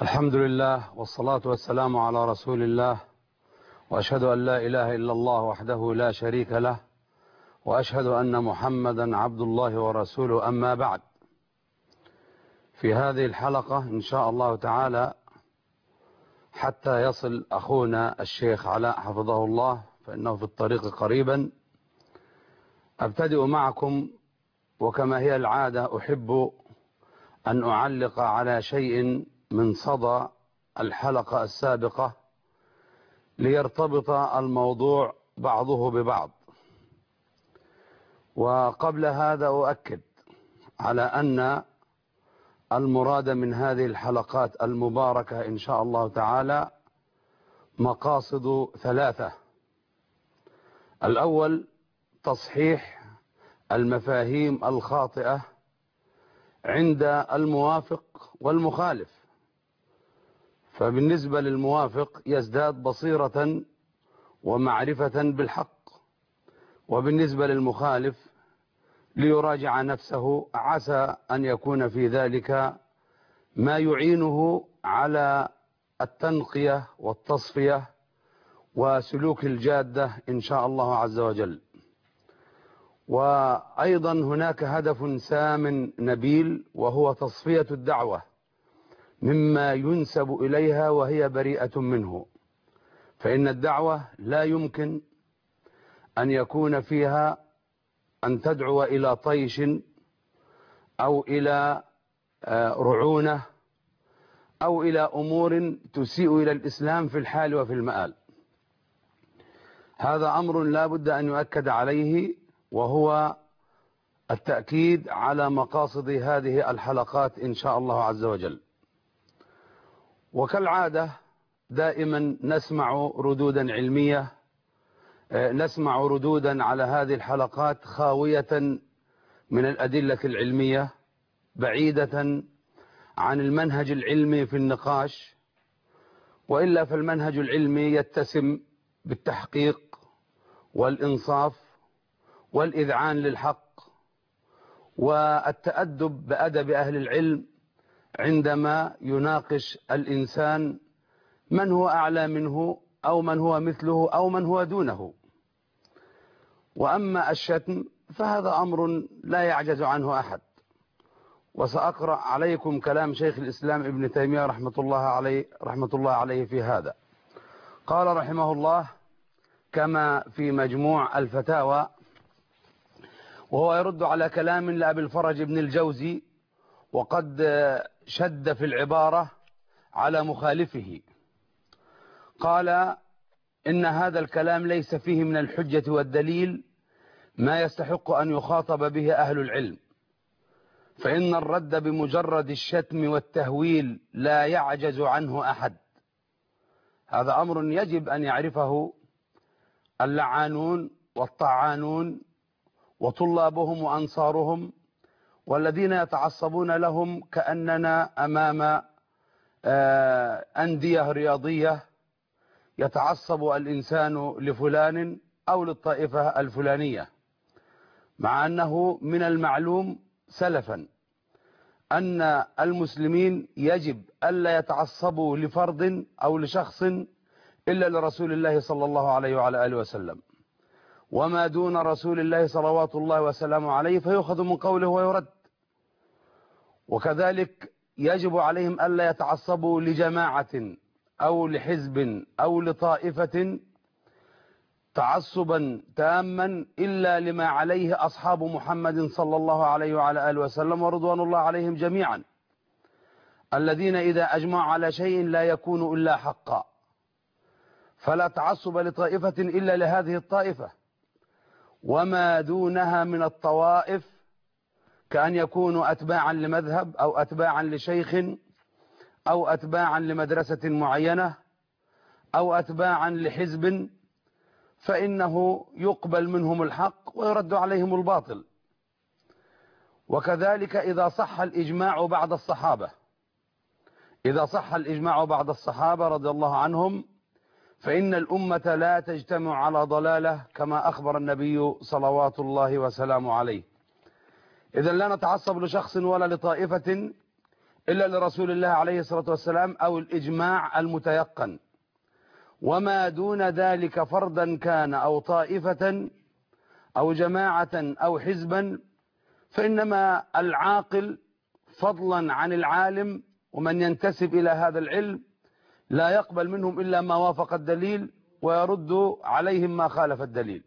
الحمد لله والصلاة والسلام على رسول الله، وأشهد أن لا إله إلا الله وحده لا شريك له، وأشهد أن محمدا عبد الله ورسوله. أما بعد، في هذه الحلقة إن شاء الله تعالى حتى يصل أخونا الشيخ علاء حفظه الله فإنه في الطريق قريبا، أبتدئ معكم وكما هي العادة أحب أن أعلق على شيء من صدى الحلقة السابقة ليرتبط الموضوع بعضه ببعض. وقبل هذا أؤكد على أن المراد من هذه الحلقات المباركة إن شاء الله تعالى مقاصد ثلاثة. الأول تصحيح المفاهيم الخاطئة عند الموافق والمخالف، فبالنسبة للموافق يزداد بصيرة ومعرفة بالحق، وبالنسبة للمخالف ليراجع نفسه، عسى أن يكون في ذلك ما يعينه على التنقية والتصفية وسلوك الجادة إن شاء الله عز وجل. وأيضا هناك هدف سام نبيل، وهو تصفية الدعوة مما ينسب إليها وهي بريئة منه، فإن الدعوة لا يمكن أن يكون فيها أن تدعو إلى طيش أو إلى رعونة أو إلى أمور تسيء إلى الإسلام في الحال وفي المآل. هذا أمر لا بد أن يؤكد عليه، وهو التأكيد على مقاصد هذه الحلقات إن شاء الله عز وجل. وكالعادة دائما نسمع ردودا علمية، نسمع ردودا على هذه الحلقات خاوية من الأدلة العلمية، بعيدة عن المنهج العلمي في النقاش، وإلا فالمنهج العلمي يتسم بالتحقيق والإنصاف والإذعان للحق والتأدب بأدب أهل العلم عندما يناقش الإنسان من هو أعلى منه أو من هو مثله أو من هو دونه. وأما الشتم فهذا أمر لا يعجز عنه أحد، وسأقرأ عليكم كلام شيخ الإسلام ابن تيمية رحمة الله عليه في هذا. قال رحمه الله كما في مجموع الفتاوى، وهو يرد على كلام لأبي الفرج ابن الجوزي، وقد شد في العبارة على مخالفه. قال إن هذا الكلام ليس فيه من الحجة والدليل ما يستحق أن يخاطب به أهل العلم، فإن الرد بمجرد الشتم والتهويل لا يعجز عنه أحد. هذا أمر يجب أن يعرفه اللعانون والطعانون وطلابهم وأنصارهم والذين يتعصبون لهم كأننا أمام أندية رياضية يتعصب الإنسان لفلان أو للطائفة الفلانية، مع أنه من المعلوم سلفا أن المسلمين يجب ألا يتعصبوا لفرد أو لشخص إلا لرسول الله صلى الله عليه وعلى آله وسلم، وما دون رسول الله صلوات الله وسلامه عليه فيؤخذ من قوله ويرد. وكذلك يجب عليهم ألا يتعصبوا لجماعة أو لحزب أو لطائفة تعصبا تاما إلا لما عليه أصحاب محمد صلى الله عليه وعلى آله وسلم ورضوان الله عليهم جميعا، الذين إذا أجمعوا على شيء لا يكون إلا حقا، فلا تعصب لطائفة إلا لهذه الطائفة، وما دونها من الطوائف كأن يكونوا أتباعا لمذهب أو أتباعا لشيخ أو أتباعا لمدرسة معينة أو أتباعا لحزب، فإنه يقبل منهم الحق ويرد عليهم الباطل. وكذلك إذا صح الإجماع بعد الصحابة، إذا صح الإجماع بعد الصحابة رضي الله عنهم، فإن الأمة لا تجتمع على ضلالة كما أخبر النبي صلوات الله وسلامه عليه. إذن لا نتعصب لشخص ولا لطائفة إلا لرسول الله عليه الصلاة والسلام أو الإجماع المتيقن، وما دون ذلك فردا كان أو طائفة أو جماعة أو حزبا، فإنما العاقل فضلا عن العالم ومن ينتسب إلى هذا العلم لا يقبل منهم إلا ما وافق الدليل ويرد عليهم ما خالف الدليل.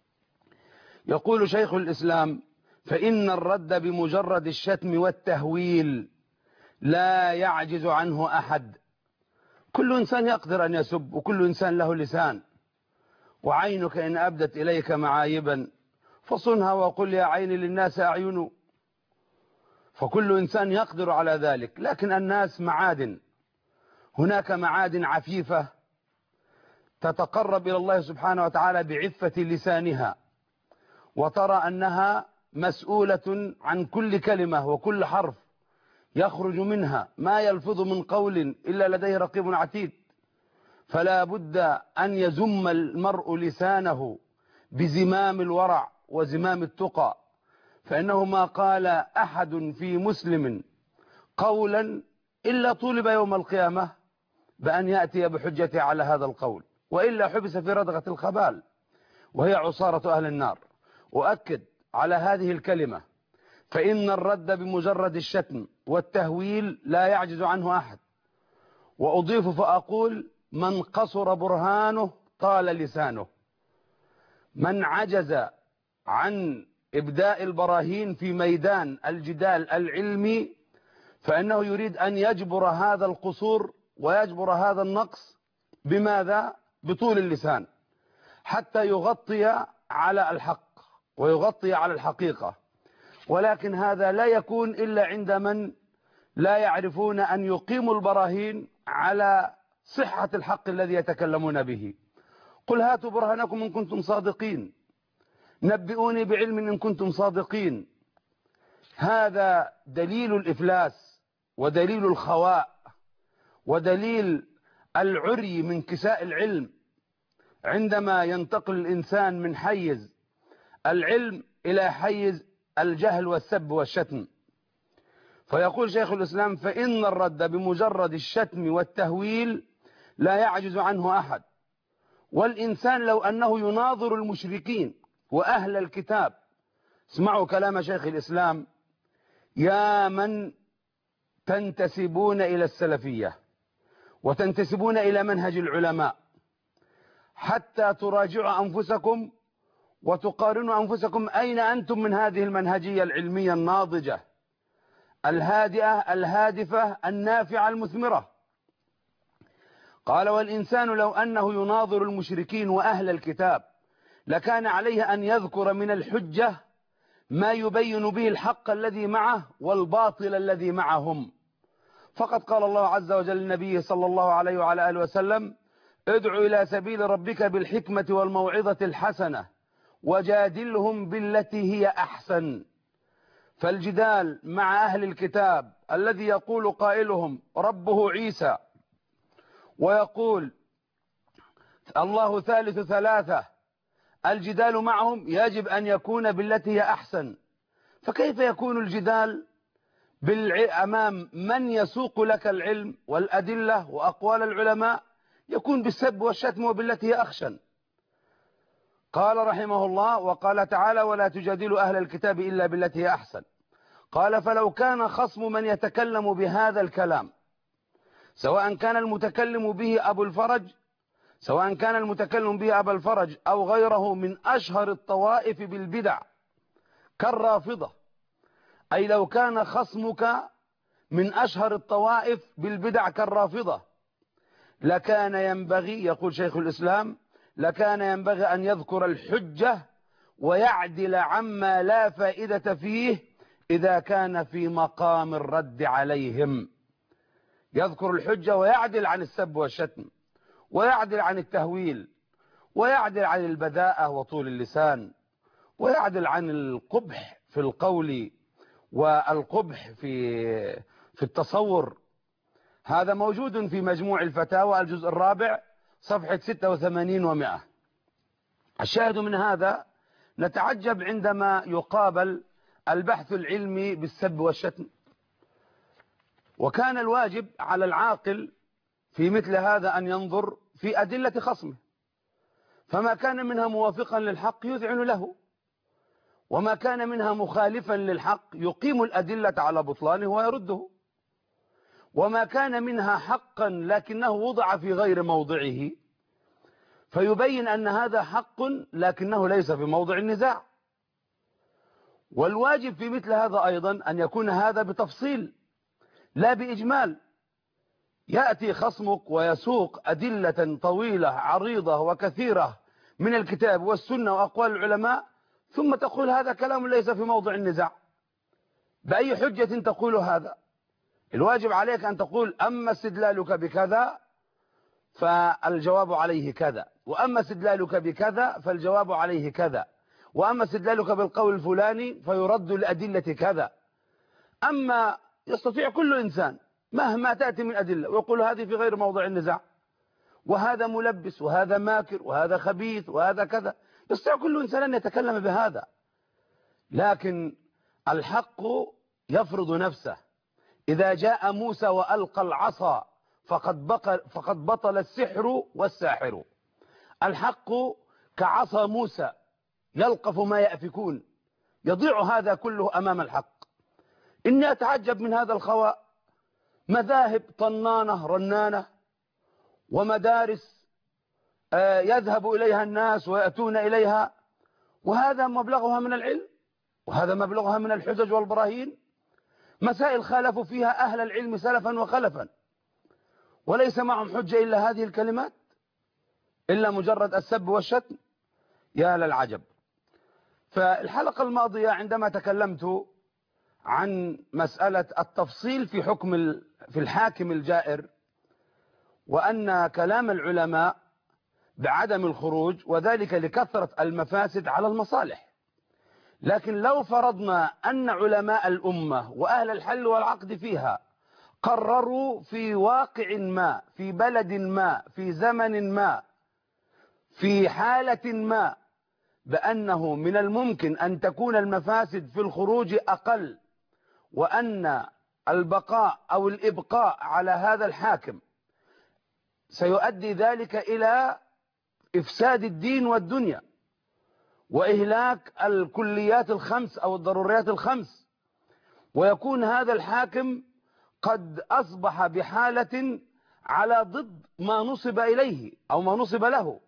يقول شيخ الإسلام: فإن الرد بمجرد الشتم والتهويل لا يعجز عنه أحد. كل إنسان يقدر أن يسب، وكل إنسان له لسان، وعينك إن أبدت إليك معايبا فصنها وقل يا عيني للناس أعين. فكل إنسان يقدر على ذلك، لكن الناس معادن، هناك معادن عفيفة تتقرب إلى الله سبحانه وتعالى بعفة لسانها، وترى أنها مسؤولة عن كل كلمة وكل حرف يخرج منها، ما يلفظ من قول إلا لديه رقيب عتيد. فلا بد أن يزم المرء لسانه بزمام الورع وزمام التقى، فإنه ما قال أحد في مسلم قولا إلا طولب يوم القيامة بأن يأتي بحجته على هذا القول، وإلا حبس في ردغة الخبال وهي عصارة أهل النار. أؤكد على هذه الكلمة: فإن الرد بمجرد الشتم والتهويل لا يعجز عنه أحد. وأضيف فأقول: من قصر برهانه طال لسانه. من عجز عن إبداء البراهين في ميدان الجدال العلمي فإنه يريد أن يجبر هذا القصور ويجبر هذا النقص. بماذا؟ بطول اللسان، حتى يغطي على الحق ويغطي على الحقيقة. ولكن هذا لا يكون إلا عند من لا يعرفون أن يقيموا البراهين على صحة الحق الذي يتكلمون به. قل هاتوا برهانكم إن كنتم صادقين، نبئوني بعلم إن كنتم صادقين. هذا دليل الإفلاس ودليل الخواء ودليل العري من كساء العلم، عندما ينتقل الإنسان من حيز العلم إلى حيز الجهل والسب والشتم. فيقول شيخ الإسلام: فإن الرد بمجرد الشتم والتهويل لا يعجز عنه أحد. والإنسان لو أنه يناظر المشركين وأهل الكتاب، اسمعوا كلام شيخ الإسلام: يا من تنتسبون إلى السلفية وتنتسبون إلى منهج العلماء، حتى تراجعوا أنفسكم وتقارنوا أنفسكم أين أنتم من هذه المنهجية العلمية الناضجة الهادئة الهادفة النافعة المثمرة. قال: والإنسان لو أنه يناظر المشركين وأهل الكتاب لكان عليه أن يذكر من الحجة ما يبين به الحق الذي معه والباطل الذي معهم. فقد قال الله عز وجل للنبي صلى الله عليه وعلى آله وسلم: ادع إلى سبيل ربك بالحكمة والموعظة الحسنة وجادلهم بالتي هي أحسن. فالجدال مع أهل الكتاب الذي يقول قائلهم ربه عيسى ويقول الله ثالث ثلاثة، الجدال معهم يجب أن يكون بالتي هي أحسن. فكيف يكون الجدال أمام من يسوق لك العلم والأدلة وأقوال العلماء؟ يكون بالسب والشتم وبالتي هي أخشن. قال رحمه الله: وقال تعالى: ولا تجادلوا أهل الكتاب إلا بالتي هي أحسن. قال: فلو كان خصم من يتكلم بهذا الكلام، سواء كان المتكلم به أبو الفرج أو غيره من أشهر الطوائف بالبدع كالرافضة، أي لو كان خصمك من أشهر الطوائف بالبدع كالرافضة لكان ينبغي، يقول شيخ الإسلام، لكان ينبغي أن يذكر الحجة ويعدل عما لا فائدة فيه إذا كان في مقام الرد عليهم. يذكر الحجة ويعدل عن السب والشتم، ويعدل عن التهويل، ويعدل عن البذاءة وطول اللسان، ويعدل عن القبح في القول والقبح في التصور. هذا موجود في مجموع الفتاوى الجزء الرابع صفحة 86 و100. الشاهد من هذا: نتعجب عندما يقابل البحث العلمي بالسب والشتم. وكان الواجب على العاقل في مثل هذا أن ينظر في أدلة خصمه، فما كان منها موافقا للحق يذعن له، وما كان منها مخالفا للحق يقيم الأدلة على بطلانه ويرده، وما كان منها حقا لكنه وضع في غير موضعه فيبين أن هذا حق لكنه ليس في موضع النزاع. والواجب في مثل هذا أيضا أن يكون هذا بتفصيل لا بإجمال. يأتي خصمك ويسوق أدلة طويلة عريضة وكثيرة من الكتاب والسنة وأقوال العلماء، ثم تقول هذا كلام ليس في موضع النزاع. بأي حجة تقول هذا؟ الواجب عليك أن تقول أما استدلالك بكذا فالجواب عليه كذا، وأما استدلالك بكذا فالجواب عليه كذا، وأما استدلالك بالقول الفلاني فيرد لأدلة كذا. أما يستطيع كل إنسان مهما تأتي من أدلة ويقول هذه في غير موضع النزاع، وهذا ملبس، وهذا ماكر، وهذا خبيث، وهذا كذا، يستطيع كل إنسان أن يتكلم بهذا. لكن الحق يفرض نفسه. إذا جاء موسى وألقى العصا فقد بطل السحر والساحر. الحق كعصا موسى يلقف ما يأفكون، يضيع هذا كله أمام الحق. إني أتعجب من هذا الخواء، مذاهب طنانة رنانة ومدارس يذهب إليها الناس ويأتون إليها، وهذا مبلغها من العلم وهذا مبلغها من الحجج والبراهين. مسائل خالفوا فيها أهل العلم سلفا وخلفا، وليس معهم حجة إلا هذه الكلمات، إلا مجرد السب والشتم. يا للعجب. فالحلقة الماضية عندما تكلمت عن مسألة التفصيل في في الحاكم الجائر، وأن كلام العلماء بعدم الخروج، وذلك لكثرة المفاسد على المصالح. لكن لو فرضنا أن علماء الأمة وأهل الحل والعقد فيها قرروا في واقع ما، في بلد ما، في زمن ما، في حالة ما، بأنه من الممكن أن تكون المفاسد في الخروج أقل، وأن البقاء أو الإبقاء على هذا الحاكم سيؤدي ذلك إلى إفساد الدين والدنيا وإهلاك الكليات الخمس أو الضروريات الخمس، ويكون هذا الحاكم قد أصبح بحالة على ضد ما نصب إليه أو ما نصب له.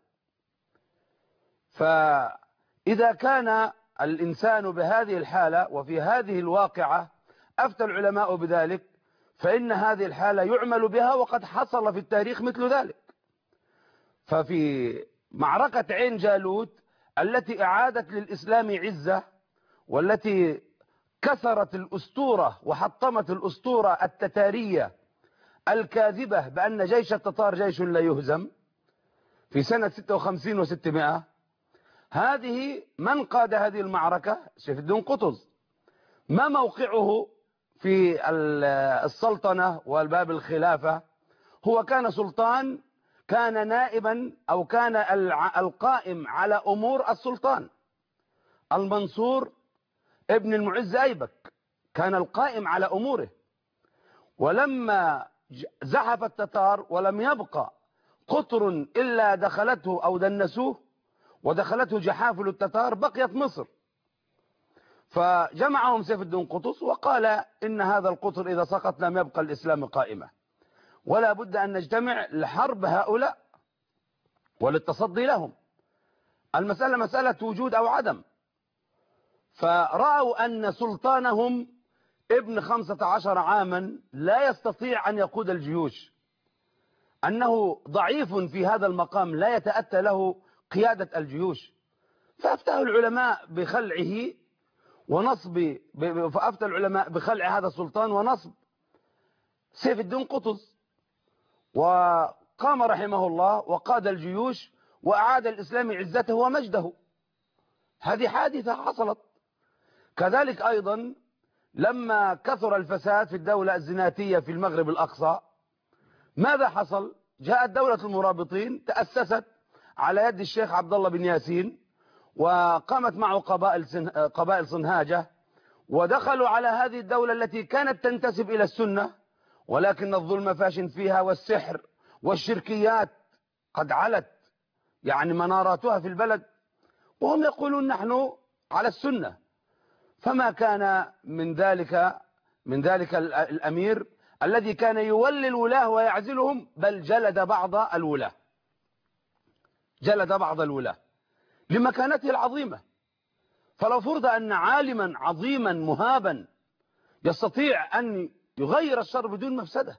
فإذا كان الإنسان بهذه الحالة وفي هذه الواقعة أفتى العلماء بذلك، فإن هذه الحالة يعمل بها، وقد حصل في التاريخ مثل ذلك. ففي معركة عين جالوت التي أعادت للإسلام عزة، والتي كسرت الأسطورة وحطمت الأسطورة التتارية الكاذبة بأن جيش التتار جيش لا يهزم في سنة 56 و600، هذه من قاد هذه المعركة؟ سيف الدين قطز. ما موقعه في السلطنة والباب الخلافة؟ هو كان سلطان، كان نائبا أو كان القائم على أمور السلطان. المنصور ابن المعز أيبك كان القائم على أموره، ولما زحف التتار ولم يبقى قطر إلا دخلته أو دنسوه ودخلته جحافل التتار، بقيت مصر. فجمعهم سيف الدين قطز وقال إن هذا القطر إذا سقط لم يبقى الإسلام قائمة، ولا بد أن نجتمع لحرب هؤلاء وللتصدي لهم. المسألة مسألة وجود أو عدم. فرأوا أن سلطانهم ابن 15 عاما لا يستطيع أن يقود الجيوش، أنه ضعيف في هذا المقام لا يتأتى له قيادة الجيوش. فأفتى العلماء بخلعه ونصب، فأفتى العلماء بخلع هذا السلطان ونصب سيف الدين قطز، وقام رحمه الله وقاد الجيوش وأعاد الإسلام عزته ومجده. هذه حادثة حصلت. كذلك أيضا لما كثر الفساد في الدولة الزناتية في المغرب الأقصى، ماذا حصل؟ جاءت دولة المرابطين، تأسست على يد الشيخ عبد الله بن ياسين، وقامت معه قبائل صنهاجة، ودخلوا على هذه الدولة التي كانت تنتسب إلى السنة ولكن الظلم فاش فيها، والسحر والشركيات قد علت يعني مناراتها في البلد، وهم يقولون نحن على السنة. فما كان من ذلك الأمير الذي كان يولي الولاة ويعزلهم، بل جلد بعض الولاة لمكانته العظيمة. فلو فرض أن عالما عظيما مهابا يستطيع أن يغير الشر بدون مفسدة،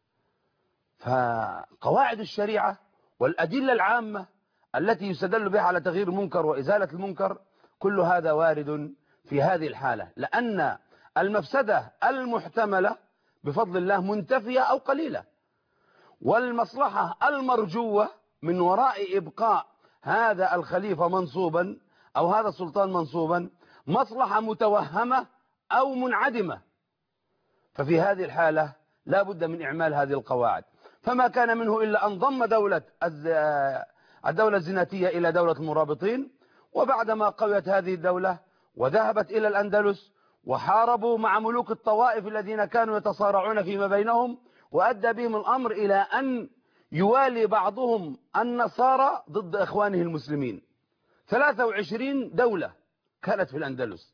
فقواعد الشريعة والأدلة العامة التي يستدل بها على تغيير المنكر وإزالة المنكر، كل هذا وارد في هذه الحالة، لأن المفسدة المحتملة بفضل الله منتفية أو قليلة، والمصلحة المرجوة من وراء إبقاء هذا الخليفة منصوبا أو هذا السلطان منصوبا مصلحة متوهمة أو منعدمة. ففي هذه الحالة لا بد من إعمال هذه القواعد. فما كان منه إلا أن ضم الدولة الزناتية إلى دولة المرابطين، وبعدما قويت هذه الدولة وذهبت إلى الأندلس وحاربوا مع ملوك الطوائف الذين كانوا يتصارعون فيما بينهم، وأدى بهم الأمر إلى أن يوالي بعضهم النصارى ضد إخوانه المسلمين. 23 دولة كانت في الأندلس.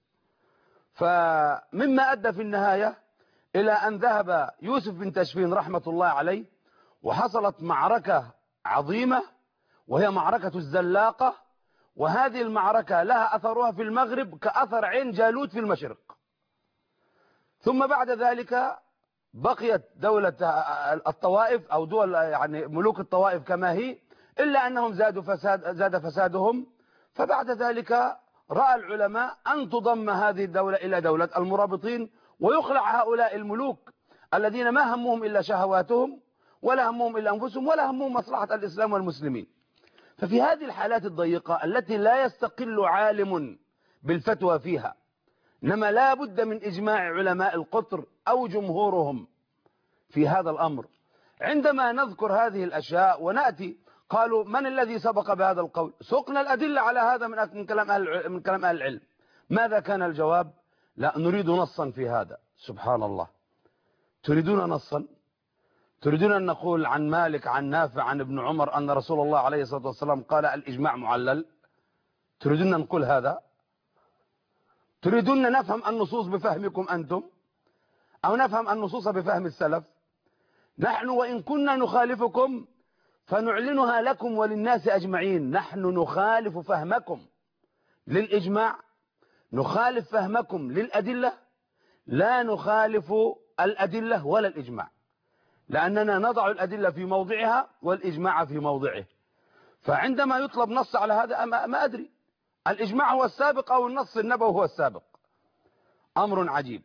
فمما أدى في النهاية إلى أن ذهب يوسف بن تاشفين رحمة الله عليه، وحصلت معركة عظيمة وهي معركة الزلاقة، وهذه المعركة لها أثرها في المغرب كأثر عين جالوت في المشرق. ثم بعد ذلك بقيت دولة الطوائف أو دول يعني ملوك الطوائف كما هي، إلا أنهم زاد فسادهم. فبعد ذلك رأى العلماء أن تضم هذه الدولة إلى دولة المرابطين، ويخلع هؤلاء الملوك الذين ما همهم إلا شهواتهم، ولا همهم إلا أنفسهم، ولا همهم مصلحة الإسلام والمسلمين. ففي هذه الحالات الضيقة التي لا يستقل عالم بالفتوى فيها، إنما لا بد من إجماع علماء القطر أو جمهورهم في هذا الأمر. عندما نذكر هذه الأشياء ونأتي قالوا من الذي سبق بهذا القول؟ سقنا الأدلة على هذا من كلام أهل العلم. ماذا كان الجواب؟ لا نريد نصا في هذا. سبحان الله، تريدون نصا؟ تريدون أن نقول عن مالك عن نافع عن ابن عمر أن رسول الله عليه الصلاة والسلام قال الإجماع معلل؟ تريدون أن نقول هذا؟ تريدون نفهم النصوص بفهمكم أنتم أو نفهم النصوص بفهم السلف؟ نحن وإن كنا نخالفكم فنعلنها لكم وللناس أجمعين. نحن نخالف فهمكم للإجماع، نخالف فهمكم للأدلة، لا نخالف الأدلة ولا الإجماع، لأننا نضع الأدلة في موضعها والإجماع في موضعه. فعندما يطلب نص على هذا ما أدري، الإجماع هو السابق أو النص النبوي هو السابق. أمر عجيب.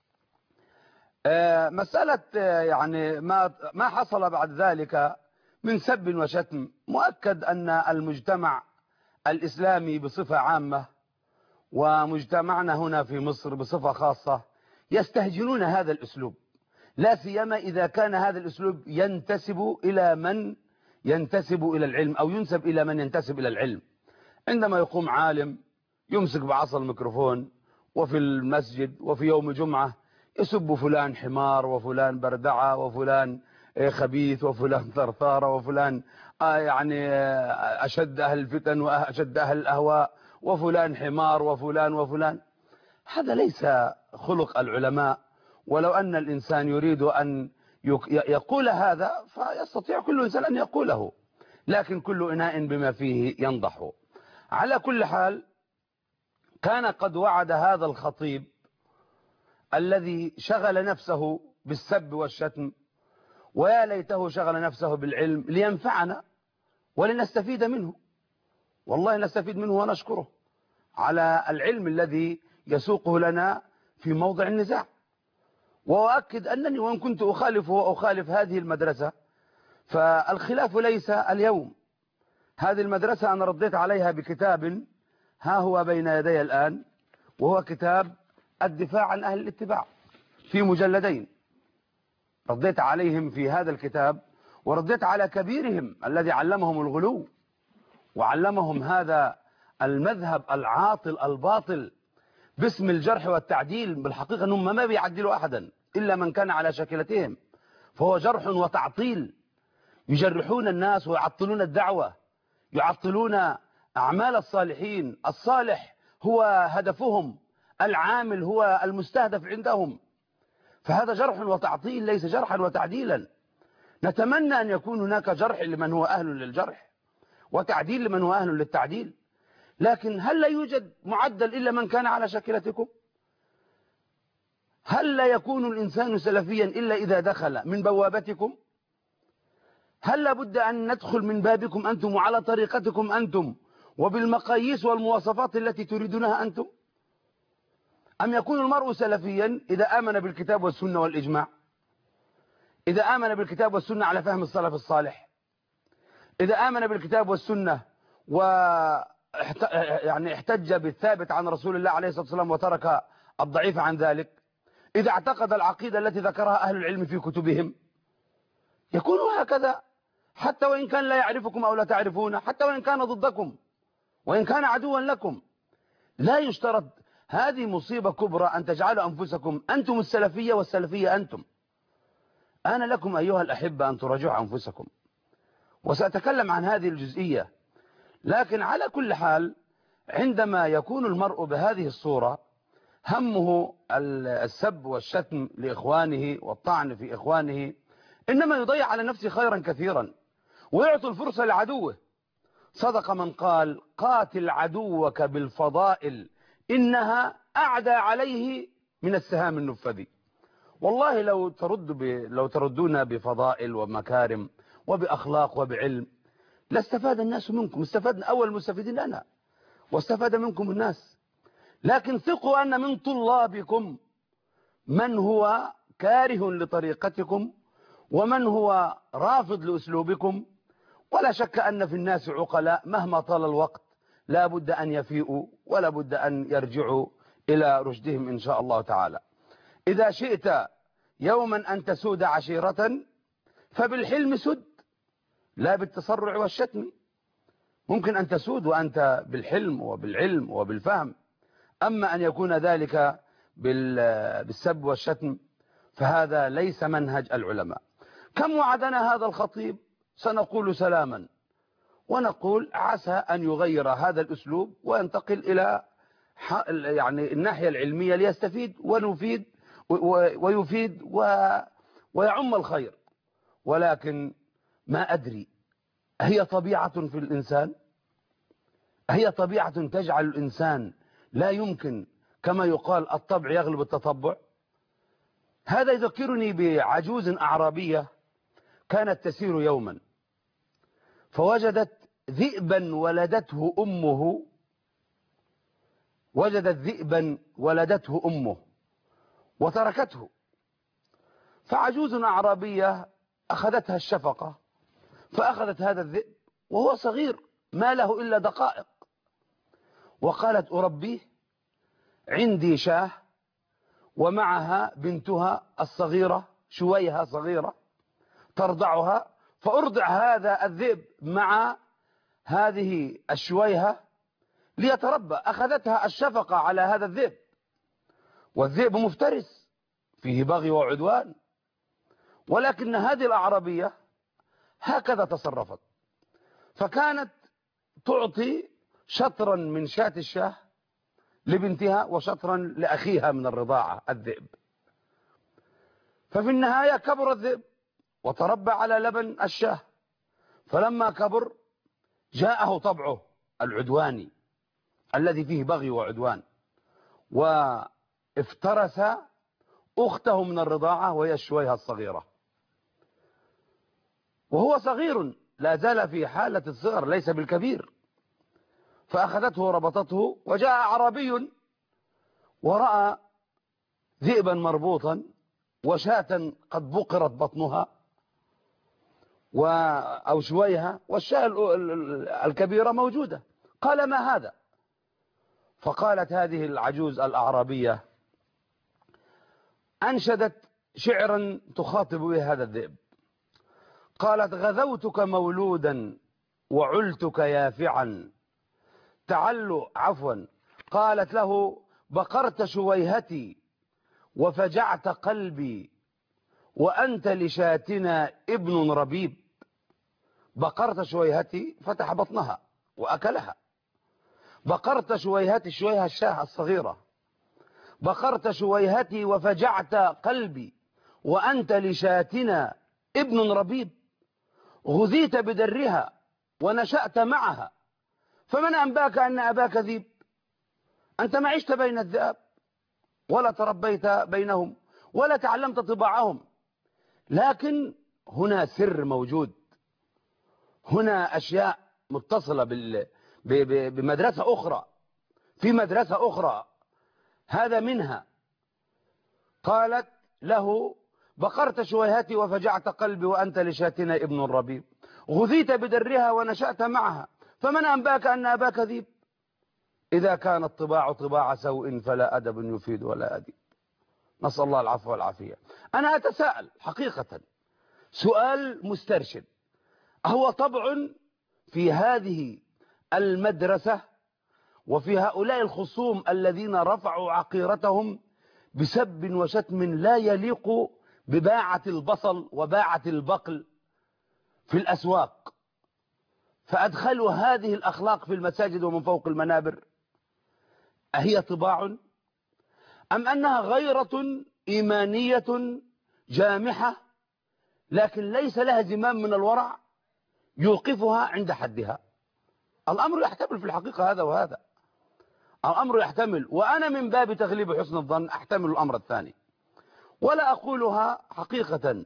مسألة يعني ما حصل بعد ذلك من سب وشتم، مؤكد أن المجتمع الإسلامي بصفة عامة ومجتمعنا هنا في مصر بصفة خاصة يستهجنون هذا الأسلوب، لا سيما إذا كان هذا الأسلوب ينتسب إلى من ينتسب إلى العلم أو ينسب إلى من ينتسب إلى العلم. عندما يقوم عالم يمسك بعصا الميكروفون وفي المسجد وفي يوم جمعة يسب فلان حمار وفلان بردعة وفلان خبيث وفلان ثرثارة وفلان يعني أشد أهل الفتن وأشد أهل الأهواء وفلان حمار وفلان. هذا ليس خلق العلماء. ولو أن الإنسان يريد أن يقول هذا فيستطيع كل إنسان أن يقوله، لكن كل إناء بما فيه ينضح. على كل حال، كان قد وعد هذا الخطيب الذي شغل نفسه بالسب والشتم، ويا ليته شغل نفسه بالعلم لينفعنا ولنستفيد منه. والله نستفيد منه ونشكره على العلم الذي يسوقه لنا في موضع النزاع. وأؤكد أنني وإن كنت أخالفه وأخالف هذه المدرسة، فالخلاف ليس اليوم. هذه المدرسة أنا رديت عليها بكتاب ها هو بين يدي الآن، وهو كتاب الدفاع عن أهل الاتباع في مجلدين. رديت عليهم في هذا الكتاب، ورديت على كبيرهم الذي علمهم الغلو وعلمهم هذا المذهب العاطل الباطل باسم الجرح والتعديل. بالحقيقة أنهم ما بيعدلوا أحدا إلا من كان على شاكلتهم، فهو جرح وتعطيل، يجرحون الناس ويعطلون الدعوة، يعطلون أعمال الصالحين. الصالح هو هدفهم، العامل هو المستهدف عندهم، فهذا جرح وتعطيل ليس جرحا وتعديلا. نتمنى أن يكون هناك جرح لمن هو أهل للجرح وتعديل لمن هو أهل للتعديل، لكن هل لا يوجد معدل إلا من كان على شاكلتكم؟ هل لا يكون الإنسان سلفيا إلا إذا دخل من بوابتكم؟ هل لابد أن ندخل من بابكم أنتم وعلى طريقتكم أنتم وبالمقاييس والمواصفات التي تريدونها أنتم؟ أم يكون المرء سلفيا إذا آمن بالكتاب والسنة والإجماع، إذا آمن بالكتاب والسنة على فهم السلف الصالح، إذا آمن بالكتاب والسنة يعني احتج بالثابت عن رسول الله عليه الصلاة والسلام وترك الضعيف عن ذلك، إذا اعتقد العقيدة التي ذكرها أهل العلم في كتبهم، يكون هكذا حتى وإن كان لا يعرفكم أو لا تعرفونه، حتى وإن كان ضدكم وإن كان عدوا لكم. لا يشترط، هذه مصيبة كبرى أن تجعلوا أنفسكم أنتم السلفية والسلفية أنتم. أنا لكم أيها الأحبة أن تراجعوا أنفسكم، وسأتكلم عن هذه الجزئية. لكن على كل حال، عندما يكون المرء بهذه الصورة همه السب والشتم لإخوانه والطعن في إخوانه، إنما يضيع على نفسه خيرا كثيرا ويعطي الفرصة لعدوه. صدق من قال: قاتل عدوك بالفضائل إنها أعدى عليه من السهام النفذي. والله لو تردون بفضائل ومكارم وبأخلاق وبعلم لاستفاد الناس منكم، استفدنا أول المستفيدين أنا واستفاد منكم الناس. لكن ثقوا أن من طلابكم من هو كاره لطريقتكم ومن هو رافض لأسلوبكم، ولا شك أن في الناس عقلاء مهما طال الوقت لا بد أن يفيئوا ولا بد أن يرجعوا إلى رشدهم إن شاء الله تعالى. إذا شئت يوما أن تسود عشيرة فبالحلم سد، لا بالتسرع والشتم. ممكن أن تسود وأنت بالحلم وبالعلم وبالفهم، أما أن يكون ذلك بالسب والشتم فهذا ليس منهج العلماء. كم وعدنا هذا الخطيب سنقول سلاما، ونقول عسى أن يغير هذا الأسلوب وينتقل إلى يعني الناحية العلمية ليستفيد ونفيد ويفيد ويعم الخير. ولكن ما أدري، هي طبيعة في الإنسان، هي طبيعة تجعل الإنسان لا يمكن، كما يقال الطبع يغلب التطبع. هذا يذكرني بعجوز أعرابية كانت تسير يوما فوجدت ذئبا ولدته أمه، وجدت ذئبا ولدته أمه وتركته، فعجوز أعرابية أخذتها الشفقة فأخذت هذا الذئب وهو صغير ما له إلا دقائق، وقالت: أربيه، عندي شاه ومعها بنتها الصغيرة شويها صغيرة ترضعها، فأرضع هذا الذئب مع هذه الشويهة ليتربى. أخذتها الشفقة على هذا الذئب، والذئب مفترس فيه بغي وعدوان، ولكن هذه الأعرابية هكذا تصرفت، فكانت تعطي شطرا من شاة الشاه لبنتها وشطرا لأخيها من الرضاعة الذئب. ففي النهاية كبر الذئب وتربى على لبن الشاه، فلما كبر جاءه طبعه العدواني الذي فيه بغي وعدوان، وافترس أخته من الرضاعة وهي الشويهة الصغيرة، وهو صغير لا زال في حالة الصغر ليس بالكبير، فأخذته وربطته. وجاء أعرابي ورأى ذئبا مربوطا وشاة قد بقرت بطنها أو شويها والشاة الكبيرة موجودة، قال: ما هذا؟ فقالت هذه العجوز الأعرابية، أنشدت شعرا تخاطب به هذا الذئب، قالت: غذوتك مولودا وعلتك يافعا قالت له: بقرت شويهتي وفجعت قلبي وأنت لشاتنا ابن ربيب. بقرت شويهتي فتح بطنها وأكلها. بقرت شويهتي، الشويهة الشاه الصغيرة، بقرت شويهتي وفجعت قلبي وأنت لشاتنا ابن ربيب. غذيت بدرها ونشأت معها، فمن أنباك أن أباك ذيب؟ أنت ما عشت بين الذئاب ولا تربيت بينهم ولا تعلمت طباعهم. لكن هنا سر موجود، هنا أشياء متصلة بمدرسة أخرى، في مدرسة أخرى. هذا منها. قالت له: بقرت شويهتي وفجعت قلبي وأنت لشاتنا ابن الربيب. غذيت بدرها ونشأت معها، فمن أنباك أن أباك ذيب؟ إذا كان الطباع طباع سوء فلا أدب يفيد ولا أدب. نسأل الله العفو والعافية. أنا أتساءل حقيقة سؤال مسترشد: هو طبع في هذه المدرسة وفي هؤلاء الخصوم الذين رفعوا عقيرتهم بسب وشتم لا يليق بباعة البصل وباعة البقل في الأسواق، فأدخلوا هذه الأخلاق في المساجد ومن فوق المنابر؟ أهي طباع أم أنها غيرة إيمانية جامحة لكن ليس لها زمام من الورع يوقفها عند حدها؟ الأمر يحتمل في الحقيقة هذا وهذا. الأمر يحتمل، وأنا من باب تغليب حسن الظن أحتمل الأمر الثاني، ولا أقولها حقيقة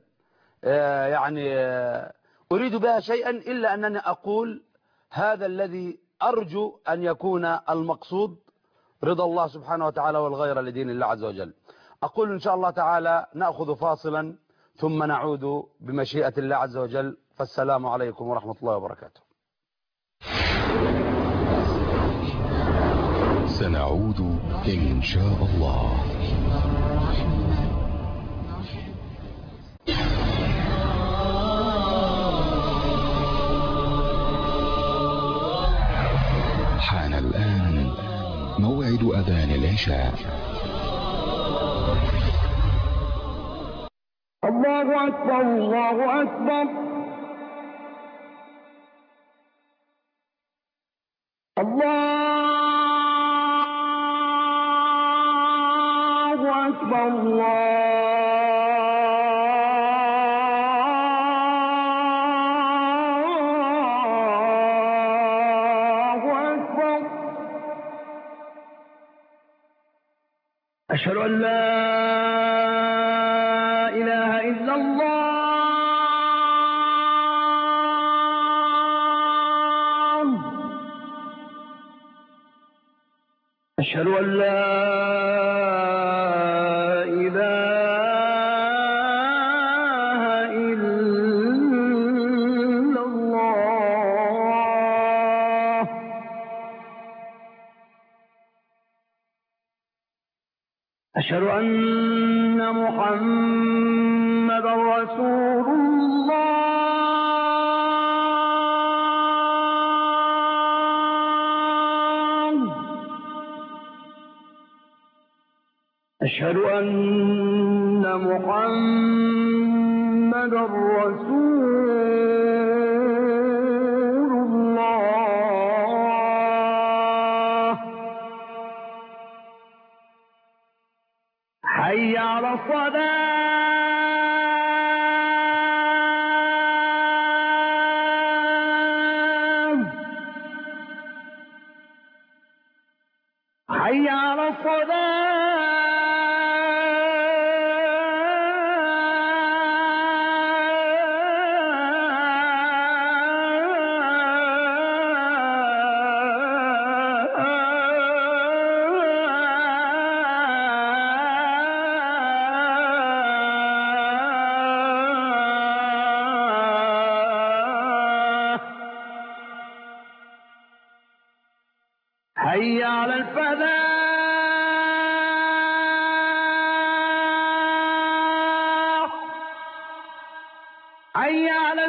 أريد بها شيئا إلا أنني أقول هذا الذي أرجو أن يكون المقصود، رضا الله سبحانه وتعالى والغير لدين الله عز وجل. أقول إن شاء الله تعالى نأخذ فاصلا ثم نعود بمشيئة الله عز وجل. فالسلام عليكم ورحمة الله وبركاته. سنعود إن شاء الله. حان الآن موعد أذان العشاء. الله أكبر الله أكبر. الله أكبر الله أكبر. أشهد أن لا إله إلا الله. أشهد أن لا إله إلا الله. أشهد أن محمدا رسول الله. أشهد أن محمدا رسول الله. حي على الصلاة. حي على حي على الفلاح. حي على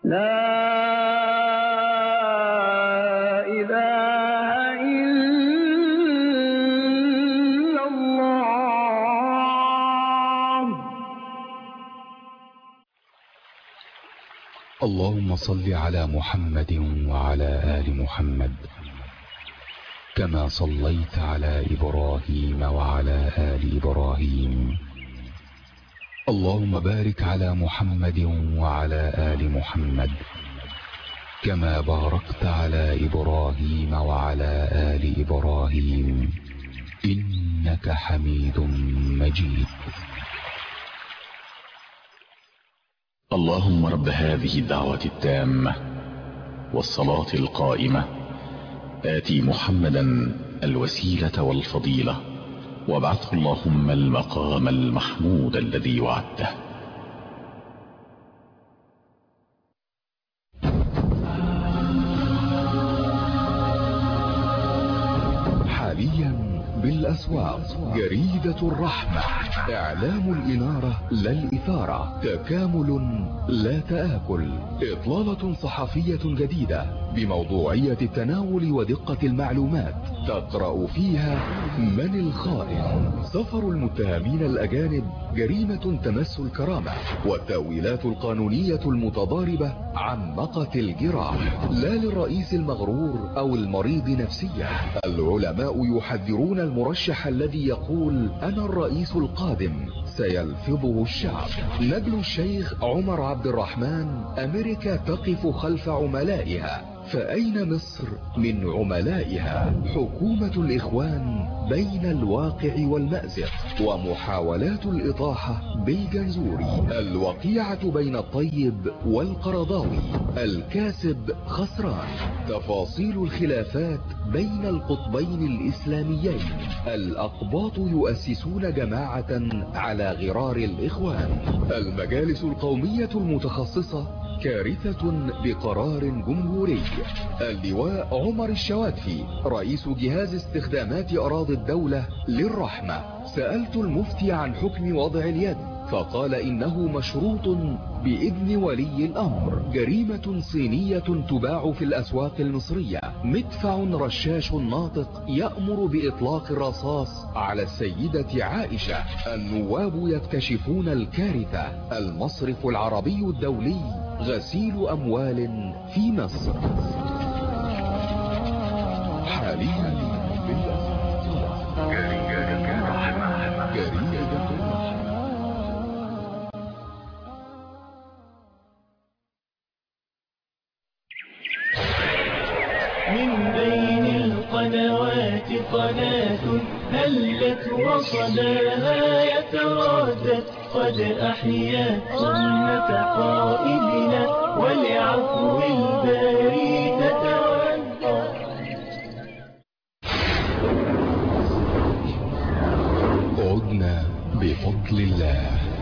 لا إله إلا الله. اللهم صل على محمد وعلى آل محمد كما صليت على إبراهيم وعلى آل إبراهيم. اللهم بارك على محمد وعلى آل محمد كما باركت على إبراهيم وعلى آل إبراهيم إنك حميد مجيد. اللهم رب هذه الدعوة التامة والصلاة القائمة آتي محمدا الوسيلة والفضيلة وابعثه اللهم المقام المحمود الذي وعدته. حاليا بالأسواق جريدة الرحمة، إعلام الإنارة لا الإثارة، تكامل لا تآكل، إطلالة صحفية جديدة بموضوعية التناول ودقة المعلومات تقرأ فيها من الخائن، سفر المتهمين الأجانب جريمة تمس الكرامة، والتأويلات القانونية المتضاربة عمقت الجراح، لا للرئيس المغرور أو المريض نفسيا. العلماء يحذرون المرشح الذي يقول أنا الرئيس القادم سيلفظه الشعب. نجل الشيخ عمر عبد الرحمن، أمريكا تقف خلف عملائها، فأين مصر من عملائها؟ حكومة الإخوان بين الواقع والمأزق، ومحاولات الإطاحة بالجنزوري، الوقيعة بين الطيب والقرضاوي، الكاسب خسران، تفاصيل الخلافات بين القطبين الإسلاميين، الأقباط يؤسسون جماعة على غرار الإخوان، المجالس القومية المتخصصة كارثة بقرار جمهوري، اللواء عمر الشواتفي رئيس جهاز استخدامات أراضي الدولة للرحمة. سألت المفتي عن حكم وضع اليد فقال إنه مشروط بإذن ولي الأمر. جريمة صينية تباع في الأسواق المصرية، مدفع رشاش ناطق يأمر بإطلاق الرصاص على السيدة عائشة. النواب يكتشفون الكارثة، المصرف العربي الدولي غسيل أموال في مصر. حاليا بالأسواق جريدة الرحمة. من بين القنوات قناة هلت وصداها يتردد، قد أحيا سنة قائدنا ولعفو الباري تتودد. عدنا بفضل الله.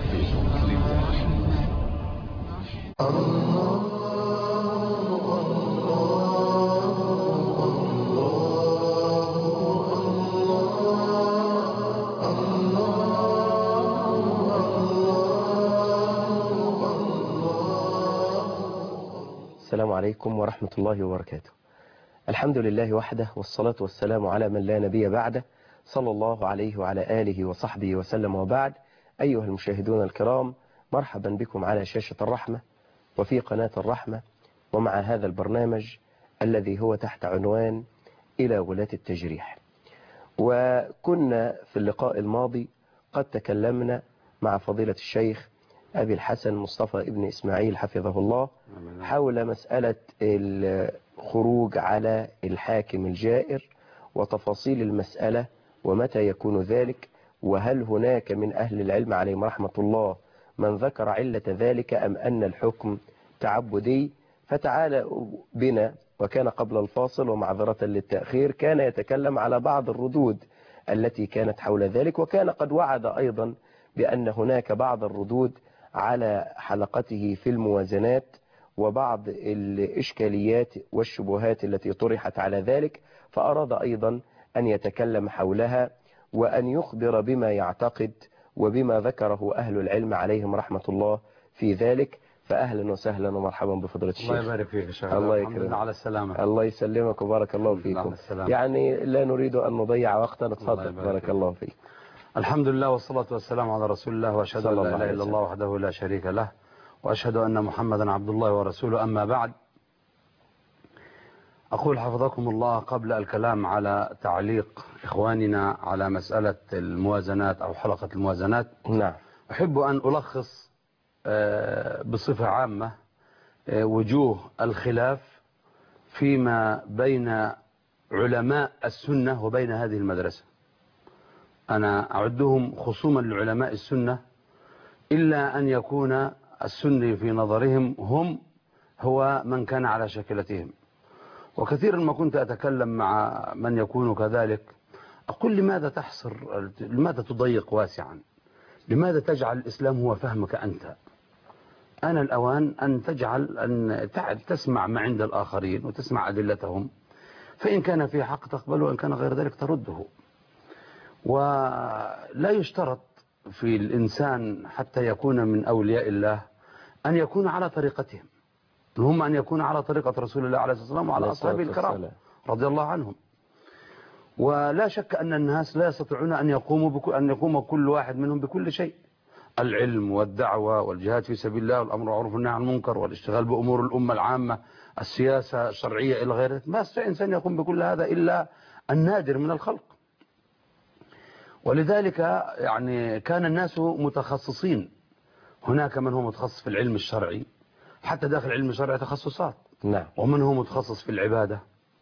السلام عليكم ورحمة الله وبركاته. الحمد لله وحده، والصلاة والسلام على من لا نبي بعده، صلى الله عليه وعلى آله وصحبه وسلم. وبعد، أيها المشاهدون الكرام، مرحبا بكم على شاشة الرحمة وفي قناة الرحمة، ومع هذا البرنامج الذي هو تحت عنوان إلى ولاة التجريح. وكنا في اللقاء الماضي قد تكلمنا مع فضيلة الشيخ أبي الحسن مصطفى ابن إسماعيل حفظه الله حول مسألة الخروج على الحاكم الجائر وتفاصيل المسألة ومتى يكون ذلك، وهل هناك من أهل العلم عليهم رحمة الله من ذكر علة ذلك أم أن الحكم تعبدي. فتعالى بنا، وكان قبل الفاصل ومعذرة للتأخير كان يتكلم على بعض الردود التي كانت حول ذلك، وكان قد وعد أيضا بأن هناك بعض الردود على حلقته في الموازنات وبعض الإشكاليات والشبهات التي طرحت على ذلك، فأراد أيضا أن يتكلم حولها وأن يخبر بما يعتقد وبما ذكره أهل العلم عليهم رحمة الله في ذلك. فأهلا وسهلا ومرحبا بفضيلة الشيخ. الله يبارك فيك يا شيخ. الله الحمد لله يكرمك. على السلامة. الله يسلمك وبارك الله الحمد لله على فيكم. السلامة. يعني لا نريد أن نضيع وقتنا، الله اتفضل يبارك بارك فيك. الله فيك. الحمد لله والصلاة والسلام على رسول الله، وأشهد صلى أن لا الله إله عليه إلا وسلم. الله وحده لا شريك له، وأشهد أن محمدا عبد الله ورسوله. أما بعد، أقول حفظكم الله قبل الكلام على تعليق إخواننا على مسألة الموازنات أو حلقة الموازنات، نعم. أحب أن ألخص بصفة عامة وجوه الخلاف فيما بين علماء السنة وبين هذه المدرسة. أنا أعدهم خصوما لعلماء السنة، إلا أن يكون السني في نظرهم هو من كان على شكلتهم. وكثيرا ما كنت أتكلم مع من يكون كذلك، أقول لماذا تحصر، لماذا تضيق واسعا، لماذا تجعل الإسلام هو فهمك أنت؟ أنا الأوان أن تجعل أن تسمع ما عند الآخرين وتسمع أدلتهم، فإن كان في حق تقبله وإن كان غير ذلك ترده. ولا يشترط في الإنسان حتى يكون من أولياء الله أن يكون على طريقتهم، هم أن يكون على طريقة رسول الله عليه الصلاة والسلام وعلى أصحابه الكرام رضي الله عنهم. ولا شك أن الناس لا يستطيعون أن يقوم كل واحد منهم بكل شيء. العلم والدعوة والجهاد في سبيل الله والأمر بالمعروف والنهي عن المنكر والاشتغال بأمور الأمة العامة، السياسة الشرعية إلى غيره، ما يستطيع إنسان يقوم بكل هذا إلا النادر من الخلق. ولذلك يعني كان الناس متخصصين، هناك من هو متخصص في العلم الشرعي، حتى داخل العلم الشرعي تخصصات، نعم. ومن هو متخصص في العبادة،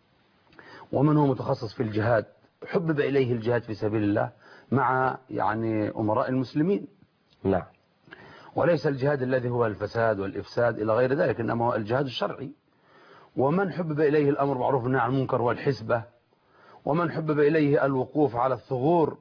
ومن هو متخصص في الجهاد، حبب إليه الجهاد في سبيل الله مع يعني أمراء المسلمين. نعم. وليس الجهاد الذي هو الفساد والإفساد إلى غير ذلك، إنما هو الجهاد الشرعي. ومن حبب إليه الأمر بالمعروف والنهي عن المنكر والحسبة، ومن حبب إليه الوقوف على الثغور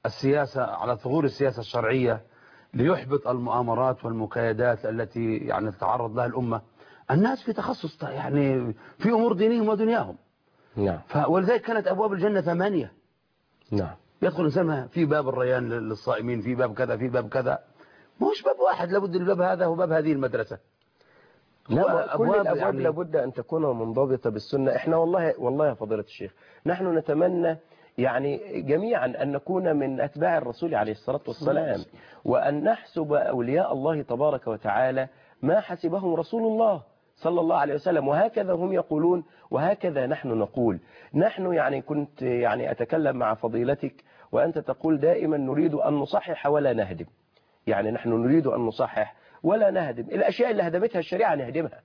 السياسة الشرعية ليحبط المؤامرات والمكايدات التي يعني تتعرض لها الأمة. الناس في تخصص يعني في أمور دينهم ودنياهم. نعم. ولذلك كانت أبواب الجنة 8. نعم. يدخل الإنسان في باب الريان للصائمين، في باب كذا، في باب كذا، مش باب واحد، لابد الباب هذا هو باب هذه المدرسة. لا، كل الأبواب يعني لابد أن تكون منضبطة بالسنة. احنا والله يا فضيلة الشيخ، نحن نتمنى يعني جميعا أن نكون من أتباع الرسول عليه الصلاة والسلام، وأن نحسب أولياء الله تبارك وتعالى ما حسبهم رسول الله صلى الله عليه وسلم، وهكذا هم يقولون وهكذا نحن نقول. نحن يعني كنت يعني أتكلم مع فضيلتك وأنت تقول دائما نريد أن نصحح ولا نهدم. يعني نحن نريد أن نصحح ولا نهدم. الأشياء اللي هدمتها الشريعة نهدمها،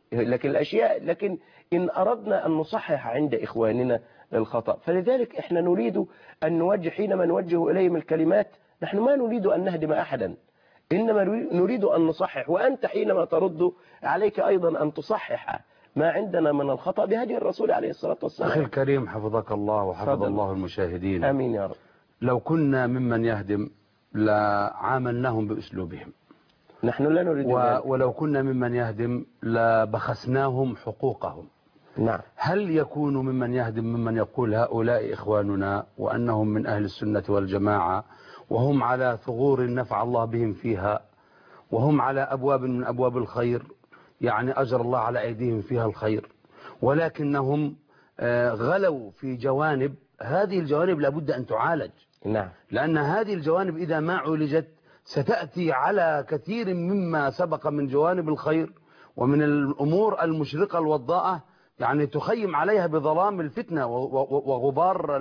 لكن إن أردنا أن نصحح عند إخواننا الخطأ، فلذلك إحنا نريد أن نوجه، حينما نوجه إليهم الكلمات نحن ما نريد أن نهدم أحدا، إنما نريد أن نصحح. وأنت حينما ترد عليك أيضا أن تصحح ما عندنا من الخطأ بهدي الرسول عليه الصلاة والسلام. أخي الكريم حفظك الله وحفظ الله المشاهدين، آمين يا رب. لو كنا ممن يهدم لعاملناهم بأسلوبهم، نحن لا نريد ولو كنا ممن يهدم لبخسناهم حقوقهم. نعم. هل يكون ممن يهدم ممن يقول هؤلاء إخواننا وأنهم من أهل السنة والجماعة وهم على ثغور نفع الله بهم فيها، وهم على أبواب من أبواب الخير، يعني أجر الله على أيديهم فيها الخير، ولكنهم غلوا في جوانب، هذه الجوانب لابد أن تعالج. نعم. لأن هذه الجوانب إذا ما عالجت ستأتي على كثير مما سبق من جوانب الخير ومن الأمور المشرقة الوضاءة، يعني تخيم عليها بظلام الفتنة وغبار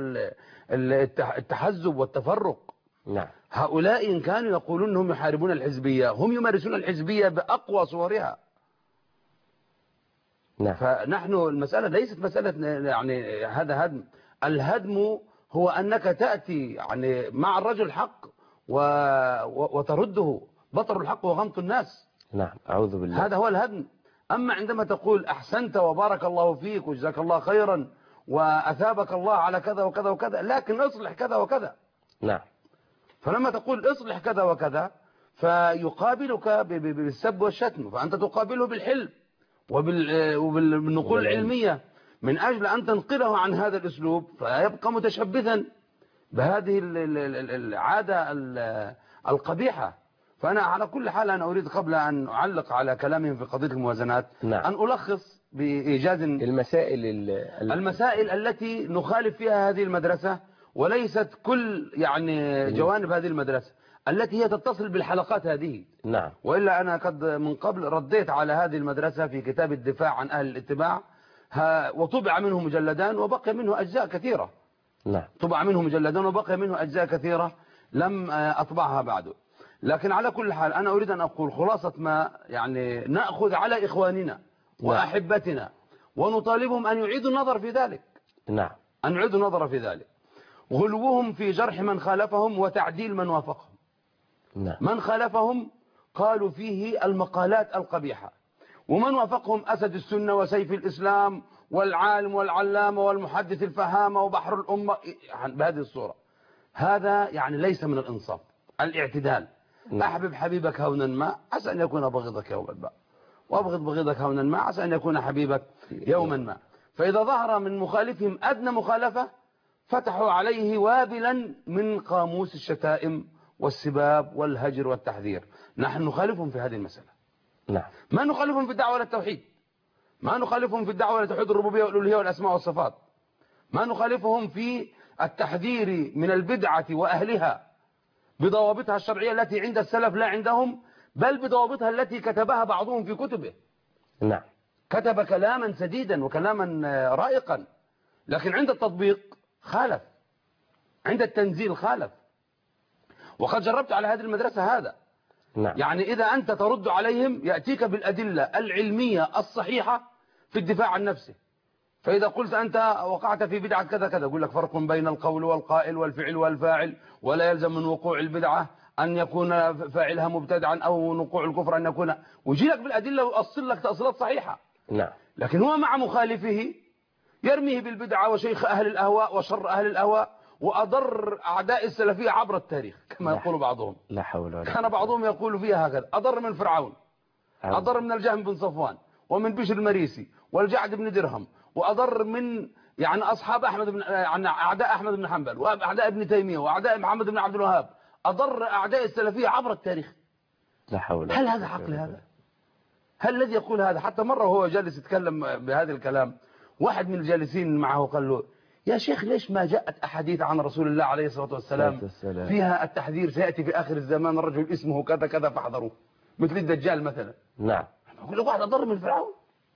التحزب والتفرق. نعم. هؤلاء إن كانوا يقولون أنهم يحاربون الحزبية، هم يمارسون الحزبية بأقوى صورها. نعم. فنحن المسألة ليست مسألة يعني هذا هدم. الهدم هو أنك تأتي يعني مع الرجل حق وترده، بطر الحق وغمط الناس. نعم. أعوذ بالله. هذا هو الهدم. أما عندما تقول أحسنت وبارك الله فيك وجزاك الله خيرا وأثابك الله على كذا وكذا وكذا، لكن اصلح كذا وكذا. نعم. فلما تقول اصلح كذا وكذا فيقابلك بالسب والشتم، فأنت تقابله بالحلم وبالنقول العلمية من أجل أن تنقله عن هذا الأسلوب، فيبقى متشبثا بهذه العادة القبيحة. فأنا على كل حال أنا أريد قبل أن أعلق على كلامهم في قضية الموازنات نعم. أن ألخص بإيجاز المسائل التي نخالف فيها هذه المدرسة، وليست كل يعني جوانب هذه المدرسة التي هي تتصل بالحلقات هذه. نعم. وإلا أنا قد من قبل رديت على هذه المدرسة في كتاب الدفاع عن أهل الاتباع، وطبع منه مجلدان وبقي منه أجزاء كثيرة. نعم. طبع منه مجلدان وبقي منه أجزاء كثيرة لم أطبعها بعد. لكن على كل حال أنا أريد أن أقول خلاصة ما يعني نأخذ على إخواننا وأحبتنا ونطالبهم أن يعيدوا النظر في ذلك. نعم. أن يعيدوا النظر في ذلك. غلوهم في جرح من خالفهم وتعديل من وافقهم. نعم. من خالفهم قالوا فيه المقالات القبيحة، ومن وافقهم أسد السنة وسيف الإسلام والعالم والعلامة والمحدث الفهامة وبحر الأمة بهذه الصورة. هذا يعني ليس من الإنصاف. الاعتدال. أحبب حبيبك هونا ما عسى أن يكون بغضك يوما ما، وأبغض بغضك هونا ما عسى أن يكون حبيبك يوما ما. فإذا ظهر من مخالفهم أدنى مخالفة فتحوا عليه وابلا من قاموس الشتائم والسباب والهجر والتحذير. نحن نخالفهم في هذه المسألة. نعم. ما نخالفهم في الدعوة للتوحيد، ما نخالفهم في الدعوة لتوحيد الربوبية والألوهية والأسماء والصفات، ما نخالفهم في التحذير من البدعة وأهلها بضوابطها الشرعية التي عند السلف لا عندهم، بل بضوابطها التي كتبها بعضهم في كتبه. نعم. كتب كلاما سديدا وكلاما رائقا، لكن عند التطبيق خالف، عند التنزيل خالف. وقد جربت على هذه المدرسة هذا. نعم. يعني إذا أنت ترد عليهم يأتيك بالأدلة العلمية الصحيحة في الدفاع عن نفسه. فإذا قلت أنت وقعت في بدعة كذا كذا، يقول لك فرق بين القول والقائل والفعل والفاعل، ولا يلزم من وقوع البدعة أن يكون فاعلها مبتدعا أو وقوع الكفر أن يكون، ويجي لك بالأدلة ويؤصل لك تأصيلات صحيحة. نعم. لكن هو مع مخالفه يرميه بالبدعة وشيخ أهل الأهواء وشر أهل الأهواء وأضر أعداء السلفية عبر التاريخ كما يقول بعضهم. لا حول ولا قوة. كان بعضهم يقول فيها هكذا: أضر من فرعون، أضر من الجهم بن صفوان ومن بشر المريسي والجعد بن درهم، وأضر من يعني أصحاب أحمد بن يعني أعداء أحمد بن حنبل وأعداء ابن تيمية وأعداء محمد بن عبد الوهاب، أضر أعداء السلفية عبر التاريخ. لا حول. هل هذا عقل هذا؟ هل الذي يقول هذا؟ حتى مرة وهو جالس يتكلم بهذا الكلام، واحد من الجالسين معه قال له: يا شيخ ليش ما جاءت أحاديث عن رسول الله عليه الصلاة والسلام فيها التحذير سيأتي في آخر الزمان الرجل اسمه كذا كذا فاحذروه، مثل الدجال مثلا. نعم. أقول لك واحد أضر من فرعون.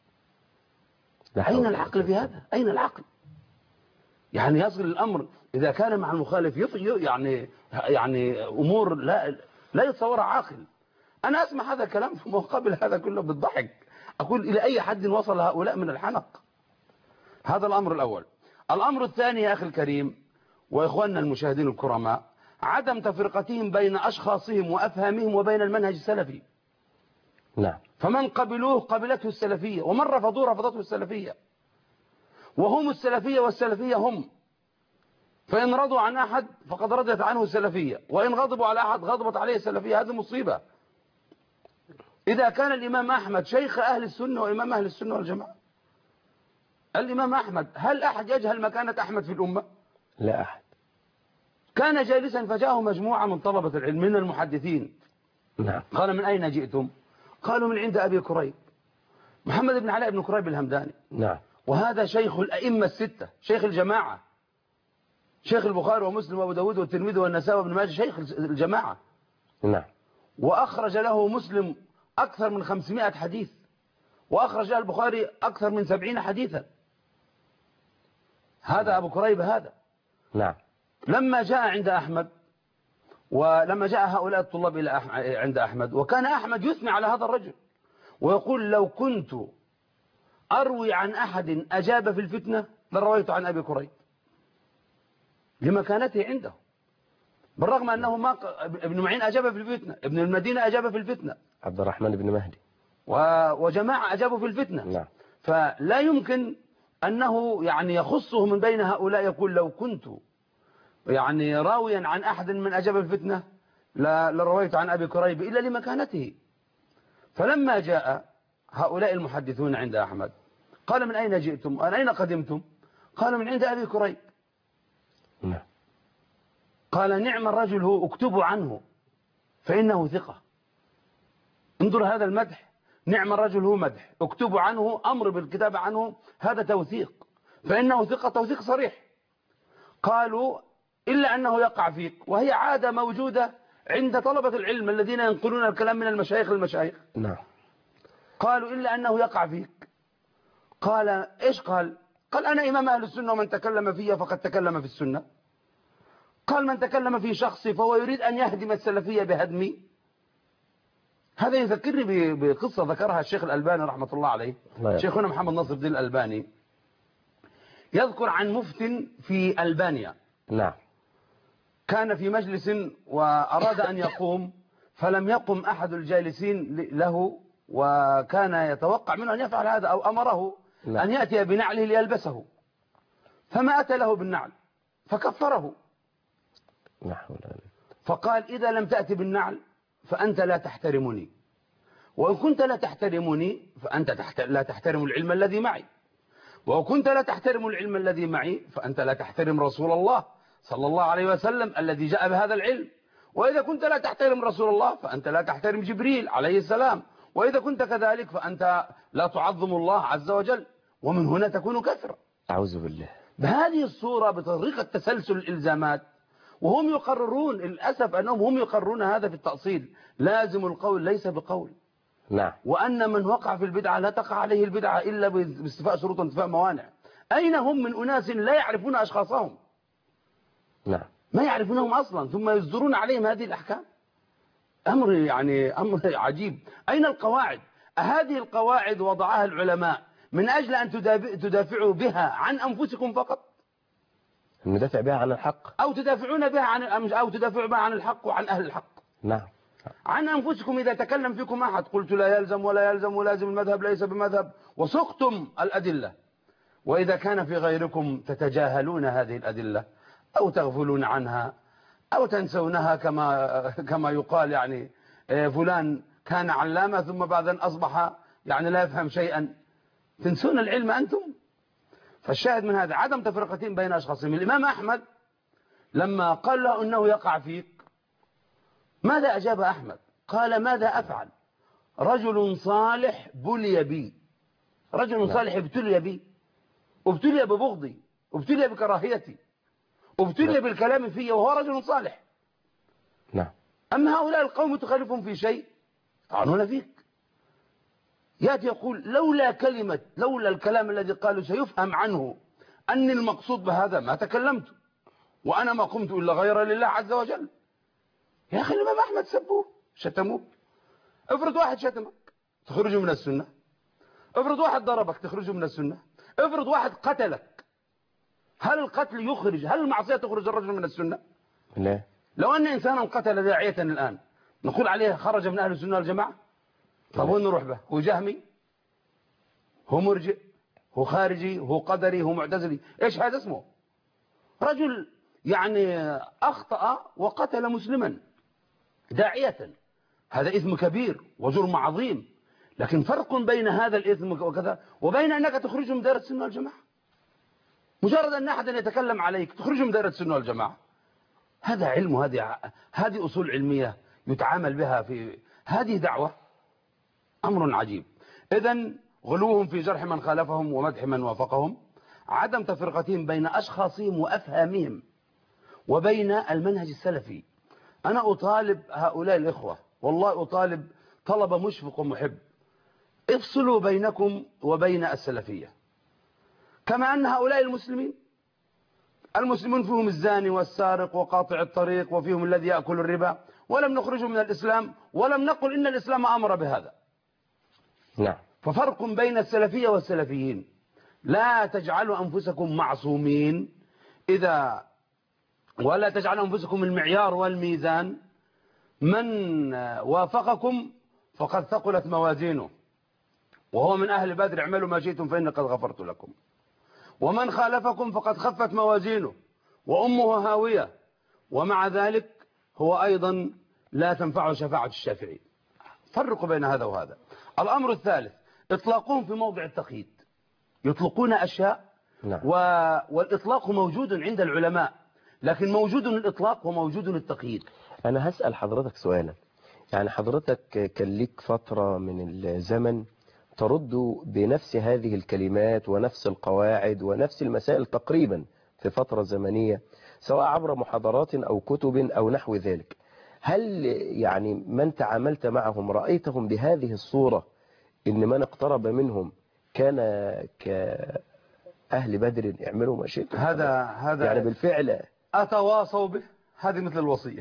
أين العقل في هذا؟ أين العقل؟ يعني يصل الأمر إذا كان مع المخالف يعني أمور لا يتصورها عاقل. أنا أسمع هذا الكلام في مقابل هذا كله بالضحك، أقول إلى أي حد وصل هؤلاء من الحنق. هذا الأمر الأول. الأمر الثاني يا أخي الكريم وإخواننا المشاهدين الكرماء، عدم تفرقتهم بين أشخاصهم وأفهامهم وبين المنهج السلفي. نعم. فمن قبلوه قبلته السلفية، ومن رفضوه رفضته السلفية، وهم السلفية والسلفية هم. فإن رضوا عن أحد فقد رضيت عنه السلفية، وإن غضبوا على أحد غضبت عليه السلفية. هذه مصيبة. إذا كان الإمام أحمد شيخ أهل السنة وإمام أهل السنة والجماعة، الإمام أحمد، هل أحد يجهل مكانة أحمد في الأمة؟ لا أحد. كان جالسا فجاءه مجموعة من طلبة العلم من المحدثين. نعم. قال: من أين جئتم؟ قالوا: من عند أبي كريب، محمد بن علاء بن كريب الهمداني. نعم. وهذا شيخ الأئمة الستة، شيخ الجماعة، شيخ البخاري ومسلم وابو داود والترمذي والنسائي وابن ماجه، شيخ الجماعة. نعم. وأخرج له مسلم أكثر من 500 حديث، وأخرج له البخاري أكثر من 70 حديثا. هذا أبو كريب هذا. نعم. لما جاء عند أحمد، ولما جاء هؤلاء الطلاب إلى عند أحمد، وكان أحمد يثني على هذا الرجل ويقول: لو كنت أروي عن أحد أجاب في الفتنة لرويت عن أبي كريب، لمكانته عنده، بالرغم أنه ما ابن معين أجاب في الفتنة، ابن المدينة أجاب في الفتنة، عبد الرحمن بن مهدي وجماعة أجابوا في الفتنة. نعم. فلا يمكن أنه يعني يخصه من بين هؤلاء، يقول: لو كنت يعني راويا عن أحد من أجاب الفتنة لرويت عن أبي كريب، إلا لمكانته. فلما جاء هؤلاء المحدثون عند أحمد قال: من أين جئتم؟ من أين قدمتم؟ قالوا: من عند أبي كريب. نعم. قال: نعم الرجل هو، اكتبوا عنه فإنه ثقة. انظر هذا المدح، نعم الرجل هو مدح، اكتبوا عنه أمر بالكتابة عنه، هذا توثيق، فإنه ثقة توثيق صريح. قالوا إلا أنه يقع فيك، وهي عادة موجودة عند طلبة العلم الذين ينقلون الكلام من المشايخ للمشايخ. نعم. قالوا إلا أنه يقع فيك. قال إيش قال؟ قال أنا إمام أهل السنة ومن تكلم فيها فقد تكلم في السنة. قال من تكلم في شخصي فهو يريد أن يهدم السلفية بهدمي. هذا يذكرني بقصة ذكرها الشيخ الألباني رحمة الله عليه، شيخنا محمد ناصر الدين الألباني يذكر عن مفت في ألبانيا. نعم. كان في مجلس وأراد أن يقوم فلم يقم أحد الجالسين له، وكان يتوقع منه أن يفعل هذا أو أمره أن يأتي بنعله ليلبسه، فما أتى له بالنعل فكفره. فقال إذا لم تأتي بالنعل فأنت لا تحترمني، وإن كنت لا تحترمني فأنت لا تحترم العلم الذي معي، وإن كنت لا تحترم العلم الذي معي فأنت لا تحترم رسول الله صلى الله عليه وسلم الذي جاء بهذا العلم، وإذا كنت لا تحترم رسول الله فأنت لا تحترم جبريل عليه السلام، وإذا كنت كذلك فأنت لا تعظم الله عز وجل، ومن هنا تكون كثرة. أعوذ بالله. بهذه الصورة بطريقة تسلسل الإلزامات، وهم يقررون للأسف أنهم هم يقررون هذا في التأصيل، لازم القول ليس بقول. نعم. وأن من وقع في البدعة لا تقع عليه البدعة إلا باستفاء شروط وانتفاء موانع. أين هم من أناس لا يعرفون أشخاصهم؟ نعم. ما يعرفونهم أصلا ثم يصدرون عليهم هذه الأحكام. أمر عجيب. أين القواعد؟ هذه القواعد وضعها العلماء من أجل أن تدافعوا بها عن أنفسكم فقط، ندافع بها عن الحق، أو تدافعون بها عن الحق وعن أهل الحق. نعم. عن أنفسكم إذا تكلم فيكم أحد قلت لا يلزم ولا يلزم ولازم المذهب ليس بمذهب، وسقتم الأدلة، وإذا كان في غيركم تتجاهلون هذه الأدلة أو تغفلون عنها أو تنسونها كما يقال، يعني فلان كان علامة ثم بعد أن أصبح يعني لا يفهم شيئا. تنسون العلم أنتم. فالشاهد من هذا عدم تفرقتين بين أشخاصهم. الإمام أحمد لما قال له أنه يقع فيك، ماذا أجاب أحمد؟ قال ماذا أفعل؟ رجل صالح بلي بي، رجل صالح ابتلي بي، ابتلي ببغضي، ابتلي بكراهيتي، ابتلي بالكلام فيه وهو رجل صالح. نعم. أما هؤلاء القوم تخالفهم في شيء طعنون فيك. يأتي يقول لولا الكلام الذي قالوا سيفهم عنه أن المقصود بهذا ما تكلمت، وأنا ما قمت إلا غير لله عز وجل. يا أخي الإمام أحمد سبوه شتموه. افرض واحد شتمك تخرجه من السنة، افرض واحد ضربك تخرجه من السنة، افرض واحد قتلك، هل القتل يخرج، هل المعصية تخرج الرجل من السنة؟ لا. لو أن إنسانا قتل داعية الآن نقول عليه خرج من أهل السنة والجماعة؟ طب وين نروح به؟ هو جهمي، هو مرجئ، هو خارجي، هو قدري، هو معتزلي، إيش هذا اسمه؟ رجل يعني أخطأ وقتل مسلما داعية، هذا إثم كبير وجرم عظيم، لكن فرق بين هذا الإثم وكذا وبين أنك تخرجه من دائرة السنة والجماعة. مجرد أن أحد يتكلم عليك تخرجه من دائرة السنة والجماعة. هذا علم، هذه أصول علمية يتعامل بها في هذه دعوة. أمر عجيب. إذن غلوهم في جرح من خالفهم ومدح من وافقهم، عدم تفرقتهم بين أشخاصهم وأفهامهم وبين المنهج السلفي. أنا أطالب هؤلاء الإخوة، والله أطالب طلب مشفق ومحب، افصلوا بينكم وبين السلفية. كما أن هؤلاء المسلمون فيهم الزاني والسارق وقاطع الطريق، وفيهم الذي يأكل الربا، ولم نخرجه من الإسلام، ولم نقل إن الإسلام أمر بهذا. نعم. ففرق بين السلفية والسلفيين. لا تجعلوا أنفسكم معصومين ولا تجعلوا أنفسكم المعيار والميزان. من وافقكم فقد ثقلت موازينه وهو من أهل بدر، اعملوا ما شئتم فإني قد غفرت لكم. ومن خالفكم فقد خفت موازينه وأمه هاوية، ومع ذلك هو أيضا لا تنفعه شفاعة الشافعين. فرقوا بين هذا وهذا. الأمر الثالث إطلاقهم في موضع التقييد، يطلقون أشياء. نعم. والإطلاق موجود عند العلماء، لكن موجود الإطلاق وموجود التقييد. أنا هسأل حضرتك سؤالا، يعني حضرتك كان ليك فترة من الزمن ترد بنفس هذه الكلمات ونفس القواعد ونفس المسائل تقريبا في فترة زمنية، سواء عبر محاضرات أو كتب أو نحو ذلك. هل يعني من تعاملت معهم رأيتهم بهذه الصورة، إن من اقترب منهم كان كأهل بدر يعملوا ما شئتم؟ هذا يعني بالفعل أتواصوا به. هذه مثل الوصية،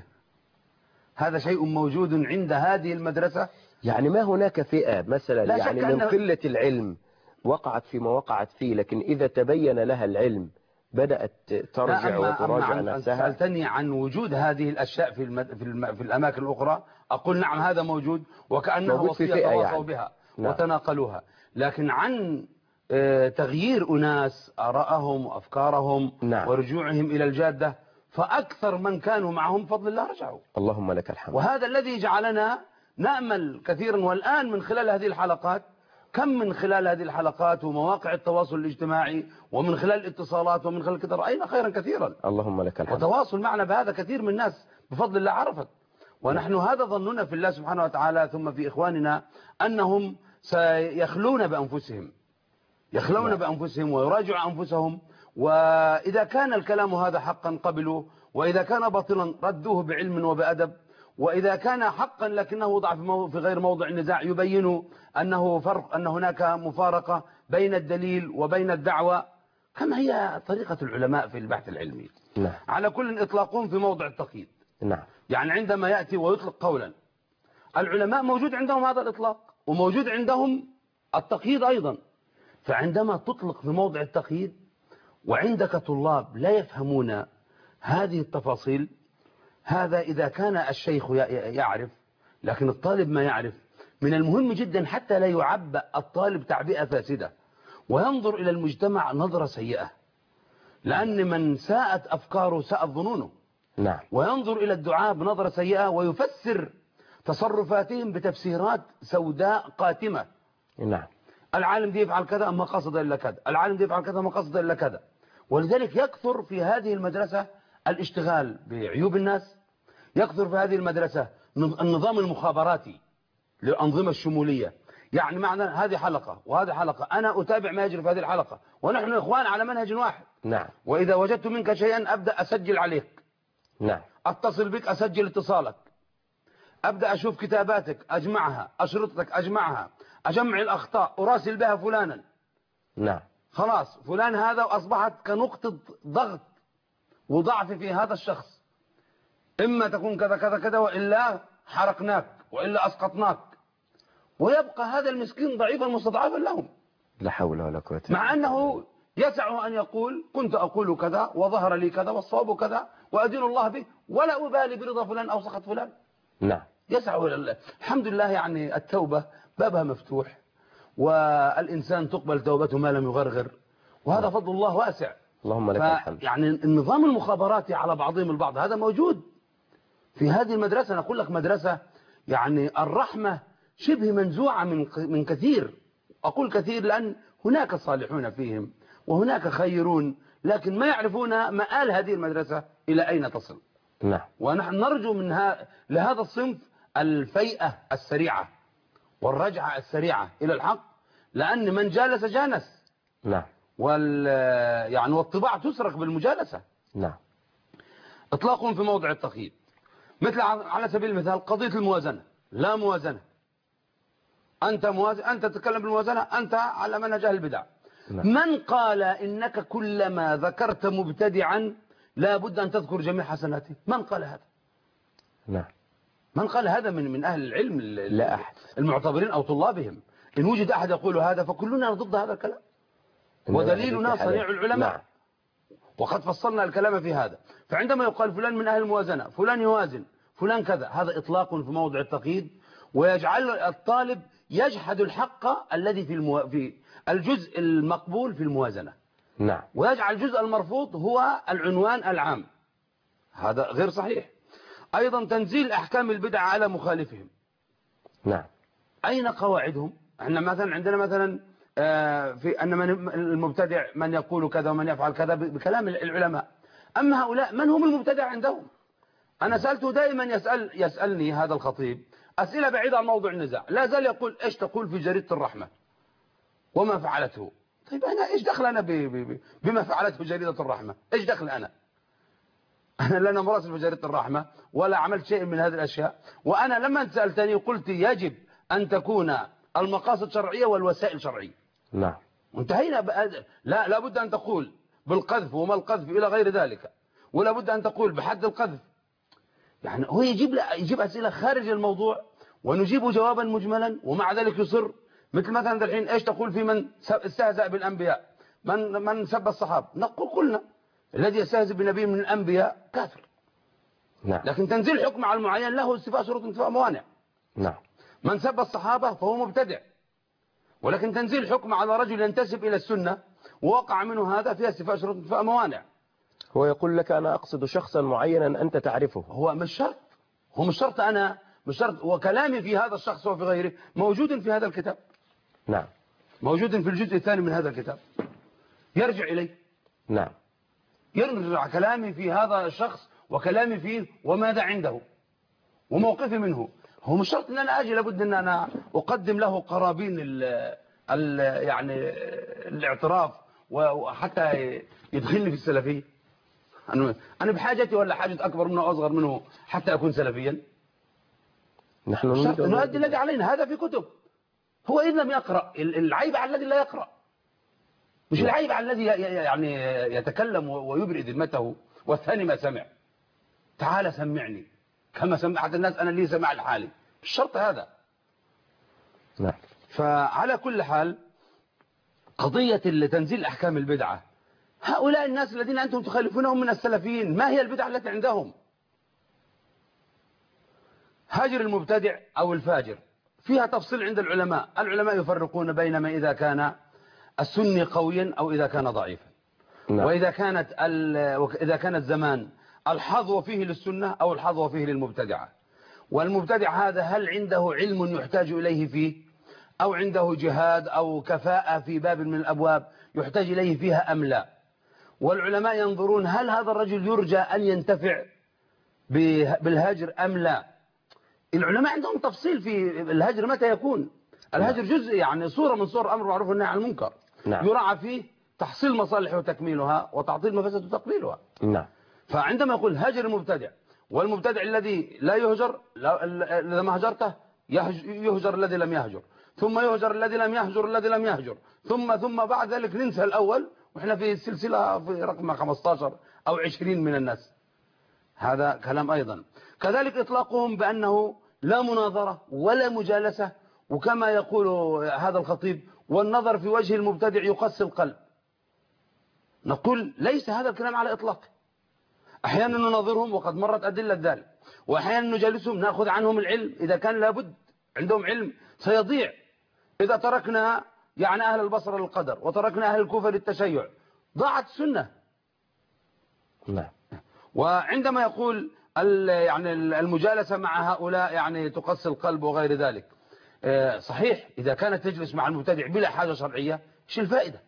هذا شيء موجود عند هذه المدرسة. يعني ما هناك فئة مثلا لا يعني شك من أنه قلة العلم وقعت فيما وقعت فيه، لكن إذا تبين لها العلم بدأت ترجع لا، وتراجع أنت نفسها. سألتني عن وجود هذه الأشياء في الأماكن الأخرى، أقول نعم هذا موجود، وكأنها موجود في وصية فئة تواصوا يعني. بها نعم. وتناقلوها. لكن عن تغيير أناس آراءهم وأفكارهم نعم. ورجوعهم إلى الجادة، فأكثر من كانوا معهم بفضل الله رجعوا. اللهم لك الحمد. وهذا الذي جعلنا نأمل كثيرا. والآن من خلال هذه الحلقات، كم من خلال هذه الحلقات ومواقع التواصل الاجتماعي ومن خلال الاتصالات ومن خلال كده رأينا خيرا كثيرا، اللهم لك الحمد. وتواصل معنا بهذا كثير من الناس بفضل الله عرفت. ونحن هذا ظننا في الله سبحانه وتعالى ثم في إخواننا أنهم سيخلون بأنفسهم، يخلون بأنفسهم ويراجعوا أنفسهم، وإذا كان الكلام هذا حقا قبلوا، وإذا كان باطلا ردوه بعلم وبأدب، وإذا كان حقا لكنه وضع في غير موضع النزاع يبينوا أنه فرق، أن هناك مفارقة بين الدليل وبين الدعوة، كما هي طريقة العلماء في البحث العلمي. نعم. على كل إطلاقهم في موضع التقييد. نعم. يعني عندما يأتي ويطلق قولا، العلماء موجود عندهم هذا الإطلاق وموجود عندهم التقييد أيضا. فعندما تطلق في موضع التقييد وعندك طلاب لا يفهمون هذه التفاصيل، هذا إذا كان الشيخ يعرف لكن الطالب ما يعرف، من المهم جدا حتى لا يعبأ الطالب تعبئة فاسدة وينظر إلى المجتمع نظرة سيئة، لأن من ساءت أفكاره ساءت ظنونه. نعم. وينظر إلى الدعاء بنظرة سيئة ويفسر تصرفاتهم بتفسيرات سوداء قاتمة. نعم. العالم دي يفعل كذا ما قصد إلا كذا، العالم دي يفعل كذا ما قصد إلا كذا. ولذلك يكثر في هذه المدرسة الاشتغال بعيوب الناس، يكثر في هذه المدرسة النظام المخابراتي للأنظمة الشمولية. يعني معنى هذه حلقة وهذه حلقة، أنا أتابع ما يجري في هذه الحلقة ونحن إخوان على منهج واحد. نعم. وإذا وجدت منك شيئا أبدأ أسجل عليك. نعم. أتصل بك أسجل اتصالك، أبدأ أشوف كتاباتك أجمعها، أشرطتك أجمعها، أجمع الأخطاء أراسل بها فلانا. نعم. خلاص فلان هذا أصبحت كنقطة ضغط وضعف في هذا الشخص، إما تكون كذا كذا كذا وإلا حرقناك وإلا أسقطناك، ويبقى هذا المسكين ضعيفا مستضعفا لهم. لا حول ولا قوة إلا مع أنه يسع أن يقول كنت أقول كذا وظهر لي كذا والصواب كذا وأدين الله به ولا أبالي برضا فلان أو سخط فلان. نعم. يسع. الحمد لله يعني التوبة بابها مفتوح، والإنسان تقبل توبته ما لم يغرغر، وهذا فضل الله واسع. اللهم لك الحمد. يعني النظام المخابراتي على بعضهم البعض هذا موجود في هذه المدرسة. أنا أقول لك مدرسة يعني الرحمة شبه منزوعة من كثير. أقول كثير لأن هناك صالحون فيهم وهناك خيرون، لكن ما يعرفون مآل هذه المدرسة إلى أين تصل. نعم. ونحن نرجو لهذا الصنف الفيئة السريعة والرجعة السريعة إلى الحق، لأن من جالس جانس. نعم. يعني والطباع تسرق بالمجالسة. نعم. إطلاقهم في موضع التقييد، مثل على سبيل المثال قضية الموازنة. لا موازنة، أنت موازن، أنت تتكلم بالموازنة، أنت على منهج أهل البدع. نعم. من قال إنك كلما ذكرت مبتدعا لا بد أن تذكر جميع حسناته؟ من قال هذا؟ نعم. من قال هذا من أهل العلم لا أحد المعتبرين أو طلابهم. إن وجد أحد يقول هذا فكلنا ضد هذا الكلام، ودليلنا صنيع العلماء. نعم. وقد فصلنا الكلام في هذا. فعندما يقال فلان من أهل الموازنة، فلان يوازن، فلان كذا، هذا إطلاق في موضع التقييد، ويجعل الطالب يجحد الحق الذي في الجزء المقبول في الموازنة. نعم. ويجعل الجزء المرفوض هو العنوان العام. هذا غير صحيح. أيضا تنزيل أحكام البدع على مخالفهم. نعم. أين قواعدهم؟ احنا مثلا عندنا مثلا في أن المبتدع من يقول كذا ومن يفعل كذا بكلام العلماء. أما هؤلاء من هم المبتدع عندهم؟ أنا سألته دائما، يسألني هذا الخطيب أسئلة بعيدة عن موضوع النزاع، لا زال يقول إيش تقول في جريدة الرحمة وما فعلته. طيب أنا إيش دخل أنا بما فعلته جريدة الرحمة؟ إيش دخل أنا لا مراسل في جريدة الرحمة ولا عملت شيء من هذه الأشياء. وأنا لما سألتني قلت يجب أن تكون المقاصد شرعية والوسائل شرعية. نعم. انتهينا لا بد أن تقول بالقذف وما القذف إلى غير ذلك، ولا بد أن تقول بحد القذف. يعني هو يجيب أسئلة خارج الموضوع ونجيب جوابا مجملا، ومع ذلك يصر. مثل مثلا الحين إيش تقول في من استهزأ بالأنبياء، من سب الصحابة؟ نقول كلنا الذي يستهزئ بنبي من الأنبياء كافر. نعم. لكن تنزيل حكم على المعين له استيفاء شروط انتفاء موانع. نعم. من سب الصحابة فهو مبتدع، ولكن تنزيل حكم على رجل ينتسب إلى السنة ووقع منه هذا فيها استيفاء شروط انتفاء موانع. هو يقول لك أنا أقصد شخصا معينا أنت تعرفه. هو مش شرط أنا مش شرط، وكلامي في هذا الشخص وفي غيره موجود في هذا الكتاب. نعم. موجود في الجزء الثاني من هذا الكتاب، يرجع إليه. نعم. يرجع كلامي في هذا الشخص وكلامي فيه وماذا عنده وموقفي منه. هو مش شرط ان انا اجي، لابد ان انا اقدم له قرابين يعني الاعتراف وحتى يدخلني في السلفيه. انا بحاجتي ولا حاجه اكبر منه واصغر منه حتى اكون سلفيا؟ نحن نؤدي الذي علينا، هذا في كتب. هو إن لم يقرأ، العيب على الذي لا يقرأ، مش العيب على الذي يعني يتكلم ويبرئ ذمته والثاني ما سمع. تعال سمعني كما سمعت الناس، أنا لي سمع الحالي، مش شرط هذا. نعم. فعلى كل حال قضية تنزيل أحكام البدعة، هؤلاء الناس الذين أنتم تخالفونهم من السلفيين، ما هي البدعة التي عندهم؟ هاجر المبتدع أو الفاجر فيها تفصيل عند العلماء. العلماء يفرقون بين ما إذا كان السني قويا أو إذا كان ضعيفا. نعم. وإذا كان الزمان الحظو فيه للسنة أو الحظو فيه للمبتدعة. والمبتدع هذا هل عنده علم يحتاج إليه فيه، أو عنده جهاد أو كفاءة في باب من الأبواب يحتاج إليه فيها أم لا. والعلماء ينظرون هل هذا الرجل يرجى أن ينتفع بالهجر أم لا. العلماء عندهم تفصيل في الهجر متى يكون. الهجر جزء يعني صورة من صور الأمر بالمعروف والنهي عن المنكر. نعم. يراعى فيه تحصيل مصالح وتكميلها وتعطيل مفاسد وتقليلها. نعم. فعندما يقول هجر المبتدع، والمبتدع الذي لا يهجر، إذا ما هجرته يهجر الذي لم يهجر، ثم يهجر الذي لم يهجر الذي لم يهجر، ثم بعد ذلك ننسى الأول، وإحنا في السلسلة في رقم 15 أو 20 من الناس. هذا كلام أيضا. كذلك إطلاقهم بأنه لا مناظرة ولا مجالسة، وكما يقول هذا الخطيب والنظر في وجه المبتدع يقسي القلب. نقول ليس هذا الكلام على إطلاق. أحيانا نناظرهم وقد مرت أدلة ذلك، وأحيانا نجالسهم نأخذ عنهم العلم إذا كان لابد، عندهم علم سيضيع. إذا تركنا يعني أهل البصرة للقدر وتركنا أهل الكوفة للتشيع ضاعت السنة. نعم. وعندما يقول يعني المجالسة مع هؤلاء يعني تقسي القلب وغير ذلك، صحيح إذا كانت تجلس مع المبتدع بلا حاجة شرعية ايش الفائدة؟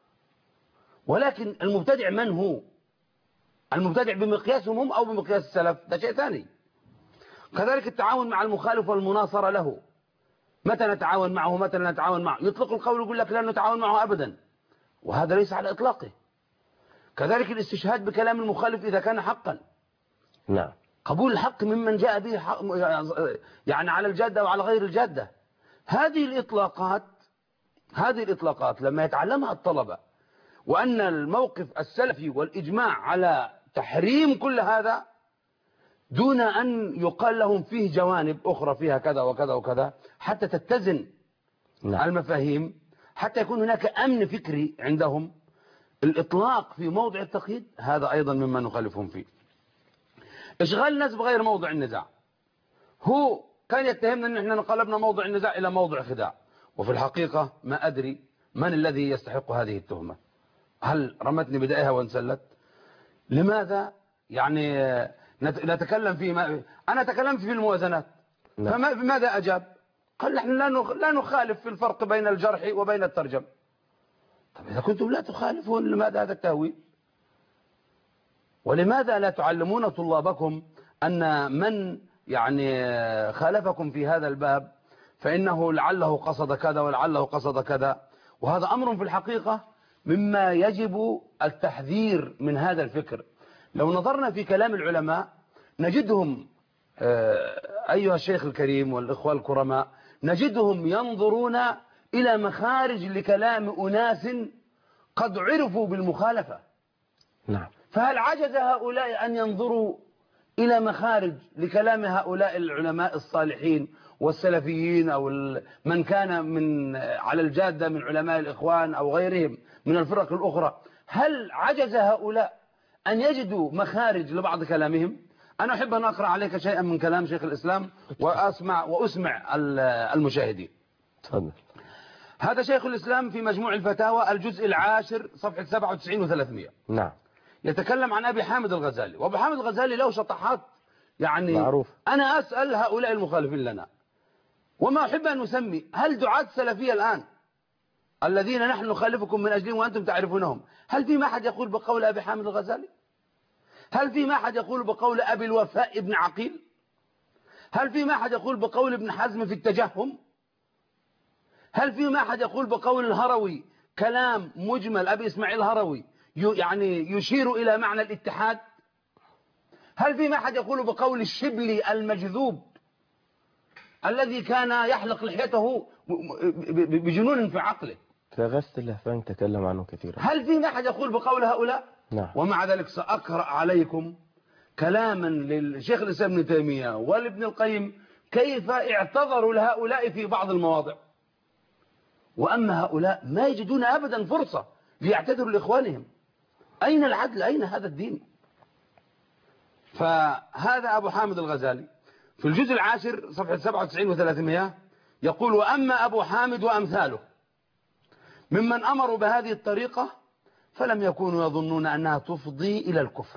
ولكن المبتدع من هو؟ المبتدع بمقياسهم هم أو بمقياس السلف ده شيء ثاني. كذلك التعاون مع المخالف والمناصرة له، متى نتعاون معه متى لا نتعاون معه؟ يطلق القول يقول لك لا نتعاون معه أبدا، وهذا ليس على إطلاقه. كذلك الاستشهاد بكلام المخالف إذا كان حقا. نعم. قبول الحق ممن جاء به يعني على الجادة وعلى غير الجادة. هذه الإطلاقات لما يتعلمها الطلبة، وأن الموقف السلفي والإجماع على تحريم كل هذا دون أن يقال لهم فيه جوانب أخرى فيها كذا وكذا وكذا، حتى تتزن المفاهيم، حتى يكون هناك أمن فكري عندهم. الإطلاق في موضع التقييد هذا أيضا مما نخالفهم فيه. إشغال الناس بغير موضع النزاع، هو كان يتهمنا أن احنا نقلبنا موضع النزاع إلى موضع خداع، وفي الحقيقة ما أدري من الذي يستحق هذه التهمة. هل رمتني بدائها وانسلت؟ لماذا يعني نتكلم فيه؟ أنا تكلمت في الموازنات، فماذا أجاب؟ قال نحن لا نخالف في الفرق بين الجرح وبين الترجم. طب إذا كنتم لا تخالفون لماذا هذا التهويل؟ ولماذا لا تعلمون طلابكم أن من يعني خالفكم في هذا الباب فإنه لعله قصد كذا ولعله قصد كذا، وهذا أمر في الحقيقة مما يجب التحذير من هذا الفكر. لو نظرنا في كلام العلماء نجدهم أيها الشيخ الكريم والإخوة الكرماء، نجدهم ينظرون إلى مخارج لكلام أناس قد عرفوا بالمخالفة. نعم. فهل عجز هؤلاء أن ينظروا إلى مخارج لكلام هؤلاء العلماء الصالحين والسلفيين أو من كان من على الجادة من علماء الإخوان أو غيرهم من الفرق الأخرى؟ هل عجز هؤلاء أن يجدوا مخارج لبعض كلامهم؟ أنا أحب أن أقرأ عليك شيئا من كلام شيخ الإسلام وأسمع المشاهدين. تفضل. هذا شيخ الإسلام في مجموع الفتاوى الجزء العاشر صفحة 97 و300. نعم. يتكلم عن أبي حامد الغزالي، وأبو حامد الغزالي له شطحات يعني معروف. أنا أسأل هؤلاء المخالفين لنا وما أحب أن نسمي، هل دعاة السلفية الآن الذين نحن نخالفكم من أجلهم وأنتم تعرفونهم، هل في ما أحد يقول بقول أبي حامد الغزالي؟ هل في ما أحد يقول بقول أبي الوفاء ابن عقيل؟ هل في ما أحد يقول بقول ابن حزم في التجهم؟ هل في ما أحد يقول بقول الهروي كلام مجمل أبي إسماعيل الهروي يعني يشير إلى معنى الاتحاد؟ هل في ما أحد يقول بقول الشبلي المجذوب الذي كان يحلق لحيته بجنون في عقله؟ فغست اللهفان تكلم عنه كثيرا. هل في ما أحد يقول بقول هؤلاء؟ نعم. ومع ذلك سأقرأ عليكم كلاما للشيخ الإسلام ابن تيمية والابن القيم كيف اعتذروا لهؤلاء في بعض المواضع، وأما هؤلاء ما يجدون أبدا فرصة ليعتذروا لإخوانهم. أين العدل؟ أين هذا الدين؟ فهذا أبو حامد الغزالي في الجزء العاشر صفحة 97 و300 يقول: وأما أبو حامد وأمثاله ممن أمروا بهذه الطريقة فلم يكونوا يظنون أنها تفضي إلى الكفر.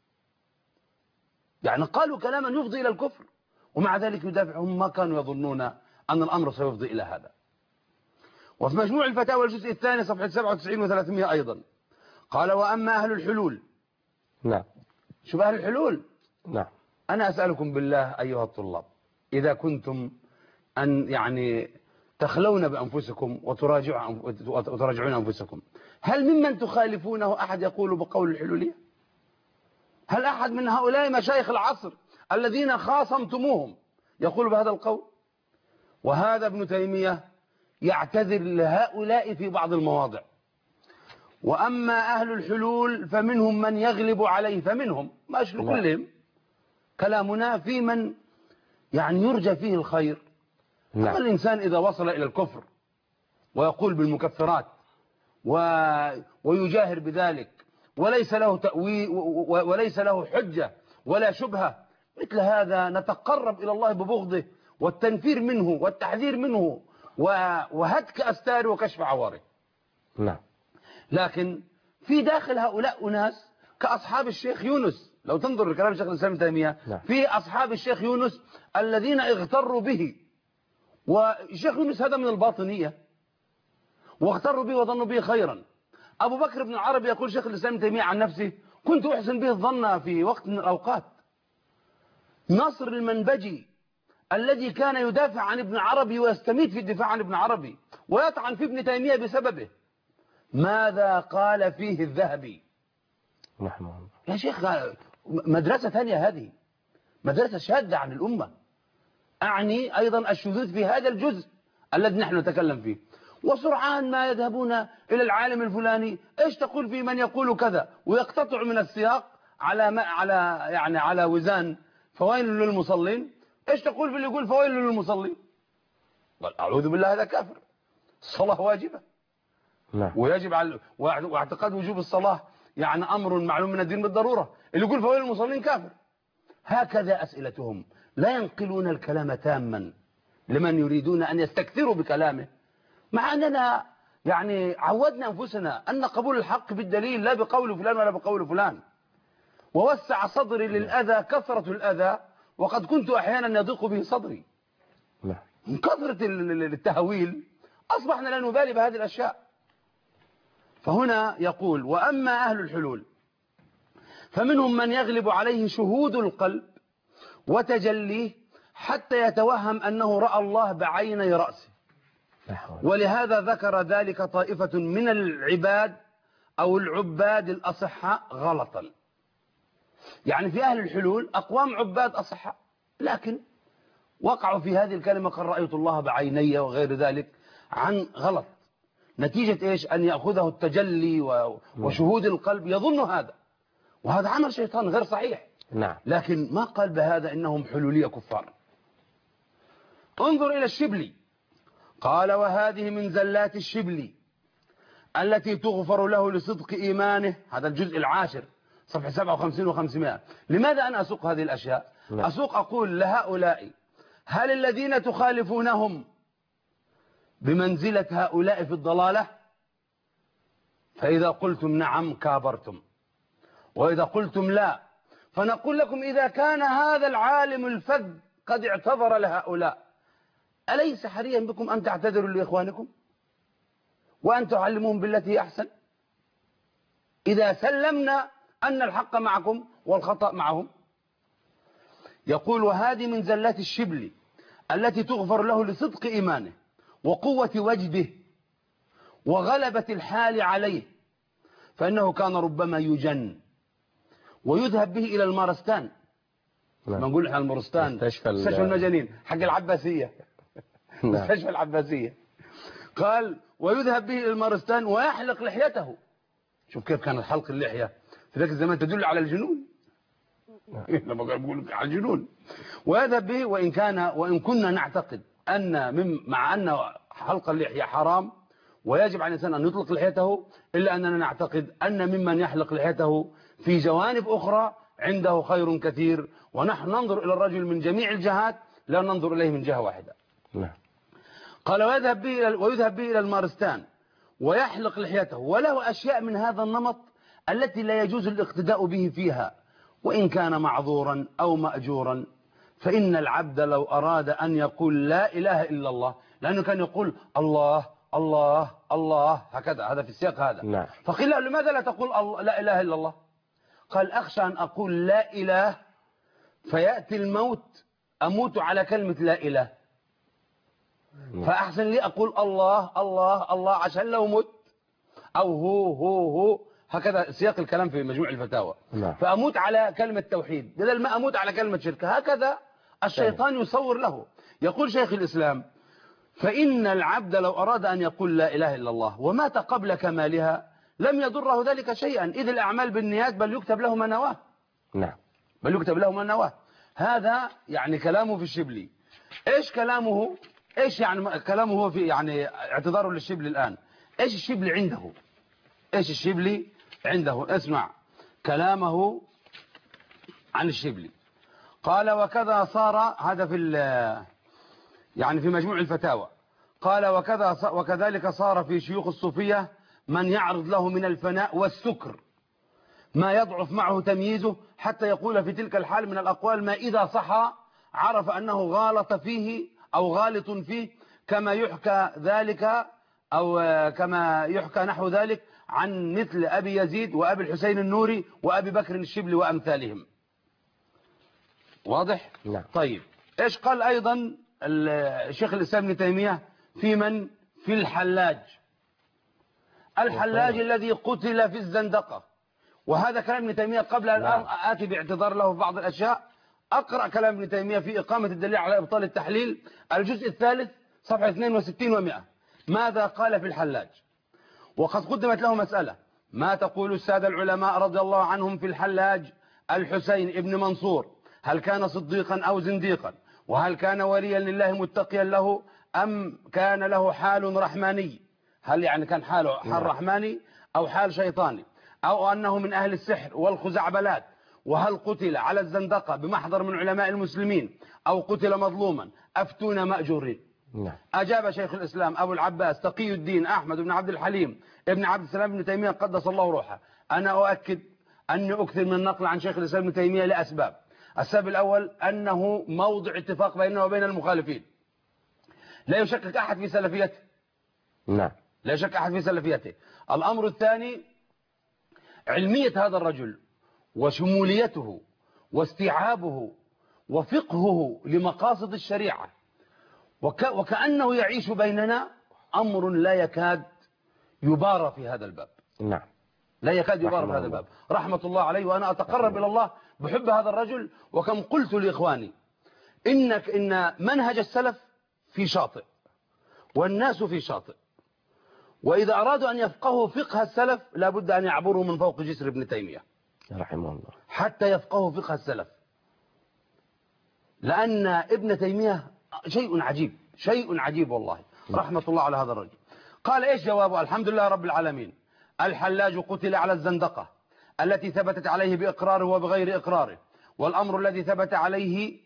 يعني قالوا كلاما يفضي إلى الكفر ومع ذلك يدافعهم، ما كانوا يظنون أن الأمر سيفضي إلى هذا. وفي مجموع الفتاوى الجزء الثاني صفحة 97 و300 أيضا قال: وأما أهل الحلول. نعم. شوف أهل الحلول. نعم. أنا أسألكم بالله أيها الطلاب، إذا كنتم أن يعني تخلون بأنفسكم وتراجعون أنفسكم، هل ممن تخالفونه أحد يقول بقول الحلولية؟ هل أحد من هؤلاء مشايخ العصر الذين خاصمتموهم يقول بهذا القول؟ وهذا ابن تيمية يعتذر لهؤلاء في بعض المواضع. وأما أهل الحلول فمنهم من يغلب عليه، فمنهم مش لكلهم، كلامنا في من يعني يرجى فيه الخير. أما الإنسان إذا وصل إلى الكفر ويقول بالمكفرات ويجاهر بذلك وليس له تأويل وليس له حجة ولا شبهة، مثل هذا نتقرب إلى الله ببغضه والتنفير منه والتحذير منه وهتك أستاره وكشف عواره. نعم. لكن في داخل هؤلاء أناس كأصحاب الشيخ يونس، لو تنظر لكلام الشيخ الإسلام ابن تيمية، في أصحاب الشيخ يونس الذين اغتروا به، والشيخ يونس هذا من الباطنية واغتروا به وظنوا به خيرا. أبو بكر بن العربي يقول شيخ الإسلام ابن تيمية عن نفسه: كنت أحسن به الظن في وقت من الأوقات. نصر المنبجي الذي كان يدافع عن ابن عربي ويستميت في الدفاع عن ابن عربي ويطعن في ابن تيمية بسببه، ماذا قال فيه الذهبي؟ يا شيخ مدرسة ثانية هذه، مدرسة شاذة عن الأمة. أعني أيضا الشذوذ في هذا الجزء الذي نحن نتكلم فيه. وسرعان ما يذهبون إلى العالم الفلاني: إيش تقول في من يقول كذا؟ ويقتطع من السياق على وزان فويل للمصلين. إيش تقول في اللي يقول فويل للمصلين؟ أعوذ بالله، هذا كافر. الصلاة واجبة. ويجب واعتقاد وجوب الصلاة يعني أمر معلوم من الدين بالضرورة. اللي يقول فويل للمصلين كافر. هكذا أسئلتهم، لا ينقلون الكلام تاما لمن يريدون أن يستكثروا بكلامه، مع أننا يعني عودنا أنفسنا أن قبول الحق بالدليل لا بقول فلان ولا بقول فلان. ووسع صدري للأذى كثرة الأذى، وقد كنت أحيانا يضيق به صدري من كثرة التهويل. أصبحنا لا نبالي بهذه الأشياء. فهنا يقول: وأما أهل الحلول فمنهم من يغلب عليه شهود القلب وتجليه حتى يتوهم أنه رأى الله بعيني رأسه. ولهذا ذكر ذلك طائفة من العباد أو العباد الأصحاء غلطا. يعني في أهل الحلول أقوام عباد أصحاء، لكن وقعوا في هذه الكلمة قال رأيت الله بعيني وغير ذلك عن غلط، نتيجة إيش؟ أن يأخذه التجلي وشهود القلب يظن هذا، وهذا عمل شيطان غير صحيح. نعم. لكن ما قال بهذا إنهم حلولية كفار. انظر إلى الشبلي، قال وهذه من زلات الشبلي التي تغفر له لصدق إيمانه. هذا الجزء العاشر صفحة 57 و500. لماذا أنا أسوق هذه الأشياء؟ أسوق أقول لهؤلاء هل الذين تخالفونهم بمنزلة هؤلاء في الضلالة؟ فإذا قلتم نعم كابرتم، وإذا قلتم لا فنقول لكم إذا كان هذا العالم الفذ قد اعتذر لهؤلاء أليس حريا بكم أن تعتذروا لإخوانكم وأن تعلموهم بالتي أحسن؟ إذا سلمنا أن الحق معكم والخطأ معهم. يقول وهذه من زلات الشبل التي تغفر له لصدق إيمانه وقوة وجده وغلبة الحال عليه، فإنه كان ربما يجن ويذهب به إلى المارستان. ما نقول احنا المارستان مستشفى المجانين حق العباسية. مستشفى العباسية. قال ويذهب به إلى المارستان ويحلق لحيته. شوف كيف كانت حلق اللحية في ذاك الزمان تدل على الجنون. لما بقول على الجنون. ويذهب به وإن كنا نعتقد مع أن حلق اللحية حرام ويجب على الإنسان أن يطلق لحيته، إلا أننا نعتقد أن ممن يحلق لحيته في جوانب أخرى عنده خير كثير، ونحن ننظر إلى الرجل من جميع الجهات لا ننظر إليه من جهة واحدة. قال ويذهب به إلى المارستان ويحلق لحيته، وله أشياء من هذا النمط التي لا يجوز الاقتداء به فيها، وإن كان معذورا أو مأجورا. فإن العبد لو أراد أن يقول لا إله إلا الله، لأنه كان يقول الله الله الله هكذا، هذا في السياق هذا. فقيل له لماذا لا تقول لا إله إلا الله؟ قال أخشى أن أقول لا إله فيأتي الموت أموت على كلمة لا إله، فأحسن لي أقول الله الله الله عشان لو مت أو هو هكذا سياق الكلام في مجموع الفتاوى. فأموت على كلمة توحيد بدل ما أموت على كلمة شرك. هكذا الشيطان يصور له. يقول شيخ الإسلام فإن العبد لو أراد أن يقول لا إله إلا الله ومات قبل كمالها لم يضره ذلك شيئا، إذ الأعمال بالنيات بل يكتب له ما نواه. بل يكتب له ما نواه. هذا يعني كلامه في الشبلي. إيش كلامه؟ إيش يعني كلامه هو في يعني اعتذاره للشبلي الآن؟ إيش الشبلي عنده؟ إيش الشبلي عنده؟ اسمع كلامه عن الشبلي. قال وكذا صار، هذا في مجموع الفتاوى. قال وكذلك صار في شيوخ الصوفية من يعرض له من الفناء والسكر ما يضعف معه تمييزه، حتى يقول في تلك الحال من الأقوال ما إذا صحى عرف أنه غالط فيه أو غالط فيه، كما يحكى ذلك أو كما يحكى نحو ذلك عن مثل أبي يزيد وأبي الحسين النوري وأبي بكر الشبلي وأمثالهم. واضح؟ طيب إيش قال أيضا الشيخ الإسلام ابن تيمية في الحلاج الذي قتل في الزندقة. وهذا كلام ابن تيمية قبل أن آتي باعتذار له في بعض الأشياء. أقرأ كلام ابن تيمية في إقامة الدليل على إبطال التحليل الجزء الثالث صفحة 62 و100. ماذا قال في الحلاج؟ وقد قدمت له مسألة: ما تقول السادة العلماء رضي الله عنهم في الحلاج الحسين ابن منصور؟ هل كان صديقا أو زنديقا؟ وهل كان وليا لله متقيا له أم كان له حال رحماني؟ هل يعني كان حاله حال رحماني أو حال شيطاني، أو أنه من أهل السحر والخزعبلات؟ وهل قتل على الزندقة بمحضر من علماء المسلمين أو قتل مظلوما؟ أفتونا مأجورين. أجاب شيخ الإسلام أبو العباس تقي الدين أحمد بن عبد الحليم ابن عبد السلام بن تيمية قدس الله روحه: أنا أؤكد أني أكثر من النقل عن شيخ الإسلام بن تيمية لأسباب. السبب الأول أنه موضع اتفاق بيننا وبين المخالفين، لا يشكك أحد في سلفيته. لا يشك أحد في سلفيته. الأمر الثاني علمية هذا الرجل وشموليته واستيعابه وفقهه لمقاصد الشريعة وكأنه يعيش بيننا أمر لا يكاد يبارى في هذا الباب. نعم. لا يكاد يبارى في رحمه هذا الله. الباب رحمة الله عليه. وأنا أتقرب إلى الله بحب هذا الرجل. وكم قلت لإخواني إن منهج السلف في شاطئ والناس في شاطئ، وإذا أرادوا أن يفقهوا فقه السلف لابد أن يعبروا من فوق جسر ابن تيمية رحمه الله حتى يفقهوا فقه السلف، لأن ابن تيمية شيء عجيب والله رحمة الله على هذا الرجل. قال إيش جوابه؟ الحمد لله رب العالمين. الحلاج قتل على الزندقة التي ثبتت عليه بإقراره وبغير إقراره، والأمر الذي ثبت عليه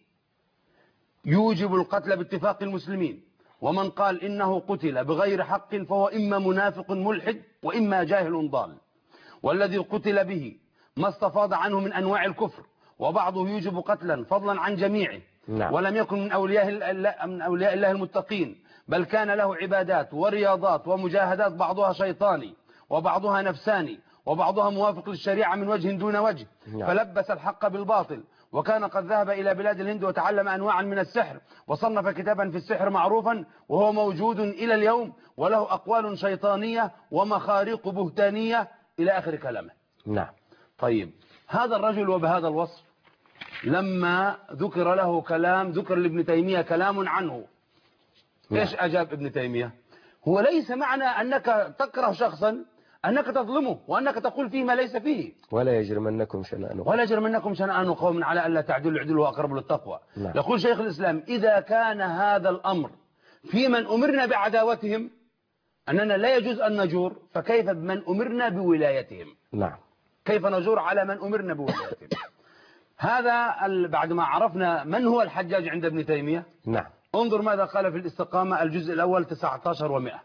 يوجب القتل باتفاق المسلمين، ومن قال إنه قتل بغير حق فهو إما منافق ملحد وإما جاهل ضال، والذي قتل به ما استفاض عنه من أنواع الكفر، وبعضه يوجب قتلا فضلا عن جميعه. نعم. ولم يكن من أولياء الله المتقين، بل كان له عبادات ورياضات ومجاهدات بعضها شيطاني وبعضها نفساني وبعضها موافق للشريعة من وجه دون وجه. نعم. فلبس الحق بالباطل، وكان قد ذهب إلى بلاد الهند وتعلم أنواعا من السحر، وصنف كتابا في السحر معروفا وهو موجود إلى اليوم، وله أقوال شيطانية ومخاريق بهتانية إلى آخر كلامه. نعم. طيب هذا الرجل وبهذا الوصف لما ذكر له كلام، ذكر لابن تيمية كلام عنه، إيش أجاب ابن تيمية؟ هو ليس معنى أنك تكره شخصا أنك تظلمه وأنك تقول فيه ما ليس فيه. ولا يجرمنكم شنآن قوم على ألا تعدلوا اعدلوا أقرب للتقوى. نعم. يقول شيخ الإسلام إذا كان هذا الأمر في من أمرنا بعداوتهم أننا لا يجوز أن نجور، فكيف بمن أمرنا بولايتهم؟ نعم. كيف نجور على من أمرنا بولايتهم؟ هذا بعد ما عرفنا من هو الحجاج عند ابن تيمية. نعم. انظر ماذا قال في الاستقامة الجزء الأول 19 و100.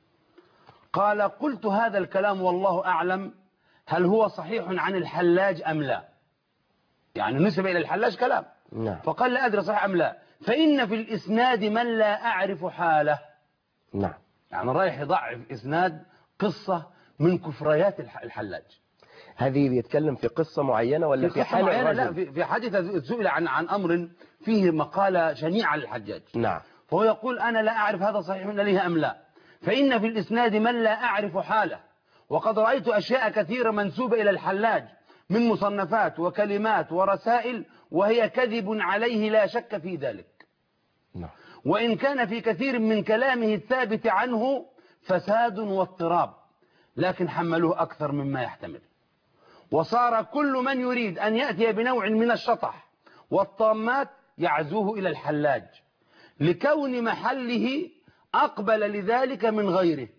قال قلت هذا الكلام والله أعلم هل هو صحيح عن الحلاج أم لا، يعني نسب إلى الحلاج كلام. نعم. فقال لا أدري صحيح أم لا، فإن في الإسناد من لا أعرف حاله. نعم. يعني رايح يضعف إسناد قصة من كفريات الحلاج. هذه بيتكلم في قصة معينة ولا في حالة معينة؟ لا، في حادثة سئل عن أمر فيه مقالة شنيعة للحجاج. نعم. فهو يقول أنا لا أعرف هذا صحيح ليه أم لا، فإن في الإسناد من لا أعرف حاله، وقد رأيت أشياء كثيرة منسوبة إلى الحلاج من مصنفات وكلمات ورسائل وهي كذب عليه لا شك في ذلك. نعم. وإن كان في كثير من كلامه الثابت عنه فساد واضطراب، لكن حملوه أكثر مما يحتمل، وصار كل من يريد أن يأتي بنوع من الشطح والطامات يعزوه إلى الحلاج لكون محله أقبل لذلك من غيره،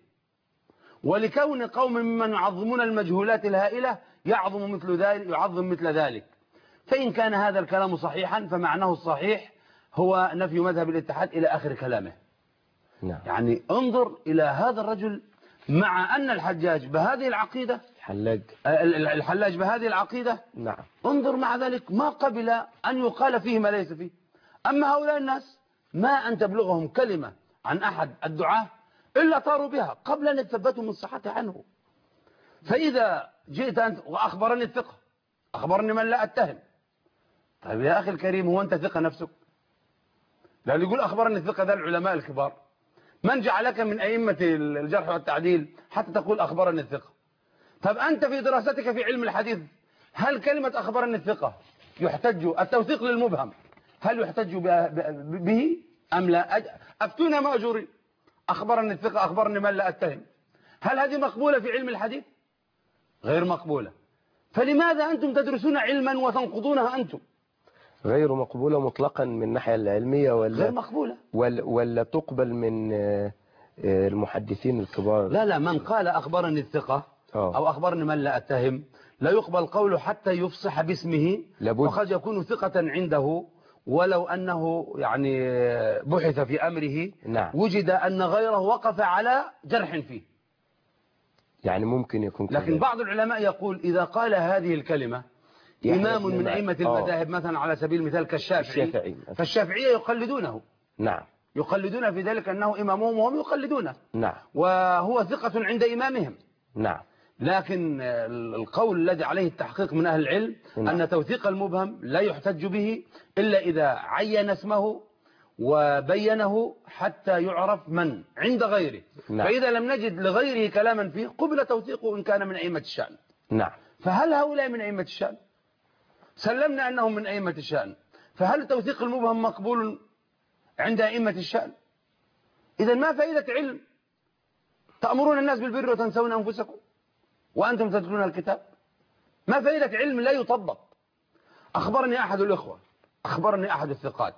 ولكون قوم ممن يعظمون المجهولات الهائلة يعظم مثل ذلك. فإن كان هذا الكلام صحيحا فمعناه الصحيح هو نفي مذهب الاتحاد إلى آخر كلامه. نعم. يعني انظر إلى هذا الرجل، مع أن الحجاج بهذه العقيدة، الحلاج بهذه العقيدة، نعم، انظر مع ذلك ما قبل أن يقال فيه ما ليس فيه. أما هؤلاء الناس ما أن تبلغهم كلمة عن أحد الدعاة إلا طاروا بها قبل أن يتثبتوا من صحتها عنه. فإذا جئت أنت وأخبرني الثقة، أخبرني من لا أتهم، طيب يا أخي الكريم هو أنت ثقة نفسك؟ لا، اللي يقول أخبرني الثقة ذا العلماء الكبار. من جعلك من أئمة الجرح والتعديل حتى تقول أخبرني الثقة؟ طب أنت في دراستك في علم الحديث هل كلمة أخبرني الثقة يحتج التوثيق للمبهم هل يحتج به أم لا؟ أفتونا مأجورين، أخبرني الثقة، أخبرني من لا أتهم، هل هذه مقبولة في علم الحديث؟ غير مقبولة. فلماذا أنتم تدرسون علما وتنقضونها أنتم؟ غير مقبولة مطلقا من الناحية العلمية غير مقبولة ولا تقبل من المحدثين الكبار؟ لا، من قال أخبرني الثقة أو أخبرني من لا أتهم لا يقبل قوله حتى يفصح باسمه، وقد يكون ثقة عنده ولو أنه يعني بحث في أمره، نعم، وجد أن غيره وقف على جرح فيه، يعني ممكن يكون كذلك. لكن بعض العلماء يقول إذا قال هذه الكلمة إمام من أئمة المذاهب مثلا على سبيل المثال كالشافعي، فالشافعية يقلدونه، نعم، يقلدون في ذلك أنه إمامهم وهم يقلدونه، نعم، وهو ثقة عند إمامهم، نعم، لكن القول الذي عليه التحقيق من أهل العلم أن توثيق المبهم لا يحتج به إلا إذا عين اسمه وبينه حتى يعرف من عند غيره. فإذا لم نجد لغيره كلاما فيه قبل توثيقه إن كان من أئمة الشأن. نعم. فهل هؤلاء من أئمة الشأن؟ سلمنا أنهم من أئمة الشأن، فهل توثيق المبهم مقبول عند أئمة الشأن؟ إذا ما فائدة علم تأمرون الناس بالبر وتنسون أنفسكم وأنتم تتلون الكتاب؟ ما فائدة علم لا يطبق؟ أخبرني أحد الإخوة، أخبرني أحد الثقات،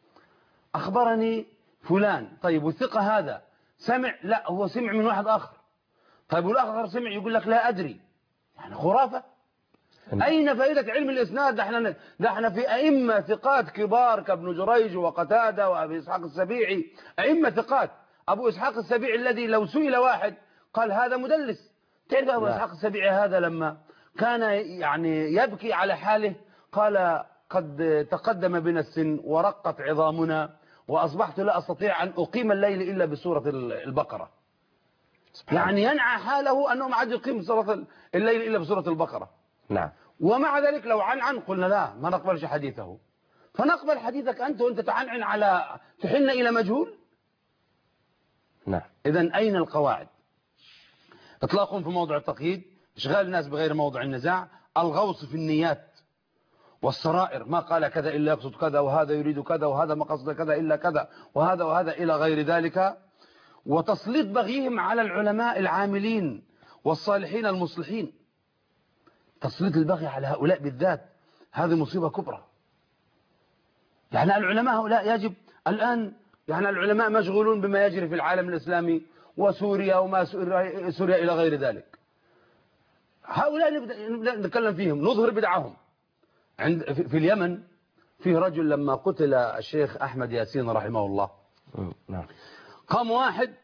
أخبرني فلان، طيب والثقة هذا سمع؟ لا، هو سمع من واحد آخر. طيب والآخر سمع يقول لك لا أدري. يعني خرافة. أين فائدة علم الإسناد؟ ده احنا في أئمة ثقات كبار كابن جريج وقتادة وأبي إسحاق السبيعي، أئمة ثقات. أبو إسحاق السبيعي الذي لو سئل واحد قال هذا مدلس. تعرف أبو إسحاق السبيعي هذا لما كان يعني يبكي على حاله قال قد تقدم بنا السن ورقت عظامنا وأصبحت لا أستطيع أن أقيم الليل إلا بسورة البقرة. يعني ينعى حاله أنه ما عاد يقيم سورة الليل إلا بسورة البقرة. نعم. ومع ذلك لو عن قلنا لا، ما نقبلش حديثه. فنقبل حديثك أنت وأنت تعنعن على تحن إلى مجهول. نعم. إذن أين القواعد؟ إطلاقهم في موضع التقييد، إشغال الناس بغير موضع النزاع، الغوص في النيات والسرائر، ما قال كذا إلا يقصد كذا، وهذا يريد كذا، وهذا ما قصد كذا إلا كذا، وهذا إلى غير ذلك، وتسليط بغيهم على العلماء العاملين والصالحين المصلحين. تسليط البغي على هؤلاء بالذات هذه مصيبة كبرى. يعني العلماء هؤلاء يجب الآن، يعني العلماء مشغولون بما يجري في العالم الإسلامي وسوريا وما سوريا إلى غير ذلك. هؤلاء نبدأ نتكلم فيهم، نظهر بدعهم. في اليمن فيه رجل لما قتل الشيخ أحمد ياسين رحمه الله، قام واحد،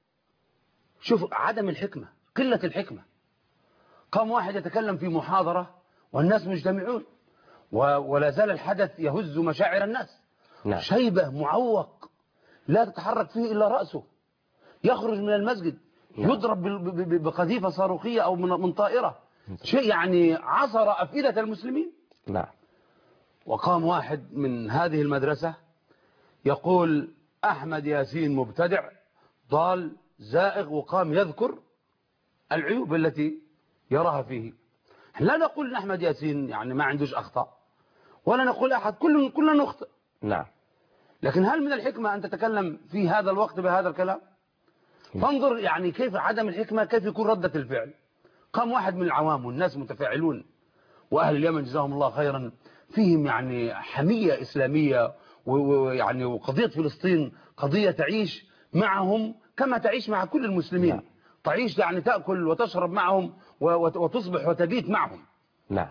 شوف عدم الحكمة، قلة الحكمة، قام واحد يتكلم في محاضرة والناس مجتمعون ولا زال الحدث يهز مشاعر الناس. شيبة معوق لا تتحرك فيه إلا رأسه، يخرج من المسجد يضرب بقذيفة صاروخية أو من طائرة، شيء يعني عصر أفئدة المسلمين. نعم. وقام واحد من هذه المدرسة يقول أحمد ياسين مبتدع ضال زائغ، وقام يذكر العيوب التي يراها فيه. لا نقول أن أحمد ياسين يعني ما عندوش أخطاء، ولا نقول أحد كلنا نخطئ. نعم. لكن هل من الحكمة أن تتكلم في هذا الوقت بهذا الكلام؟ فانظر يعني كيف عدم الحكمة، كيف يكون ردة الفعل. قام واحد من العوام والناس متفاعلون، وأهل اليمن جزاهم الله خيرا فيهم يعني حمية إسلامية، ويعني وقضية فلسطين قضية تعيش معهم كما تعيش مع كل المسلمين. تعيش يعني تأكل وتشرب معهم وتصبح وتبيت معهم. نعم.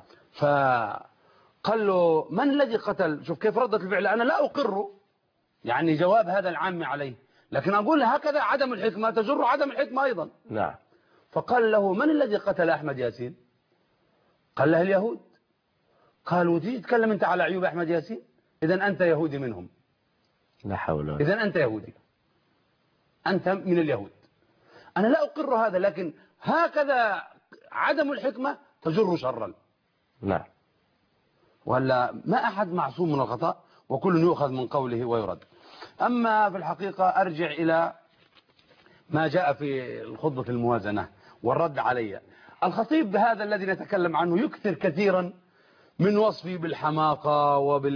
فقال له من الذي قتل؟ شوف كيف ردة الفعل. أنا لا أقر يعني جواب هذا العام عليه، لكن أقول هكذا عدم الحكمة تجر عدم الحكمة أيضا. نعم. فقال له من الذي قتل أحمد ياسين؟ قال له اليهود. قالوا تتكلم أنت على عيوب أحمد ياسين؟ إذن أنت يهودي منهم. لا حول ولا. إذن أنت يهودي، أنت من اليهود. أنا لا أقر هذا، لكن هكذا عدم الحكمة تجر شرا. نعم. ولا ما أحد معصوم من الخطأ، وكل يؤخذ من قوله ويرد. أما في الحقيقة أرجع إلى ما جاء في الخطبة الموازنة والرد علي. الخطيب هذا الذي نتكلم عنه يكثر كثيرا من وصفي بالحماقة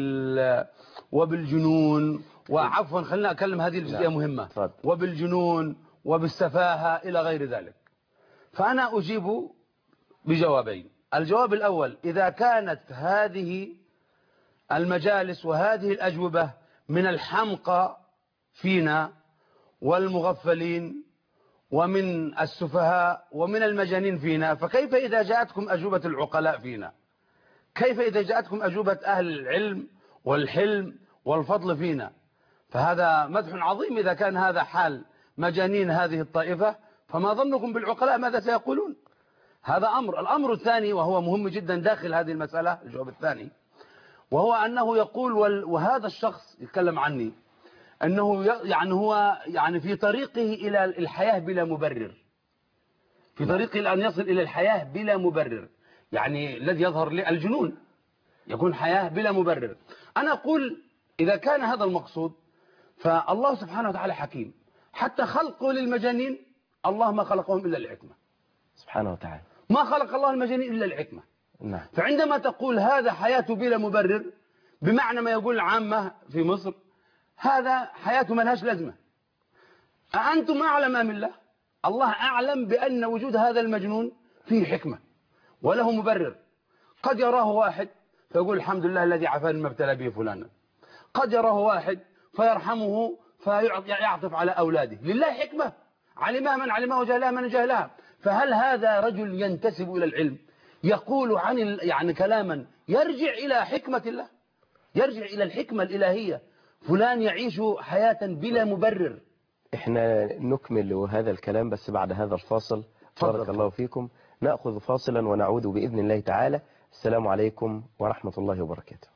وبالجنون، وعفوا خلنا أكلم هذه الجزئية مهمة، وبالجنون وبالسفاهة إلى غير ذلك. فأنا أجيب بجوابين. الجواب الأول، إذا كانت هذه المجالس وهذه الأجوبة من الحمقى فينا والمغفلين ومن السفهاء ومن المجانين فينا، فكيف إذا جاءتكم أجوبة العقلاء فينا؟ كيف إذا جاءتكم أجوبة أهل العلم والحلم والفضل فينا؟ فهذا مدح عظيم. إذا كان هذا حال مجانين هذه الطائفة، فما ظنكم بالعقلاء ماذا سيقولون؟ هذا أمر. الأمر الثاني وهو مهم جدا داخل هذه المسألة، الجواب الثاني، وهو أنه يقول وهذا الشخص يتكلم عني أنه يعني هو يعني في طريقه إلى الحياة بلا مبرر. في طريق إلى أن يصل إلى الحياة بلا مبرر. يعني الذي يظهر لي الجنون يكون حياة بلا مبرر. أنا أقول إذا كان هذا المقصود فالله سبحانه وتعالى حكيم، حتى خلقه للمجانين الله ما خلقهم إلا الحكمة سبحانه وتعالى، ما خلق الله المجانين إلا الحكمة. نعم. فعندما تقول هذا حياته بلا مبرر بمعنى ما يقول العامة في مصر هذا حياته ما لهاش لازمة. أأنتم أعلم أم الله؟ الله أعلم بأن وجود هذا المجنون فيه حكمة وله مبرر. قد يراه واحد فيقول الحمد لله الذي عافاني مما ابتلى به فلانا، قد يراه واحد فيرحمه فيعطف على أولاده. لله حكمة علمها من علمها وجهلها من جهلها. فهل هذا رجل ينتسب إلى العلم يقول عن كلاما يرجع إلى حكمة الله، يرجع إلى الحكمة الإلهية؟ فلان يعيش حياة بلا مبرر. احنا نكمل هذا الكلام بس بعد هذا الفاصل. بارك الله فيكم. نأخذ فاصلا ونعود بإذن الله تعالى. السلام عليكم ورحمة الله وبركاته.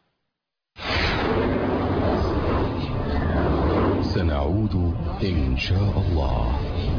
سنعود إن شاء الله.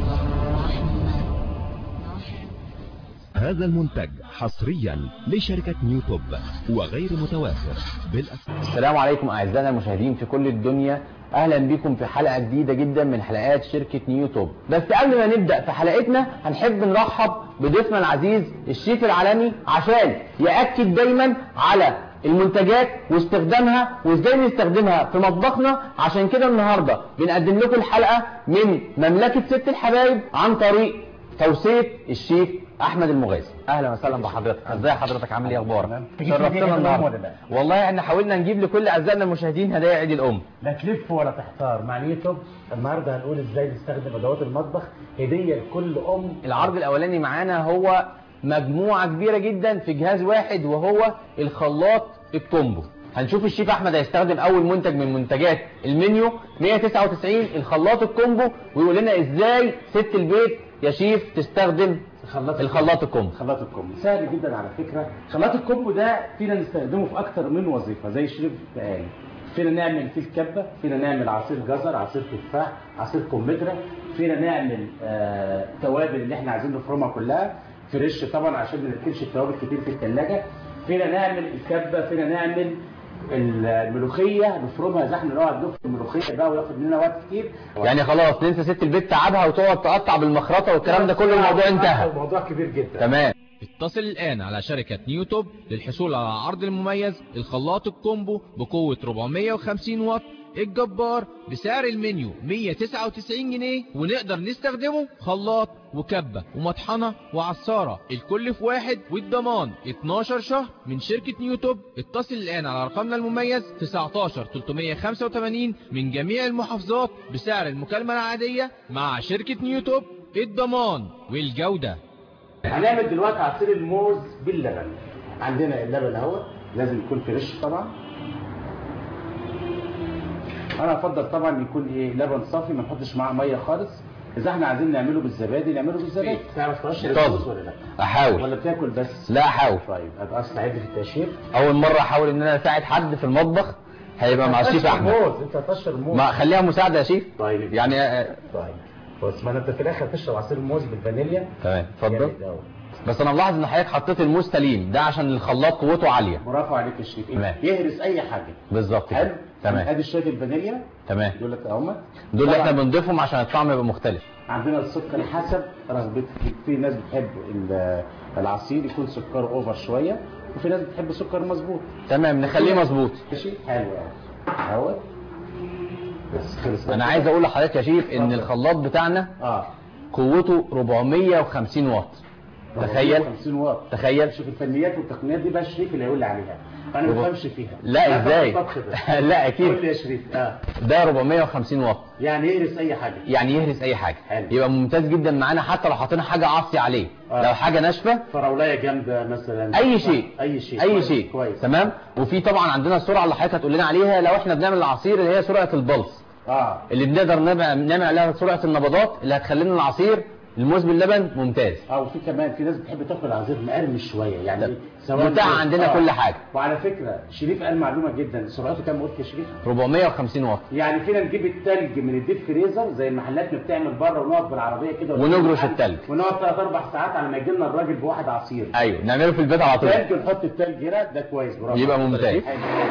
هذا المنتج حصريا لشركة نيوتوب وغير متوافر السلام عليكم أعزائنا المشاهدين في كل الدنيا، أهلا بكم في حلقة جديدة جدا من حلقات شركة نيوتوب. بس قبل ما نبدأ في حلقتنا هنحب نرحب بضيفنا العزيز الشيف العالمي عشان يأكد دايما على المنتجات واستخدامها وازاي نستخدمها في مطبخنا. عشان كده النهاردة بنقدم لكم الحلقة من مملكة ست الحبايب عن طريق توصية الشيف احمد المغازي. اهلا وسهلا بحضرتك. ازاي حضرتك؟ عامل ايه؟ اخبارك؟ شرفتنا النهارده. والله احنا حاولنا نجيب لكل اعزائنا المشاهدين هدايا عيد الام. لا تلف ولا تحتار مع نيوتوب. النهارده هنقول ازاي نستخدم ادوات المطبخ هديه لكل ام. العرض الاولاني معانا هو مجموعه كبيره جدا في جهاز واحد وهو الخلاط الكومبو. هنشوف الشيف احمد هيستخدم اول منتج من منتجات المنيو 199 الخلاط الكومبو، ويقول لنا ازاي ست البيت يا شيف تستخدم الخلاط الكومبو. خلاط الكومبو سهل جدا على فكره. خلاط الكومبو ده فينا نستخدمه في اكتر من وظيفه زي الشريف قال. فينا نعمل فيه الكبه، فينا نعمل عصير جزر، عصير تفاح، عصير كمثرى، فينا نعمل توابل اللي احنا عايزين نفرمها كلها فريش طبعا عشان ما نركنش التوابل كتير في الثلاجه. فينا نعمل الكبه، فينا نعمل الملوخيه نفرمها زي احنا نقعد نفرم الملوخيه بقى وياخد مننا وقت كتير. يعني خلاص ننسى ست البيت تعبها وتقعد تقطع بالمخرطه والكلام ده كله، الموضوع انتهى. الموضوع كبير جدا. تمام. اتصل الآن على شركة نيوتوب للحصول على عرض المميز الخلاط الكومبو بقوة 450 واط الجبار بسعر المنيو 199 جنيه، ونقدر نستخدمه خلاط وكبة ومطحنة وعصارة الكل في واحد، والضمان 12 شهر من شركة نيوتوب. اتصل الآن على رقمنا المميز 19 385 من جميع المحافظات بسعر المكالمة العادية. مع شركة نيوتوب الضمان والجودة. هنعمل دلوقتي عصير الموز باللبن. عندنا اللبن اهو لازم يكون فريش طبعا. انا افضل طبعا يكون ايه لبن صافي ما نحطش معاه ميه خالص. اذا احنا عايزين نعمله بالزبادي نعمله بالزبادي. تعرف تقشر الموز ولا لا؟ احاول. ولا بتاكل بس؟ لا احاول. طيب ابقى استعد في التقشير. اول مره احاول ان انا اساعد حد في المطبخ هيبقى مع الشيف احمد. انت هتقشر الموز. ما خليها مساعده يا شيف. طيب يعني طيب بس ما انت في الاخر تشرب عصير الموز بالفانيليا. تمام اتفضل. بس انا ملاحظ ان حضرتك حطيت الموز سليم ده عشان الخلاط قوته عاليه. برافو عليك يا شريف. يهرس اي حاجه. بالظبط حلو. تمام. ادي شويه الفانيليا. تمام. دول اهمت. دول اللي احنا بنضيفهم عشان الطعم يبقى مختلف. عندنا السكر حسب رغبتك. في ناس بتحب العصير يكون سكره اوفر شويه، وفي ناس بتحب سكر مظبوط. تمام نخليه مظبوط. ماشي حلو اهو. بس خلص. انا عايز اقول لحضرتك يا شيف ان الخلاط بتاعنا قوته 450 واط. تخيل 50 واط. تخيل. شوف الفنيات والتقنيات دي بقى الشريف اللي هيقول لي عليها. انا ما بفهمش فيها. لا ازاي؟ لا اكيد. قول لي يا شريف. ده 450 واط. يعني يهرس اي حاجه. يعني يهرس اي حاجه. حلو. يبقى ممتاز جدا معانا حتى لو حطينا حاجه عصي عليه. لو حاجه ناشفه فراولايه جامده مثلا. اي شيء. اي شيء. اي شيء. كويس. تمام. وفي طبعا عندنا السرعه اللي حضرتك هتقول لنا عليها لو احنا بنعمل العصير اللي هي سرعه البلس. اللي بنقدر نعمل عليها سرعه النبضات اللي هتخلي لنا العصير الموز باللبن ممتاز. وفي كمان في ناس بتحب تاكل عصير مقرمش شويه يعني متاح عندنا كل حاجه. وعلى فكره شريف قال معلومه جدا، سرعته كام قلت يا شريف؟ 450 واط. يعني فينا نجيب التلج من الديب فريزر زي المحلات ما بتعمل بره ونقف بالعربيه كده ونجرش التلج ونقعد 3-4 ساعات على ما يجي لنا الراجل بواحد عصير. ايوه نعمله في البيت على طول. تلج نحط التلج هنا، ده كويس برافو. يبقى ممتاز.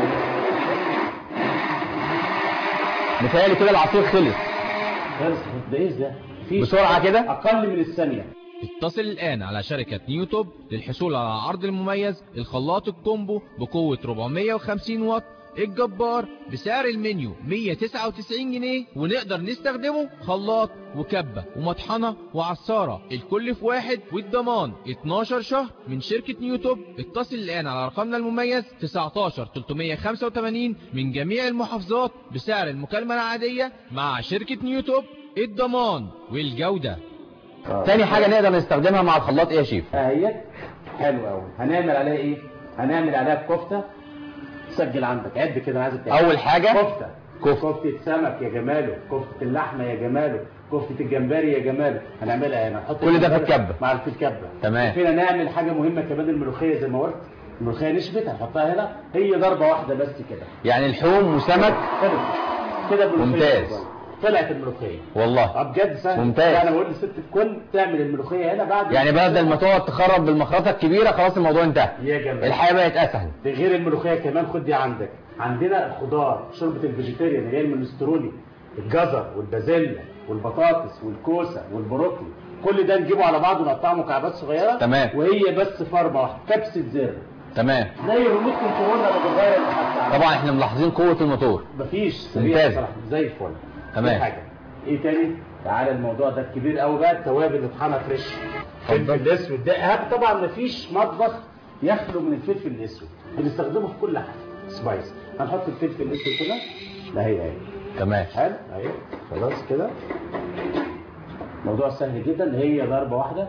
متهيألي كده العصير خلص. ده ايه ده؟ بسرعه كده اقل من الثانيه. اتصل الآن على شركة نيوتوب للحصول على عرض المميز الخلاط الكومبو بقوة 450 واط الجبار بسعر المنيو 199 جنيه، ونقدر نستخدمه خلاط وكبة ومطحنة وعصارة الكل في واحد، والضمان 12 شهر من شركة نيوتوب. اتصل الآن على رقمنا المميز 19 385 من جميع المحافظات بسعر المكالمة العادية. مع شركة نيوتوب الضمان والجودة. تاني حاجة نقدر نستخدمها مع الخلاط ايه يا شيف؟ اهي حلو قوي. هنعمل عليها ايه؟ هنعمل عليها الكفته. سجل عندك، عد كده، عايزك تعد. اول حاجه كفته سمك يا جماله، كفته اللحمه يا جماله، كفته الجمبري يا جماله. هنعملها هنا، نحط كل ده في الكبه مع الكبه. تمام. فينا نعمل حاجه مهمه كمان، الملوخيه زي ما قلت. الملوخيه نشفت هنحطها هنا، هي ضربه واحده بس كده. يعني لحوم وسمك كده ممتاز. طلعت الملوخيه والله بجد سهل. ممتاز. يعني بقول للست الكل تعمل الملوخيه هنا بعد يعني بدل ما تقعد تخرب بالمخرطه الكبيره خلاص الموضوع انتهى. يا جماعه الحياه بقت اسهل. ده غير الملوخيه كمان، خد دي عندك. عندنا الخضار، شوربه الفيجيتيريان اللي هي المنستروني، الجزر والبازيلا والبطاطس والكوسه والبروكلي، كل ده نجيبه على بعضه ونقطعه مكعبات صغيره. تمام. وهي بس فرمه واحده، كبسه زر. تمام. زي ريموت كنترول لما بتغير المحطه. طبعا احنا ملاحظين قوه الموتور. مفيش ممتاز زي الفل. تمام. حاجه ايه تاني؟ تعالى الموضوع ده الكبير قوي بقى، التوابل نطحنها فريش. الفلفل الاسود ده اهم طبعا، مفيش مطبخ يخلو من الفلفل الاسود، بنستخدمه في كل حاجه سبايس. هنحط الفلفل الاسود كده، ده هي تمام. حلو اهي خلاص كده. موضوع سهل جدا، هي ضربه واحده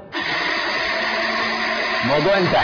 الموضوع انتهى.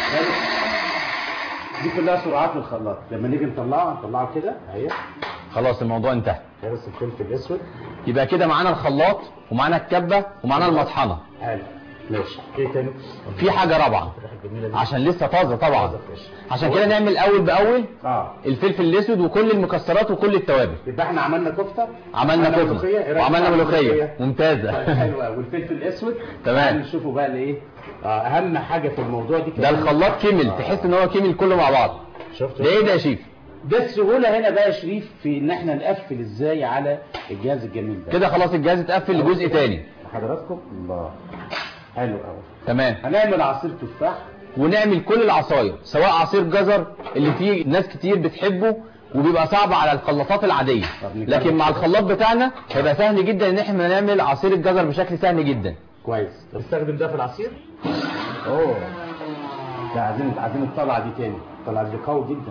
دي كلها سرعات من الخلاط، لما نيجي نطلعه كده اهي خلاص الموضوع انتهى. بس الفلفل الاسود. يبقى كده معانا الخلاط ومعانا الكبه ومعانا المطحنه. حلو ماشي. ايه تاني؟ في حاجه رابعه عشان لسه طازه طبعا، عشان كده نعمل اول باول الفلفل الاسود وكل المكسرات وكل التوابل. يبقى احنا عملنا كفته، عملنا وعملنا ملوخيه ممتازه. حلوه. والفلفل الاسود تمام. نشوفوا بقى الايه اهم حاجه في الموضوع دي ده الخلاط كمل. تحس ان هو كمل كله مع بعض. شفت ده ايه ده يا شيف؟ ده السهوله هنا بقى يا شريف في ان احنا نقفل ازاي على الجهاز الجميل ده. كده خلاص الجهاز اتقفل لجزء تاني. حضراتكم الله حلو قوي. تمام. هنعمل عصير تفاح ونعمل كل العصاير، سواء عصير جزر اللي فيه ناس كتير بتحبه وبيبقى صعب على الخلاطات العاديه، لكن مع الخلاط بتاعنا هيبقى سهل جدا ان احنا نعمل عصير الجزر بشكل سهل جدا. كويس. نستخدم ده في العصير. ده عايزين الطلعه دي تاني. الطلعه دي قوي جدا.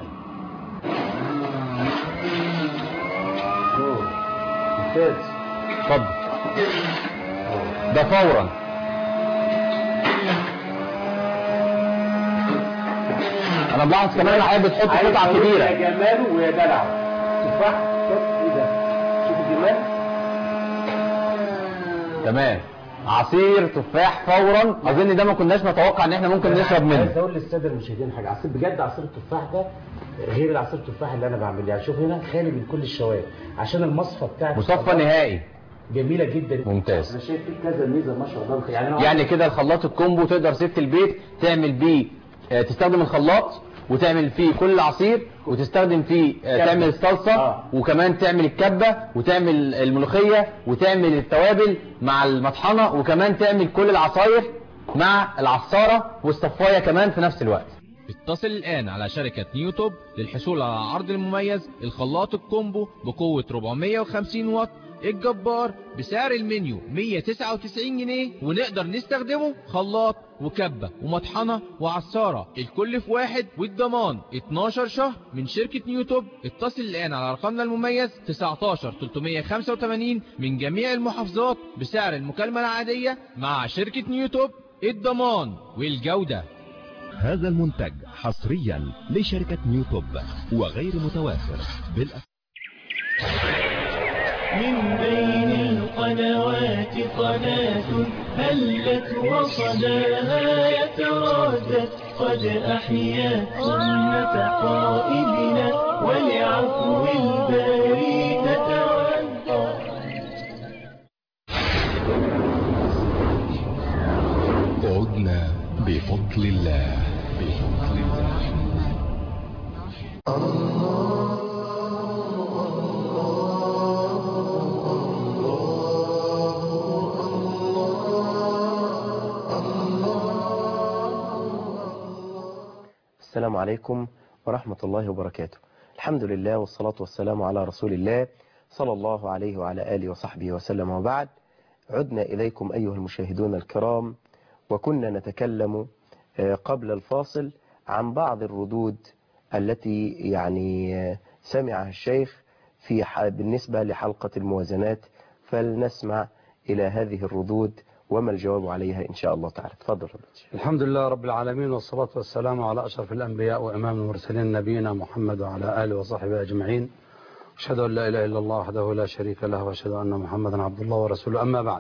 ممتاز. اتفضل. ده فورا. انا بلاحظ كمان الحقيقه بتحط قطع كبيره. يا جماله ويا دلعه. تفاح. شوف ايه ده؟ شوف الجمال. تمام. عصير تفاح فورا. اظن ده ما كناش نتوقع ان احنا ممكن نشرب منه. عايز اقول للساده المشاهدين حاجه، عصير بجد، عصير التفاح ده غير العصير التفاح اللي انا بعمله. يعني شوف هنا خالي من كل الشوائب عشان المصفى بتاعته مصفى نهائي جميله جدا. ممتاز. انا شايف فيه كذا ميزه ما شاء الله. يعني كده الخلاط الكومبو تقدر ست البيت تعمل بيه، تستخدم الخلاط وتعمل فيه كل العصير، وتستخدم فيه تعمل الصلصه وكمان تعمل الكبه وتعمل الملوخيه وتعمل التوابل مع المطحنه، وكمان تعمل كل العصاير مع العصاره والصفايه كمان في نفس الوقت. اتصل الآن على شركة نيوتوب للحصول على عرض المميز الخلاط الكومبو بقوة 450 واط الجبار بسعر المنيو 199 جنيه، ونقدر نستخدمه خلاط وكبة ومطحنة وعصارة الكل في واحد، والضمان 12 شهر من شركة نيوتوب. اتصل الآن على رقمنا المميز 19 385 من جميع المحافظات بسعر المكالمة العادية. مع شركة نيوتوب الضمان والجودة. هذا المنتج حصريا لشركة نيوتوب وغير متوافر من بين القنوات قناة هلت وصداها يتردد قد أحيا سنة قائدنا ولعفو الباري تتودد. عدنا بفضل الله. السلام عليكم ورحمة الله وبركاته. الحمد لله والصلاة والسلام على رسول الله صلى الله عليه وعلى آله وصحبه وسلم، وبعد. عدنا إليكم أيها المشاهدون الكرام، وكنا نتكلم قبل الفاصل عن بعض الردود التي يعني سمعها الشيخ بالنسبة لحلقة الموازنات، فلنسمع إلى هذه الردود وما الجواب عليها إن شاء الله تعالى. تفضل. الحمد لله رب العالمين، والصلاة والسلام على أشرف الأنبياء وإمام المرسلين نبينا محمد وعلى آله وصحبه أجمعين. أشهد أن لا إله إلا الله وحده لا شريك له، وأشهد أن محمدا عبد الله ورسوله. أما بعد،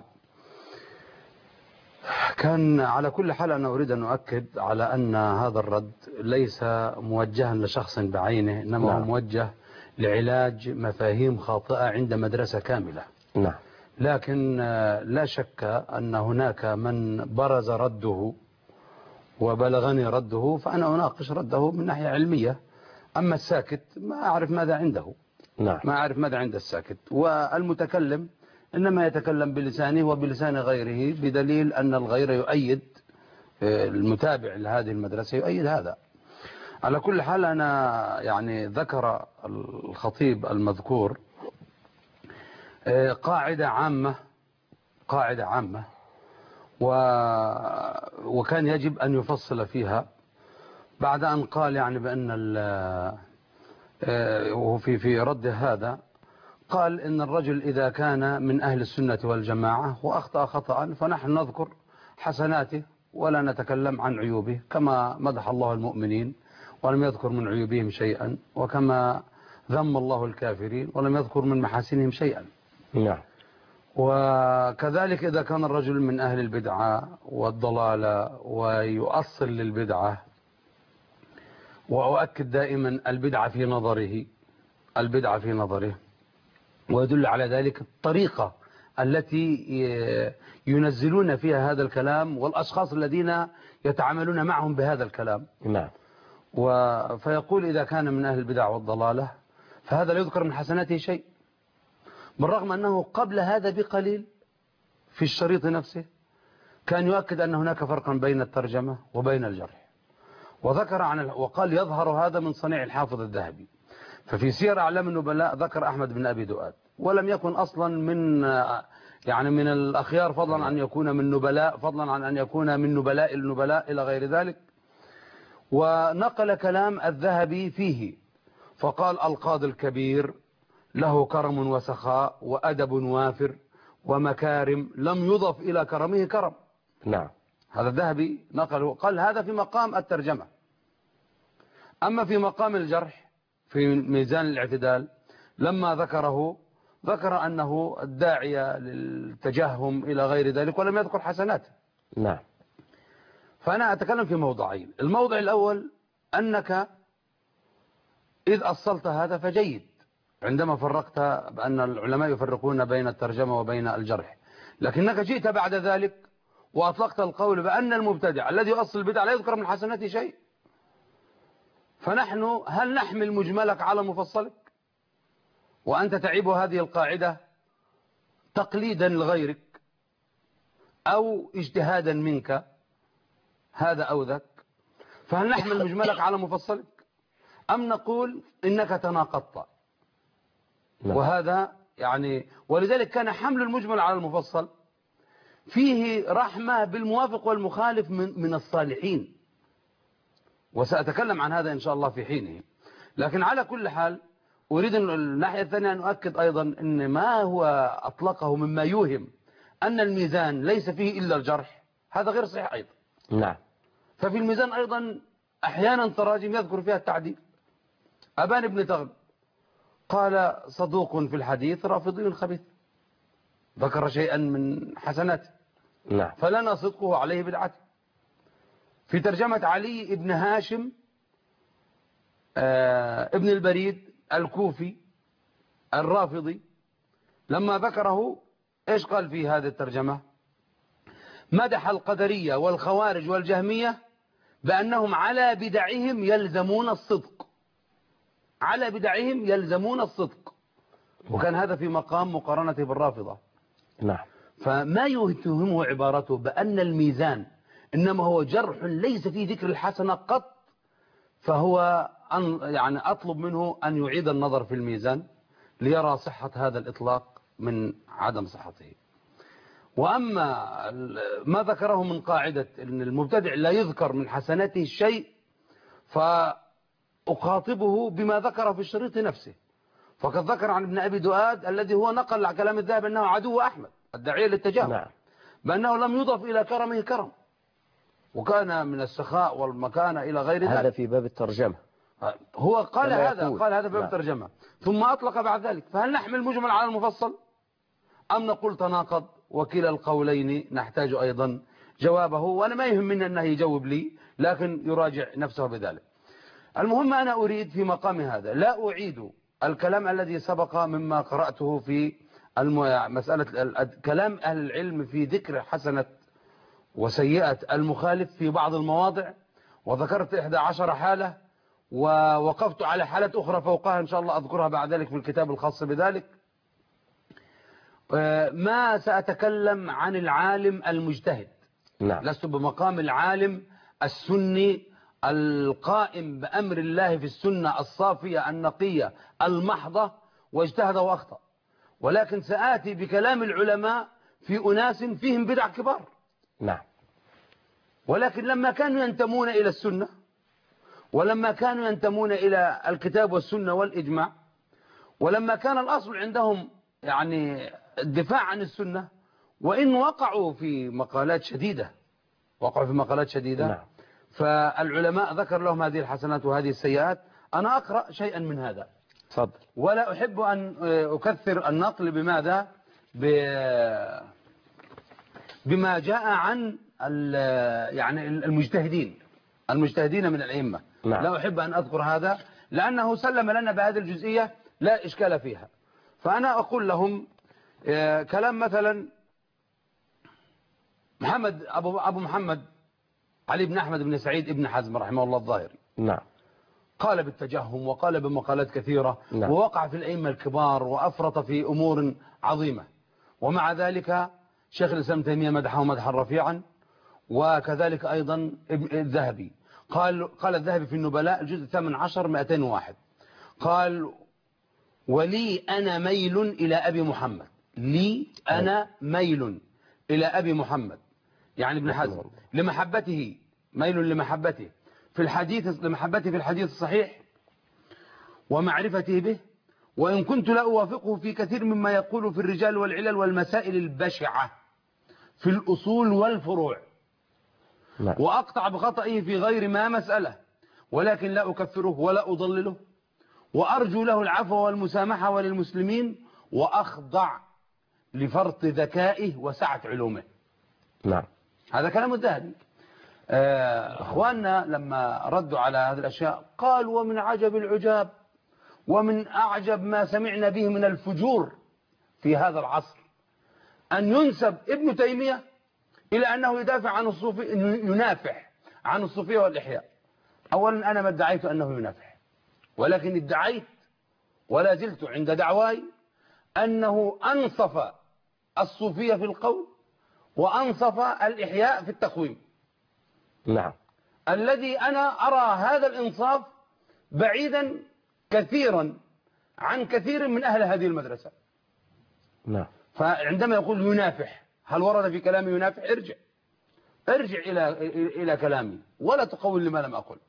كان على كل حال أنا أريد أن أؤكد على أن هذا الرد ليس موجها لشخص بعينه، إنما هو موجه لعلاج مفاهيم خاطئة عند مدرسة كاملة. نعم. لكن لا شك أن هناك من برز رده وبلغني رده، فأنا أناقش رده من ناحية علمية. أما الساكت ما أعرف ماذا عنده. نعم. ما أعرف ماذا عند الساكت، والمتكلم إنما يتكلم بلسانه وبلسان غيره، بدليل أن الغير يؤيد، المتابع لهذه المدرسة يؤيد هذا. على كل حال، أنا يعني ذكر الخطيب المذكور قاعدة عامة وكان يجب أن يفصل فيها، بعد أن قال يعني بأن في رد هذا قال إن الرجل إذا كان من أهل السنة والجماعة وأخطأ خطأ فنحن نذكر حسناته ولا نتكلم عن عيوبه، كما مدح الله المؤمنين ولم يذكر من عيوبهم شيئا، وكما ذم الله الكافرين ولم يذكر من محاسنهم شيئا. نعم. وكذلك إذا كان الرجل من أهل البدعة والضلالة ويؤصل للبدعة، وأؤكد دائما البدعة في نظره، ويدل على ذلك الطريقة التي ينزلون فيها هذا الكلام والأشخاص الذين يتعاملون معهم بهذا الكلام. نعم. فيقول إذا كان من أهل البدع والضلالة فهذا لا يذكر من حسناته شيء، بالرغم أنه قبل هذا بقليل في الشريط نفسه كان يؤكد أن هناك فرقا بين الترجمة وبين الجرح، وذكر وقال يظهر هذا من صنيع الحافظ الذهبي. ففي سير أعلام النبلاء ذكر أحمد بن أبي دؤاد، ولم يكن أصلا من الأخيار، فضلا عن أن يكون من نبلاء، فضلا عن أن يكون من نبلاء النبلاء إلى غير ذلك. ونقل كلام الذهبي فيه فقال القاضي الكبير له كرم وسخاء وأدب وافر ومكارم لم يضف إلى كرمه كرم. نعم. هذا الذهبي نقله، قال هذا في مقام الترجمة. أما في مقام الجرح في ميزان الاعتدال لما ذكره، ذكر أنه الداعية للتجهم إلى غير ذلك ولم يذكر حسناته. نعم. فأنا أتكلم في موضعين. الموضع الأول أنك إذ أصلت هذا فجيد، عندما فرقت بأن العلماء يفرقون بين الترجمة وبين الجرح، لكنك جئت بعد ذلك وأطلقت القول بأن المبتدع الذي يؤصل البدع لا يذكر من حسناته شيء. فنحن هل نحمل مجملك على مفصلك وأنت تعيب هذه القاعدة تقليدا لغيرك أو اجتهادا منك، هذا أو ذاك؟ فهل نحمل مجملك على مفصلك أم نقول إنك تناقضت؟ وهذا يعني، ولذلك كان حمل المجمل على المفصل فيه رحمة بالموافق والمخالف من الصالحين، وسأتكلم عن هذا إن شاء الله في حينه. لكن على كل حال أريد الناحية الثانية أن أؤكد أيضا أن ما هو أطلقه مما يوهم أن الميزان ليس فيه إلا الجرح، هذا غير صحيح أيضا. نعم. ففي الميزان أيضا أحيانا تراجم يذكر فيها التعديل. أبان بن تغلب قال صدوق في الحديث رافضي خبيث، ذكر شيئا من حسناته. نعم. فلنا صدقه عليه بدعته. في ترجمة علي بن هاشم ابن البريد الكوفي الرافضي لما ذكره ايش قال في هذه الترجمة؟ مدح القدرية والخوارج والجهمية بأنهم على بدعهم يلزمون الصدق، على بدعهم يلزمون الصدق، وكان هذا في مقام مقارنته بالرافضة. نعم. فما يتهمه عبارته بأن الميزان إنما هو جرح ليس فيه ذكر الحسنة قط، فهو يعني أطلب منه أن يعيد النظر في الميزان ليرى صحة هذا الإطلاق من عدم صحته. وأما ما ذكره من قاعدة أن المبتدع لا يذكر من حسناته شيء، فأخاطبه بما ذكر في الشريط نفسه. فقد ذكر عن ابن أبي دؤاد الذي هو نقل على كلام الذهب أنه عدو أحمد الداعية للتجاهل، نعم. بأنه لم يضف إلى كرمه كرم، وكان من السخاء والمكانة إلى غير ذلك. هذا في باب الترجمة. هو قال هذا، يقول. قال هذا في باب نعم. الترجمة، ثم أطلق بعد ذلك. فهل نحمل المجمل على المفصل أم نقول تناقض؟ وكلا القولين نحتاج أيضا جوابه، وأنا ما يهمني أنه يجاوب لي، لكن يراجع نفسه بذلك. المهم أنا أريد في مقام هذا لا أعيد الكلام الذي سبق مما قرأته في مسألة كلام أهل العلم في ذكر حسنة وسيئة المخالف في بعض المواضع، وذكرت 11 حالة، ووقفت على حالة أخرى فوقها إن شاء الله أذكرها بعد ذلك في الكتاب الخاص بذلك. ما سأتكلم عن العالم المجتهد. نعم. لست بمقام العالم السني القائم بأمر الله في السنة الصافية النقية المحضة واجتهد وأخطأ، ولكن سآتي بكلام العلماء في أناس فيهم بدع كبار. نعم. ولكن لما كانوا ينتمون إلى السنة، ولما كانوا ينتمون إلى الكتاب والسنة والإجماع، ولما كان الأصل عندهم يعني الدفاع عن السنة، وإن وقعوا في مقالات شديدة، نعم. فالعلماء ذكر لهم هذه الحسنات وهذه السيئات. أنا أقرأ شيئا من هذا. تفضل. ولا أحب أن أكثر النقل بماذا بما جاء عن يعني المجتهدين من الأئمة. نعم. لا أحب أن أذكر هذا لأنه سلم لنا بهذه الجزئية لا إشكال فيها. فأنا أقول لهم كلام مثلا أبو محمد علي بن أحمد بن سعيد بن حزم رحمه الله الظاهري. نعم. قال بالتجهم وقال بمقالات كثيرة. نعم. ووقع في الأئمة الكبار وأفرط في أمور عظيمة، ومع ذلك شيخ الإسلام تيمية مدحه مدحا رفيعا، وكذلك أيضا الذهبي قال الذهبي في النبلاء الجزء 18 201 قال: ولي أنا ميل إلى أبي محمد، لي أنا ميل إلى أبي محمد يعني ابن حزم لمحبته، ميل لمحبته في الحديث، لمحبته في الحديث الصحيح ومعرفته به، وإن كنت لا أوافقه في كثير مما يقول في الرجال والعلل والمسائل البشعة في الأصول والفروع. نعم. وأقطع بخطئه في غير ما مسألة، ولكن لا أكفره ولا أضلله، وأرجو له العفو والمسامحة وللمسلمين، وأخضع لفرط ذكائه وسعة علومه. نعم. هذا كلام الذهبي. أخواننا لما ردوا على هذه الأشياء قالوا: ومن عجب العجاب ومن أعجب ما سمعنا به من الفجور في هذا العصر أن ينسب ابن تيمية إلى أنه يدافع عن الصوفية، ينافح عن الصوفية والإحياء. أولا أنا ما ادعيت أنه ينافح، ولكن ادعيت ولا زلت عند دعواي أنه أنصف الصوفية في القول وأنصف الإحياء في التقويم. نعم. الذي أنا أرى هذا الإنصاف بعيدا كثيرا عن كثير من أهل هذه المدرسة. نعم. فعندما يقول ينافح، هل ورد في كلامي ينافح؟ ارجع إلى كلامي ولا تقول لما لم أقل.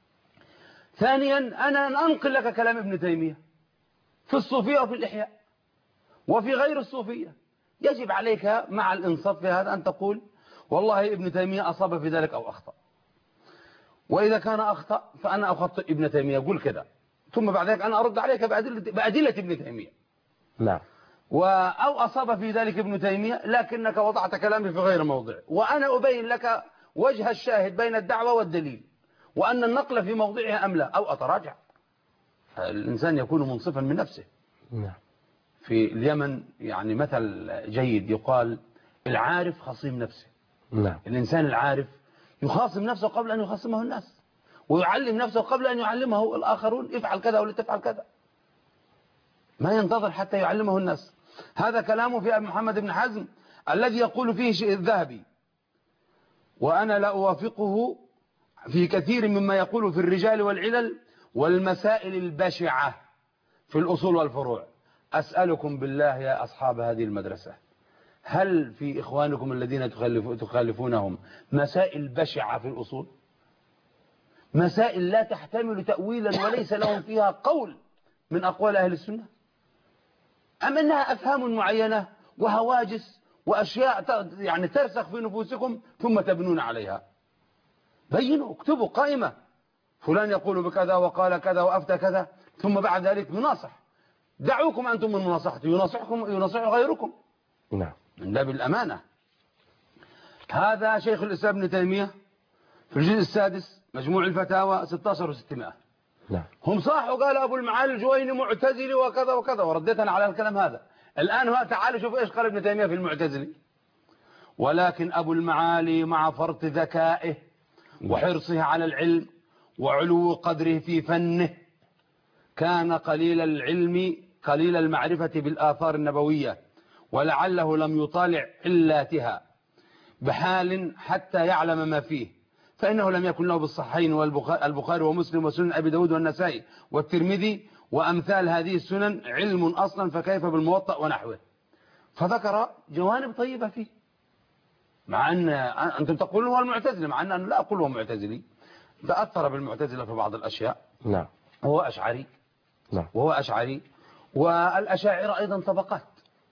ثانيا أنا أنقل لك كلام ابن تيمية في الصوفية وفي الإحياء وفي غير الصوفية. يجب عليك مع الإنصاف في هذا أن تقول والله ابن تيمية أصاب في ذلك أو أخطأ، وإذا كان أخطأ فأنا أخطئ ابن تيمية، قل كذا، ثم بعد ذلك أنا أرد عليك بأدلة ابن تيمية. نعم. أو أصاب في ذلك ابن تيمية، لكنك وضعت كلامي في غير موضع، وأنا أبين لك وجه الشاهد بين الدعوة والدليل، وأن النقل في موضعها أم لا، أو أتراجع. الإنسان يكون منصفا من نفسه. في اليمن يعني مثل جيد يقال: العارف خصيم نفسه. الإنسان العارف يخاصم نفسه قبل أن يخاصمه الناس، ويعلم نفسه قبل أن يعلمه الآخرون، افعل كذا ولا تفعل كذا، ما ينتظر حتى يعلمه الناس. هذا كلامه في أبي محمد بن حزم الذي يقول فيه شيء الذهبي، وأنا لا أوافقه في كثير مما يقول في الرجال والعلل والمسائل البشعة في الأصول والفروع. أسألكم بالله يا أصحاب هذه المدرسة، هل في إخوانكم الذين تخالفونهم مسائل بشعة في الأصول؟ مسائل لا تحتمل تأويلا وليس لهم فيها قول من أقوال أهل السنة؟ أم أنها أفهام معينة وهواجس وأشياء يعني ترسخ في نفوسكم ثم تبنون عليها؟ بينوا، اكتبوا قائمة، فلان يقول بكذا وقال كذا وأفتى كذا، ثم بعد ذلك يناصح. دعوكم أنتم من مناصحته، يناصح غيركم. نعم، من باب الأمانة. هذا شيخ الإسلام ابن تيمية في الجزء السادس مجموع الفتاوى 16 و600. نعم. هم صاحوا قال أبو المعالي الجويني معتزلي وكذا وكذا، ورديت أنا على الكلام هذا. الآن هو تعالوا شوفوا إيش قال ابن تيمية في المعتزلي. ولكن أبو المعالي مع فرط ذكائه وحرصه على العلم وعلو قدره في فنه كان قليل العلم قليل المعرفة بالآثار النبوية، ولعله لم يطالع علاتها بحال حتى يعلم ما فيه، فإنه لم يكن له بالصحيحين والبخاري ومسلم وسنن أبي داود والنسائي والترمذي وأمثال هذه السنن علم أصلا، فكيف بالموطأ ونحوه. فذكر جوانب طيبة فيه، مع أن أنتم تقولون هو المعتزلي، مع أن أنا لا أقول هو معتزلي، تأثر بالمعتزلة في بعض الأشياء. نعم. وهو أشعري. نعم. وهو أشعري، والأشاعرة أيضا طبقات.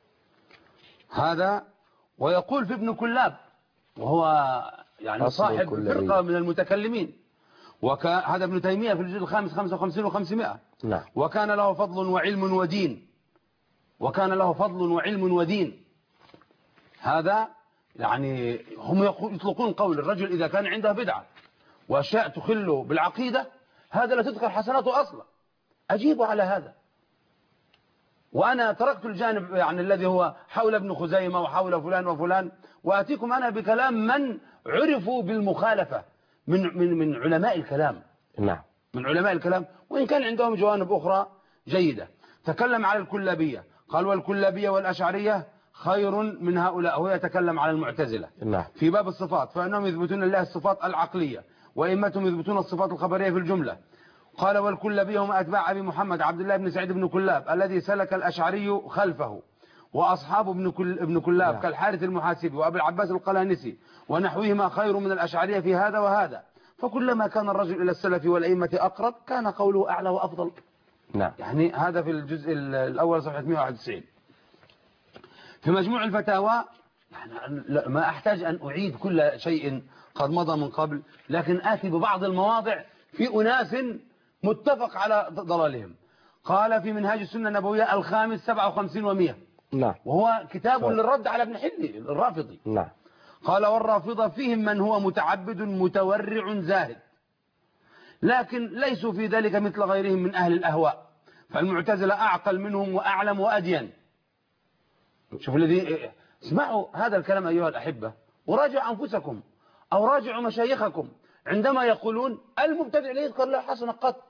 هذا ويقول في ابن كلاب، وهو يعني صاحب فرقة من المتكلمين، هذا ابن تيمية في الجزء الخامس 55 و500. نعم. وكان له فضل وعلم ودين، وكان له فضل وعلم ودين. هذا يعني هم يطلقون قول الرجل إذا كان عنده بدعة وأشياء تخل بالعقيدة هذا لا تذكر حسناته أصلا. أجيبوا على هذا. وأنا تركت الجانب يعني الذي هو حول ابن خزيمة وحول فلان وفلان، وأتيكم أنا بكلام من عرفوا بالمخالفة من علماء الكلام. نعم. من علماء الكلام، وإن كان عندهم جوانب أخرى جيدة. تكلم على الكلابية، قال والكلابية والأشعرية خير من هؤلاء. هو يتكلم على المعتزلة. نعم. في باب الصفات، فإنهم يثبتون لله الصفات العقلية، وإمتهم يثبتون الصفات الخبرية في الجملة. قال والكلابية هم أتباع أبي محمد عبد الله بن سعيد بن كلاب الذي سلك الأشعري خلفه، وأصحاب ابن كلاب كالحارث المحاسبي وأبي العباس القلانسي ونحوهما خير من الأشعرية في هذا وهذا. فكلما كان الرجل إلى السلف والأئمة أقرب كان قوله أعلى وأفضل. نعم. يعني هذا في الجزء الأول صفحة 191. في مجموع الفتاوى يعني ما أحتاج أن أعيد كل شيء قد مضى من قبل، لكن آتي ببعض المواضع في أناس متفق على ضلالهم. قال في منهاج السنة النبوية الخامس 57 و100. نعم. وهو كتاب للرد على ابن حلي الرافضي. نعم. قال والرافضة فيهم من هو متعبد متورع زاهد، لكن ليسوا في ذلك مثل غيرهم من أهل الأهواء، فالمعتزلة أعقل منهم وأعلم وأدين. شوف الذي اسمعوا هذا الكلام أيها الأحبة، وراجعوا أنفسكم أو راجعوا مشايخكم عندما يقولون المبتدع لا يذكر له حسنة قط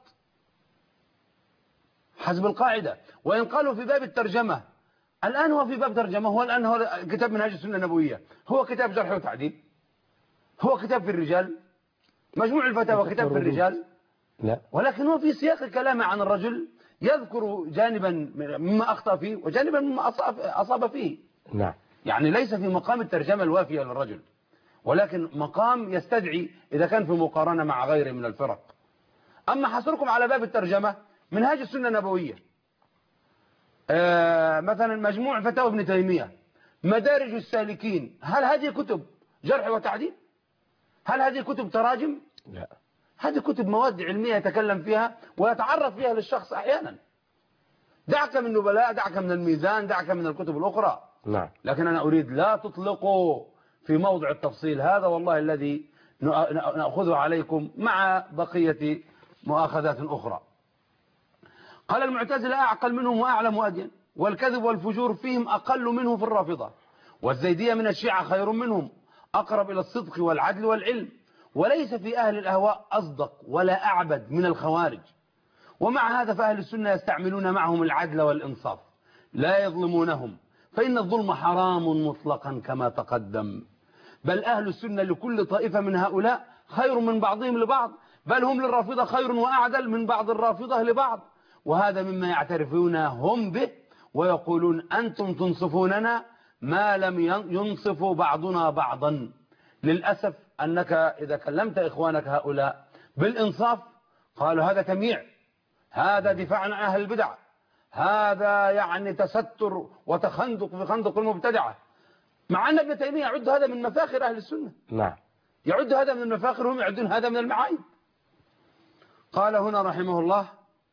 حسب القاعدة. وإن قالوا في باب الترجمة، الآن هو في باب ترجمة، هو الآن هو كتاب منهاج السنة النبوية، هو كتاب جرح وتعديل، هو كتاب في الرجال، مجموع الفتاوى كتاب في الرجال. لا. ولكن هو في سياق كلامه عن الرجل يذكر جانبا مما أخطأ فيه وجانبا مما أصاب فيه. نعم. يعني ليس في مقام الترجمة الوافية للرجل، ولكن مقام يستدعي إذا كان في مقارنة مع غيره من الفرق. أما حصركم على باب الترجمة منهاج السنة النبوية، مثلا مجموع فتاوى ابن تيمية، مدارج السالكين، هل هذه كتب جرح وتعديل؟ هل هذه كتب تراجم؟ دعك من النبلاء، دعك من الميزان، دعك من الكتب الأخرى. نعم. لكن أنا أريد لا تطلقوا في موضع التفصيل هذا، والله الذي نأخذه عليكم مع بقية مؤاخذات أخرى. قال المعتزلة أعقل منهم وأعلم وأدين، والكذب والفجور فيهم أقل منه في الرافضة، والزيدية من الشيعة خير منهم، أقرب إلى الصدق والعدل والعلم، وليس في أهل الأهواء أصدق ولا أعبد من الخوارج. ومع هذا فأهل السنة يستعملون معهم العدل والإنصاف، لا يظلمونهم، فإن الظلم حرام مطلقا كما تقدم. بل أهل السنة لكل طائفة من هؤلاء خير من بعضهم لبعض، بل هم للرافضة خير وأعدل من بعض الرافضة لبعض، وهذا مما يعترفون هم به، ويقولون أنتم تنصفوننا ما لم ينصف بعضنا بعضا. للأسف أنك إذا كلمت إخوانك هؤلاء بالإنصاف قالوا هذا تمييع، هذا دفاع عن أهل البدع، هذا يعني تستر وتخندق في خندق المبتدعة، مع أن ابن تيمية يعد هذا من مفاخر أهل السنة. نعم. يعد هذا من المفاخر وهم يعدون هذا من المعايب. قال هنا رحمه الله: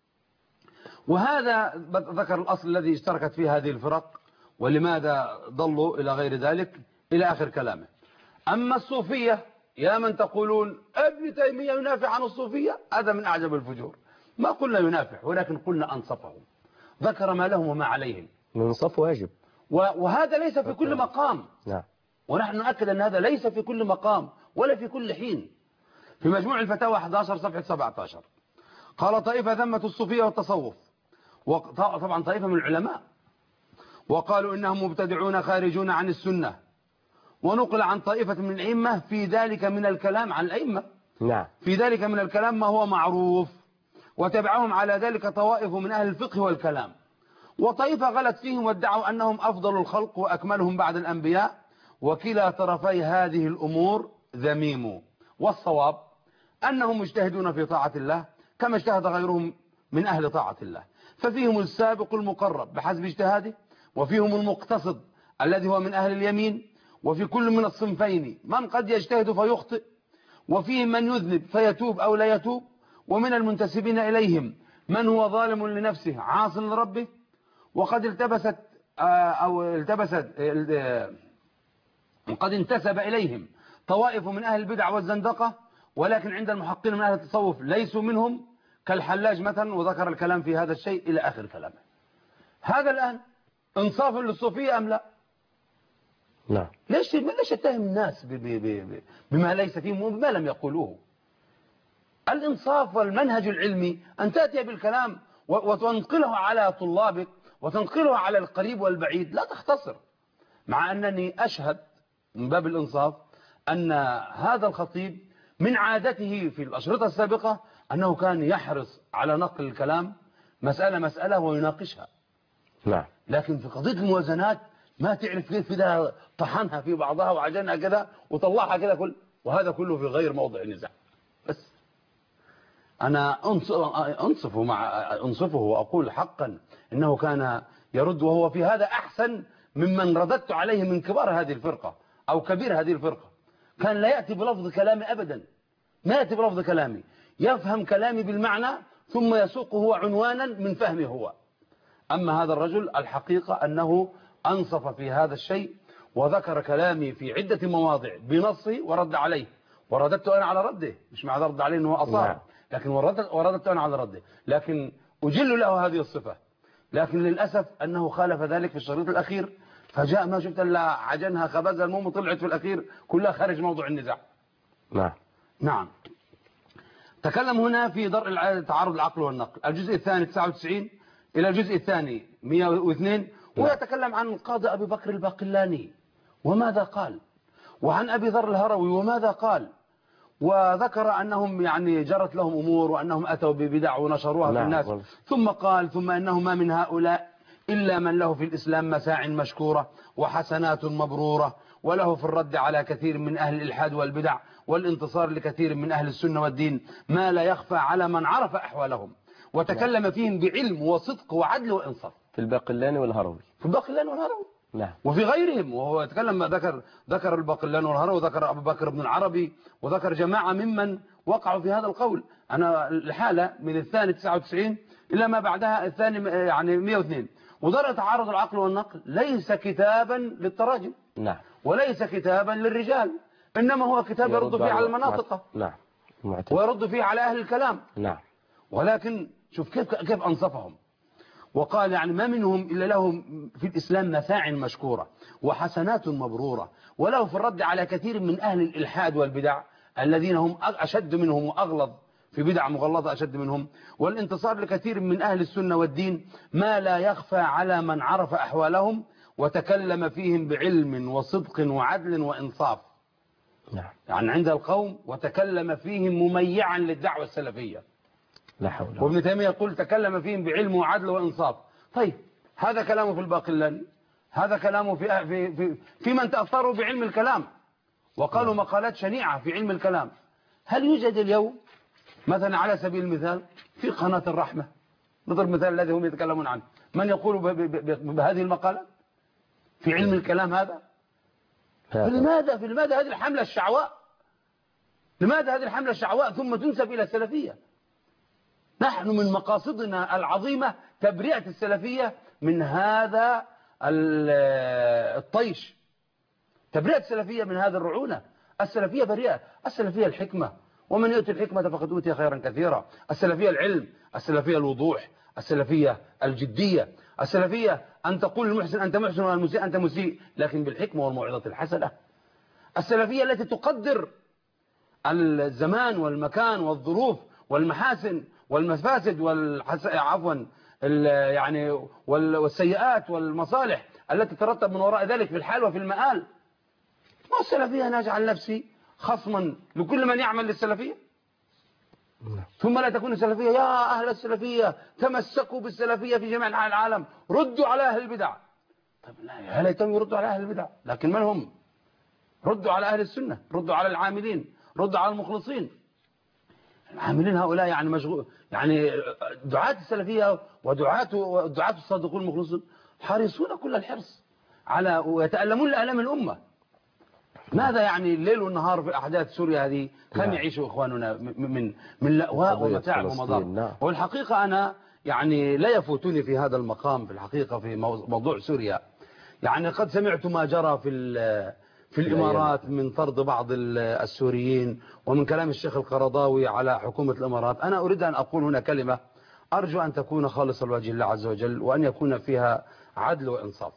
وهذا ذكر الأصل الذي اشتركت فيه هذه الفرق ولماذا ضلوا إلى غير ذلك إلى آخر كلامه. أما الصوفية يا من تقولون ابن تيمية ينافع عن الصوفية، هذا من أعجب الفجور. ما قلنا ينافع، ولكن قلنا أنصفهم، ذكر ما لهم وما عليهم. الإنصاف واجب، وهذا ليس في كل مقام. نعم. ونحن نؤكد أن هذا ليس في كل مقام ولا في كل حين. في مجموع الفتاوى 11 صفحة 17 قال: طائفة ذمت الصوفية والتصوف، طبعا طائفة من العلماء، وقالوا إنهم مبتدعون خارجون عن السنة، ونقل عن طائفة من الأئمة في ذلك من الكلام عن الأئمة، نعم، في ذلك من الكلام ما هو معروف، وتبعهم على ذلك طوائف من أهل الفقه والكلام، وطائفة غلت فيهم وادعوا أنهم أفضل الخلق وأكملهم بعد الأنبياء، وكلا طرفي هذه الأمور ذميم. والصواب أنهم مجتهدون في طاعة الله كما اجتهد غيرهم من أهل طاعة الله، ففيهم السابق المقرب بحسب اجتهاده، وفيهم المقتصد الذي هو من أهل اليمين، وفي كل من الصنفين من قد يجتهد فيخطئ، وفيهم من يذنب فيتوب أو لا يتوب، ومن المنتسبين إليهم من هو ظالم لنفسه عاص لربه. وقد قد انتسب إليهم طوائف من أهل البدع والزندقة، ولكن عند المحققين من أهل التصوف ليسوا منهم، كالحلاج مثلا، وذكر الكلام في هذا الشيء إلى آخر كلامه. هذا الآن انصاف للصوفية أم لا؟ نعم. ليش يتهم الناس بما ليس فيهم وبما لم يقولوه؟ الإنصاف والمنهج العلمي أن تأتي بالكلام وتنقله على طلابك وتنقله على القريب والبعيد، لا تختصر. مع أنني أشهد من باب الإنصاف أن هذا الخطيب من عادته في الأشرطة السابقة أنه كان يحرص على نقل الكلام مسألة ويناقشها. نعم. لكن في قضية الموازنات ما تعرف كيف ده طحنها في بعضها وعجنها كذا وطلعها كذا وهذا كله في غير موضع النزاع. بس أنا أنصفه وأقول حقا إنه كان يرد، وهو في هذا أحسن ممن رددت عليه من كبار هذه الفرقة أو كبير هذه الفرقة. كان لا يأتي بلفظ كلامي أبدا، ما يأتي بلفظ كلامي، يفهم كلامي بالمعنى ثم يسوقه عنوانا من فهمه هو. أما هذا الرجل الحقيقة أنه أنصف في هذا الشيء، وذكر كلامي في عدة مواضع بنصه ورد عليه، ورددت أنا على رده، مش مع رد عليه أنه أصاب، لكن ورددت أنا على رده، لكن أجل له هذه الصفة. لكن للأسف أنه خالف ذلك في الشريط الأخير، فجاء ما شفت إلا عجنها خبزها، المهم طلعت في الأخير كلها خارج موضوع النزاع. نعم. تكلم هنا في درء تعارض العقل والنقل، الجزء الثاني 99 إلى الجزء الثاني 102، ويتكلم عن القاضي أبي بكر الباقلاني وماذا قال، وعن أبي ذر الهروي وماذا قال، وذكر أنهم يعني جرت لهم أمور وأنهم أتوا ببدع ونشروها في الناس. ثم قال: ثم أنه ما من هؤلاء إلا من له في الإسلام مساع مشكورة وحسنات مبرورة، وله في الرد على كثير من أهل الإلحاد والبدع والانتصار لكثير من أهل السنة والدين ما لا يخفى على من عرف أحوالهم، وتكلم فيهم بعلم وصدق وعدل وإنصاف. في الباقلاني والهروي. في الباقلاني والهروي. نعم. وفي غيرهم، وهو يتكلم ذكر الباقلاني والهروي، وذكر أبو بكر بن العربي، وذكر جماعة ممن وقعوا في هذا القول. أنا الحالة من الثاني 99 إلى ما بعدها الثاني يعني 102. ودرجة تعارض العقل والنقل ليس كتابا للتراجم، نعم، وليس كتابا للرجال، إنما هو كتاب يرد فيه على المناطق، نعم، ويرد فيه على أهل الكلام. نعم. ولكن شوف كيف أنصفهم، وقال يعني ما منهم إلا لهم في الإسلام مفاعل مشكورة وحسنات مبرورة، وله في الرد على كثير من أهل الإلحاد والبدع الذين هم أشد منهم وأغلظ في بدع مغلظة أشد منهم، والانتصار لكثير من أهل السنة والدين ما لا يخفى على من عرف أحوالهم وتكلم فيهم بعلم وصدق وعدل وإنصاف. نعم. يعني عند القوم وتكلم فيهم مميعا للدعوة السلفية. لا حول ولا قوة. وابن تيمية يقول تكلم فيهم بعلم وعدل وإنصاف. طيب هذا كلامه في الباقلاني، هذا كلامه في من تأثروا بعلم الكلام وقالوا مقالات شنيعة في علم الكلام. هل يوجد اليوم مثلا على سبيل المثال في قناة الرحمة، نضرب مثال الذي هم يتكلمون عنه، من يقول بهذه المقالات في علم الكلام هذا؟ فلماذا هذه الحملة الشعواء؟ لماذا هذه الحملة الشعواء ثم تنسب إلى السلفية؟ نحن من مقاصدنا العظيمة تبرئة السلفية من هذا الطيش، تبرئة السلفية من هذا الرعونة. السلفية بريئة، السلفية الحكمة، ومن يؤتي الحكمة فقد أوتي خيرا كثيرا. السلفية العلم، السلفية الوضوح، السلفية الجدية، السلفية أن تقول المحسن أنت محسن والمسيء أنت مسيء لكن بالحكمة والموعظة الحسنة. السلفية التي تقدر الزمان والمكان والظروف والمحاسن والمفاسد يعني والسيئات والمصالح التي ترتب من وراء ذلك في الحال وفي المآل. ما السلفية أنا أجعل نفسي خصما لكل من يعمل للسلفية، ثم لا تكون السلفية يا أهل السلفية تمسكوا بالسلفية في جميع أنحاء العالم، ردوا على أهل البدع. طب لا ليتهم يردوا على أهل البدع، لكن من هم؟ ردوا على أهل السنة، ردوا على العاملين، ردوا على المخلصين. العاملين هؤلاء يعني مشغول، يعني دعاة السلفية ودعاة الصادقون المخلصون حريصون كل الحرص على ويتألمون لآلام الأمة. ماذا يعني الليل والنهار في أحداث سوريا هذه؟ كم يعيش إخواننا من لأواء ومتاعب ومضار. والحقيقة أنا يعني لا يفوتني في هذا المقام في الحقيقة في موضوع سوريا. يعني قد سمعت ما جرى في الإمارات من طرد بعض السوريين ومن كلام الشيخ القرضاوي على حكومة الإمارات. أنا أريد أن أقول هنا كلمة أرجو أن تكون خالصة لوجه الله عز وجل وأن يكون فيها عدل وإنصاف.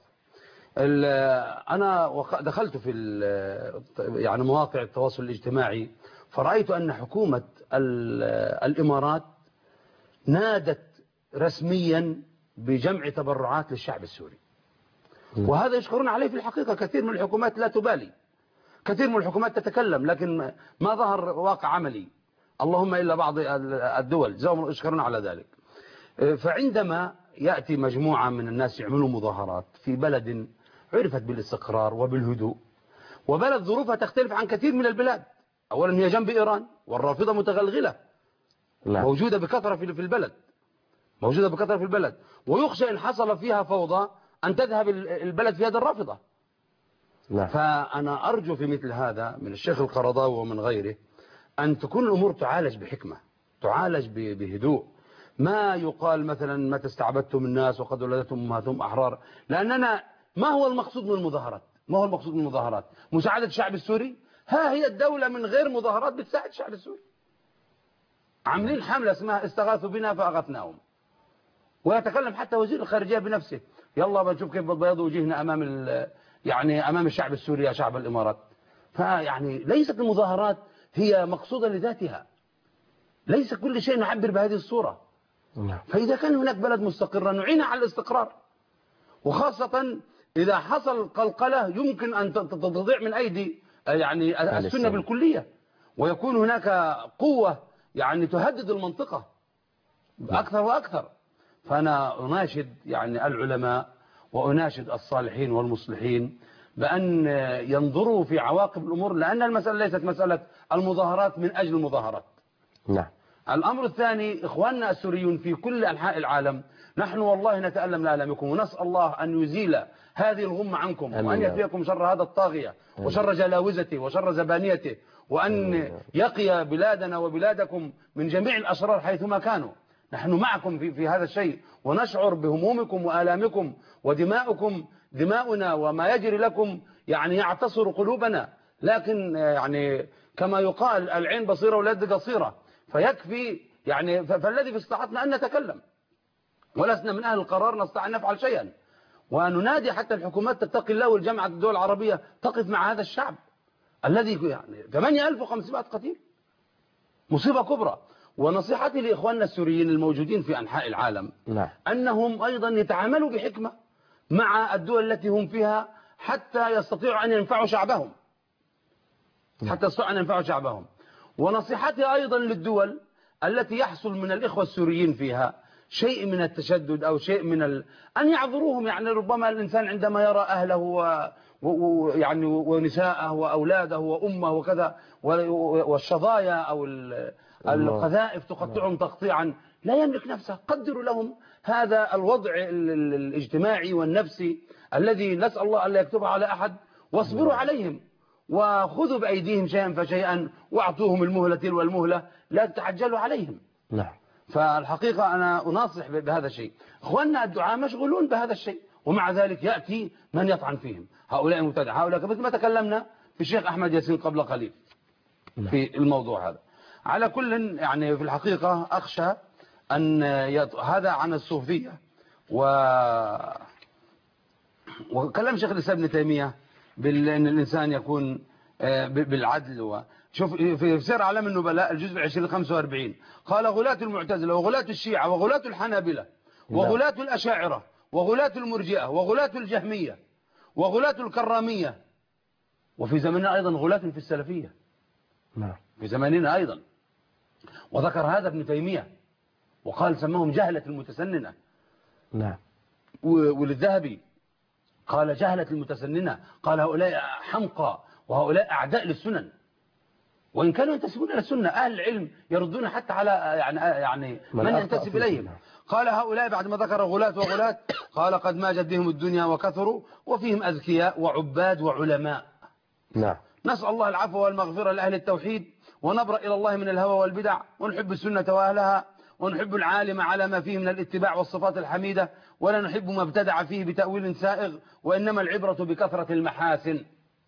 أنا دخلت في يعني مواقع التواصل الاجتماعي فرأيت أن حكومة الإمارات نادت رسميا بجمع تبرعات للشعب السوري، وهذا يشكرون عليه في الحقيقة. كثير من الحكومات لا تبالي، كثير من الحكومات تتكلم لكن ما ظهر واقع عملي، اللهم إلا بعض الدول يشكرون على ذلك. فعندما يأتي مجموعة من الناس يعملوا مظاهرات في بلد عرفت بالاستقرار وبالهدوء، وبلد ظروفها تختلف عن كثير من البلاد، أولا هي جنب إيران والرافضة متغلغلة موجودة بكثرة في البلد، موجودة بكثرة في البلد، ويخشى إن حصل فيها فوضى أن تذهب البلد في يد الرافضة. فأنا أرجو في مثل هذا من الشيخ القرضاوي ومن غيره أن تكون الأمور تعالج بحكمة، تعالج بهدوء، ما يقال مثلا متى استعبدتم الناس وقد ولدتم أمهاتهم أحرار. لأننا ما هو المقصود من المظاهرات؟ ما هو المقصود من المظاهرات؟ مساعدة الشعب السوري؟ ها هي الدولة من غير مظاهرات بتساعد الشعب السوري. عاملين حملة اسمها استغاثوا بنا فأغثناهم، ويتكلم حتى وزير الخارجية بنفسه يلا بنشوف كيف بيض وجهنا أمام الشعب السوري يا شعب الإمارات. فيعني ليست المظاهرات هي مقصودة لذاتها، ليس كل شيء نعبر بهذه الصورة. فإذا كان هناك بلد مستقرة نعين على الاستقرار، وخاصة إذا حصل قلقلة يمكن أن تضيع من أيدي يعني السنة بالكلية، ويكون هناك قوة يعني تهدد المنطقة أكثر وأكثر. فأنا أناشد يعني العلماء وأناشد الصالحين والمصلحين بأن ينظروا في عواقب الأمور، لأن المسألة ليست مسألة المظاهرات من أجل المظاهرات. الأمر الثاني، إخواننا السوريون في كل أنحاء العالم نحن والله نتألم لآلامكم، ونسأل الله أن يزيل هذه الغمة عنكم وأن يكفيكم شر هذا الطاغية وشر جلاوزته وشر زبانيته وأن يقي بلادنا وبلادكم من جميع الأشرار حيثما كانوا. نحن معكم في هذا الشيء، ونشعر بهمومكم وآلامكم، ودماؤكم دماؤنا، وما يجري لكم يعني يعتصر قلوبنا. لكن يعني كما يقال العين بصيرة واليد قصيرة، فيكفي يعني فالذي في استطاعتنا أن نتكلم، ولسنا من أهل القرار نستطيع أن نفعل شيئا، وننادي حتى الحكومات تتقي الله، والجامعة الدول العربية تقف مع هذا الشعب الذي يعني 8500 قتيل، مصيبة كبرى. ونصيحتي لإخواننا السوريين الموجودين في أنحاء العالم أنهم أيضا يتعاملوا بحكمة مع الدول التي هم فيها حتى يستطيعوا أن ينفعوا شعبهم، ونصيحتي أيضا للدول التي يحصل من الإخوة السوريين فيها شيء من التشدد أو شيء من أن يعذروهم. يعني ربما الإنسان عندما يرى أهله يعني ونساءه وأولاده وأمه وكذا، والشظايا أو القذائف تقطعهم تقطيعا، لا يملك نفسه. قدروا لهم هذا الوضع الاجتماعي والنفسي الذي نسأل الله ألا يكتبه على أحد، واصبروا عليهم، وخذوا بأيديهم شيئا فشيئا، واعطوهم المهلة تلو المهلة، لا تتعجلوا عليهم. فالحقيقة أنا أناصح بهذا الشيء. إخواننا الدعاء مشغولون بهذا الشيء، ومع ذلك يأتي من يطعن فيهم، هؤلاء المبتدع، هؤلاء مثل ما تكلمنا في الشيخ أحمد ياسين قبل قليل في الموضوع هذا. على كل يعني في الحقيقة أخشى أن هذا عن الصوفية. وكلام شيخ الإسلام ابن تيمية بأن الإنسان يكون بالعدل. شوف في سير أعلام النبلاء الجزء 20-45 قال: غلاة المعتزلة وغلاة الشيعة وغلاة الحنابلة وغلاة الأشاعرة وغلاة المرجئة وغلاة الجهمية وغلاة الكرامية، وفي زمننا أيضا غلاة في السلفية في زماننا أيضا. وذكر هذا ابن تيمية وقال سماهم جهلة المتسننة. وللذهبي قال جهلة المتسننة، قال هؤلاء حمقى وهؤلاء أعداء للسنن، وإن كانوا ينتسبون إلى السنة. أهل العلم يردون حتى على يعني من ينتسب إليهم. قال هؤلاء بعد ما ذكر غلاة وغلاة قال: قد ماجت بهم الدنيا وكثروا وفيهم أذكياء وعباد وعلماء. نسأل الله العفو والمغفرة لأهل التوحيد، ونبرأ إلى الله من الهوى والبدع، ونحب السنة وأهلها، ونحب العالم على ما فيه من الاتباع والصفات الحميدة، ولا نحب ما ابتدع فيه بتأويل سائغ، وإنما العبرة بكثرة المحاسن.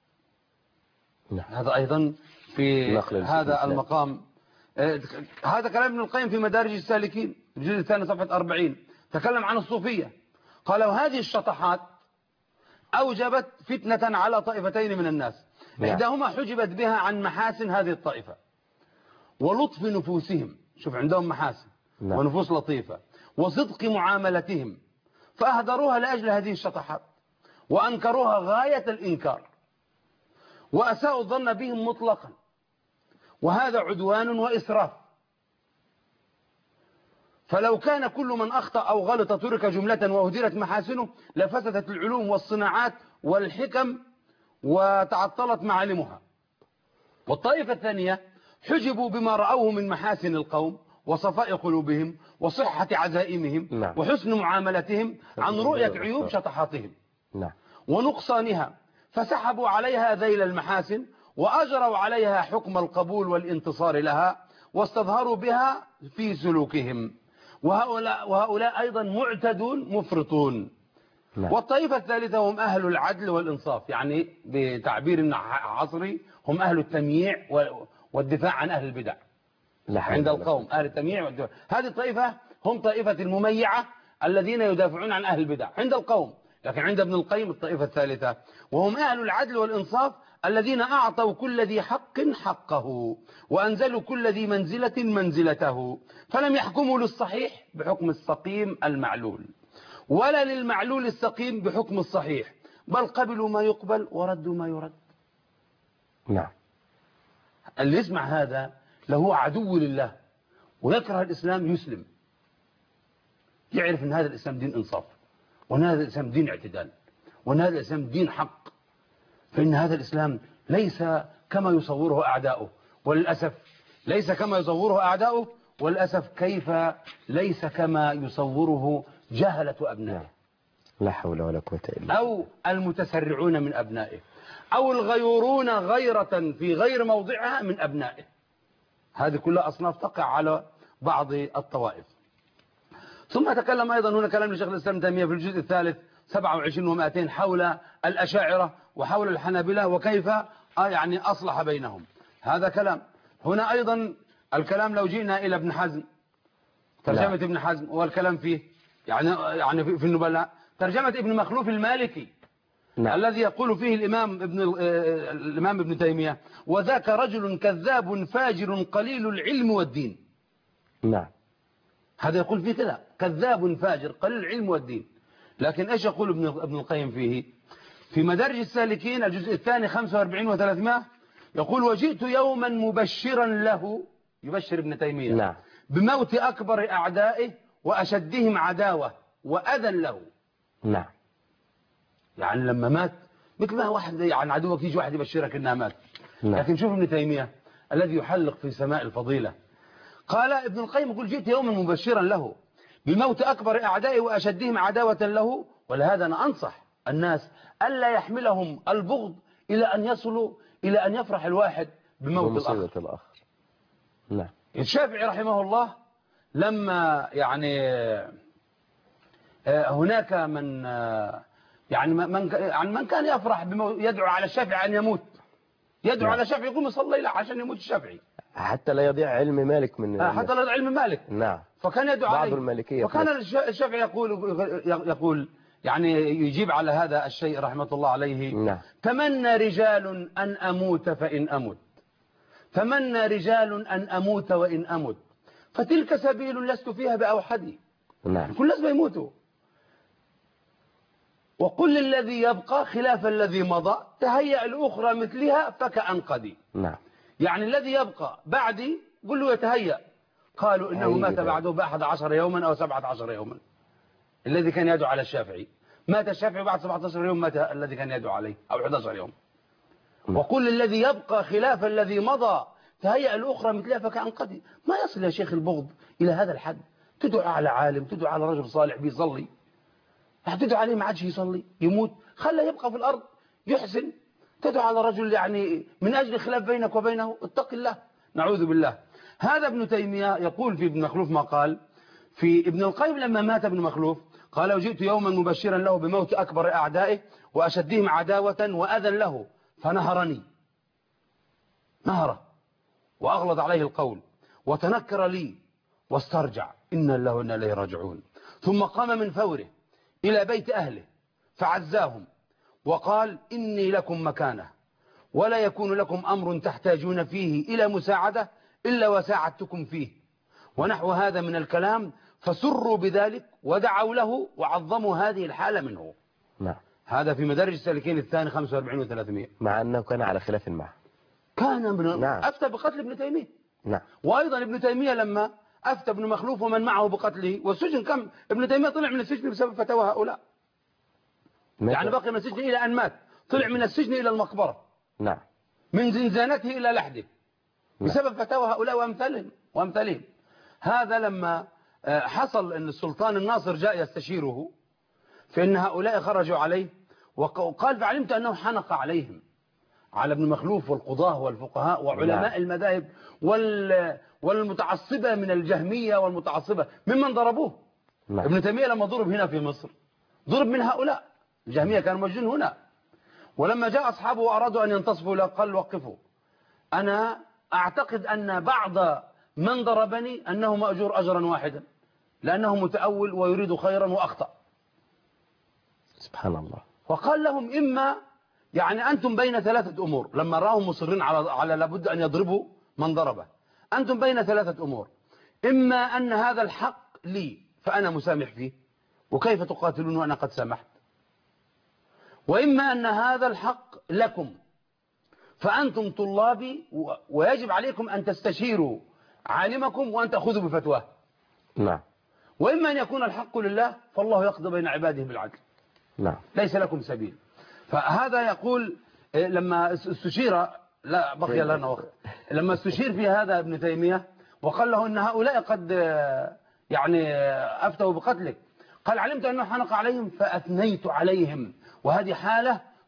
هذا أيضا في هذا المقام. هذا كلام ابن القيم في مدارج السالكين الجزء الثاني صفحة 40. تكلم عن الصوفية، قال: وهذه الشطحات أوجبت فتنة على طائفتين من الناس، إحداهما حجبت بها عن محاسن هذه الطائفة ولطف نفوسهم، شوف عندهم محاسن ونفوس لطيفة، وصدق معاملتهم، فأهدروها لأجل هذه الشطحات، وأنكروها غاية الإنكار، وأساءوا الظن بهم مطلقا، وهذا عدوان وإسراف. فلو كان كل من أخطأ أو غلط ترك جملة وأهدرت محاسنه لفسدت العلوم والصناعات والحكم وتعطلت معالمها. والطائفة الثانية حجبوا بما رأوه من محاسن القوم وصفاء قلوبهم وصحة عزائمهم وحسن معاملتهم عن رؤية عيوب شطحاتهم ونقصانها، فسحبوا عليها ذيل المحاسن وأجروا عليها حكم القبول والانتصار لها، واستظهروا بها في سلوكهم. وهؤلاء أيضا معتدون مفرطون. والطائفة الثالثة هم أهل العدل والإنصاف، يعني بتعبير عصري هم أهل التمييع والدفاع عن أهل البدع عند القوم. أهل التمييع والدفاع، هذه الطائفة هم طائفة المميعة الذين يدافعون عن أهل البدع عند القوم. لكن عند ابن القيم الطائفة الثالثة وهم أهل العدل والإنصاف الذين أعطوا كل ذي حق حقه، وأنزلوا كل ذي منزلة منزلته، فلم يحكموا للصحيح بحكم السقيم المعلول، ولا للمعلول السقيم بحكم الصحيح، بل قبلوا ما يقبل وردوا ما يرد. اللي يسمع هذا له عدو لله ويكره الإسلام يسلم، يعرف أن هذا الإسلام دين إنصاف، وأن هذا الإسلام دين اعتدال، وأن هذا الإسلام دين حق، فإن هذا الإسلام ليس كما يصوره أعداؤه، وللأسف ليس كما يصوره أعداؤه، وللأسف كيف ليس كما يصوره جهلة أبنائه، لا حول ولا قوة إلا بالله، أو المتسرعون من أبنائه، أو الغيورون غيرة في غير موضعها من أبنائه. هذه كلها أصناف تقع على بعض الطوائف. ثم تكلم أيضا هنا كلام لشيخ الإسلام ابن تيمية في الجزء الثالث 27 و200 حول الأشاعرة وحول الحنابلة وكيف يعني أصلح بينهم. هذا كلام. هنا أيضا الكلام لو جئنا إلى ابن حزم، ترجمة ابن حزم والكلام فيه يعني في النبلاء، ترجمة ابن مخلوف المالكي الذي يقول فيه الإمام ابن تيمية: وذاك رجل كذاب فاجر قليل العلم والدين. نعم. هذا يقول فيه كذا، كذاب فاجر قليل العلم والدين. لكن ايش يقول ابن القيم فيه؟ في مدارج السالكين الجزء الثاني 45 و300 يقول: وجئت يوما مبشرا له، يبشر ابن تيمية، نعم، بموت أكبر أعدائه وأشدهم عداوة وأذى له. نعم. يعني لما مات مثل ما واحد يعني عدوك يجي واحد يبشرك انها مات. نعم. لكن شوف ابن تيمية الذي يحلق في سماء الفضيلة، قال ابن القيم: يقول: جئت يوما مبشرا له بموت أكبر أعدائه وأشدهم عداوة له. ولهذا أنا أنصح الناس ألا يحملهم البغض إلى أن يصلوا إلى أن يفرح الواحد بموت الآخر. نعم. الشافعي رحمه الله لما يعني هناك من يعني من كان يفرح يدعو على الشافعي أن يموت، يدعو نعم. على الشافعي يقوم يصلي له عشان يموت الشافعي، حتى لا يضيع علم مالك من حتى لا يضيع علم مالك. نعم. فكان يدعو بعض عليه. المالكية وكان الشافعي يقول يعني يجيب على هذا الشيء رحمة الله عليه: نعم. تمنى رجال أن أموت فإن أمت، تمنى رجال أن أموت وإن أمت، فتلك سبيل لست فيها بأوحدي. نعم. كل الناس بيموتوا. وقل الذي يبقى خلاف الذي مضى، تهيأ الأخرى مثلها فكأنقدي. نعم. يعني الذي يبقى بعدي قل له يتهيأ. قالوا إنه مات بعده ب11 يوما أو 17 يوما. الذي كان يدعو على الشافعي مات، الشافعي بعد 17 يوم مات الذي كان يدعو عليه، أو 11 يوم. وقل الذي يبقى خلاف الذي مضى، تهيأ الأخرى مثلها فكأنقدي. ما يصل يا شيخ البغض إلى هذا الحد. تدعو على عالم، تدعو على رجل صالح بيصلي، تدعو عليه ما عادش يصلي يموت، خلى يبقى في الأرض يحسن. تدعو على رجل يعني من أجل خلاف بينك وبينه، اتق الله. نعوذ بالله. هذا ابن تيمية يقول في ابن مخلوف ما قال في ابن القيم لما مات ابن مخلوف، قال: وجئت يوما مبشرا له بموت أكبر أعدائه وأشدهم عداوة وأذى له فنهرني، نهره وأغلظ عليه القول وتنكر لي واسترجع، إنا الله وإنا إليه راجعون. ثم قام من فوره إلى بيت أهله فعزاهم وقال: إني لكم مكانه ولا يكون لكم أمر تحتاجون فيه إلى مساعدة إلا وساعدتكم فيه، ونحو هذا من الكلام، فسروا بذلك ودعوا له وعظموا هذه الحالة منه. نعم. هذا في مدارج السالكين الثاني 45 و300. مع أنه كان على خلاف معه، كان نعم. أفتى بقتل ابن تيمية. نعم. وأيضا ابن تيمية لما أفتى ابن مخلوف ومن معه بقتله والسجن، كم ابن تيمية طلع من السجن بسبب فتاوى هؤلاء. يعني بقي من السجن إلى أن مات، طلع من السجن إلى المقبرة. نعم. من زنزانته إلى لحده بسبب فتاوى هؤلاء وأمثالهم. هذا لما حصل أن السلطان الناصر جاء يستشيره في أن هؤلاء خرجوا عليه، وقال: فعلمت أنه حنق عليهم، على ابن مخلوف والقضاة والفقهاء وعلماء المذاهب والمتعصبة من الجهمية والمتعصبة ممن ضربوه. ابن تيمية لما ضرب هنا في مصر ضرب من هؤلاء الجهمية، كانوا موجودين هنا. ولما جاء أصحابه وأرادوا أن ينتصفوا قال: وقفوا، أنا أعتقد أن بعض من ضربني أنه مأجور أجرا واحدا، لأنه متأول ويريد خيرا وأخطأ. سبحان الله. وقال لهم: إما يعني أنتم بين ثلاثة أمور. لما رأهم مصرين على لابد أن يضربوا من ضربه، أنتم بين ثلاثة أمور: إما أن هذا الحق لي فأنا مسامح فيه، وكيف تقاتلون وأنا قد سامحت، وإما أن هذا الحق لكم فأنتم طلابي ويجب عليكم أن تستشيروا عالمكم وأن تأخذوا بفتواه. نعم. وإما أن يكون الحق لله فالله يقضي بين عباده بالعدل. نعم. ليس لكم سبيل. فهذا يقول لما استشير، لا بقي لنا وقت، لما استشير في هذا ابن تيمية وقال له إن هؤلاء قد يعني أفتوا بقتلك، قال: علمت أنه حنق عليهم فأثنيت عليهم، وهذه حالة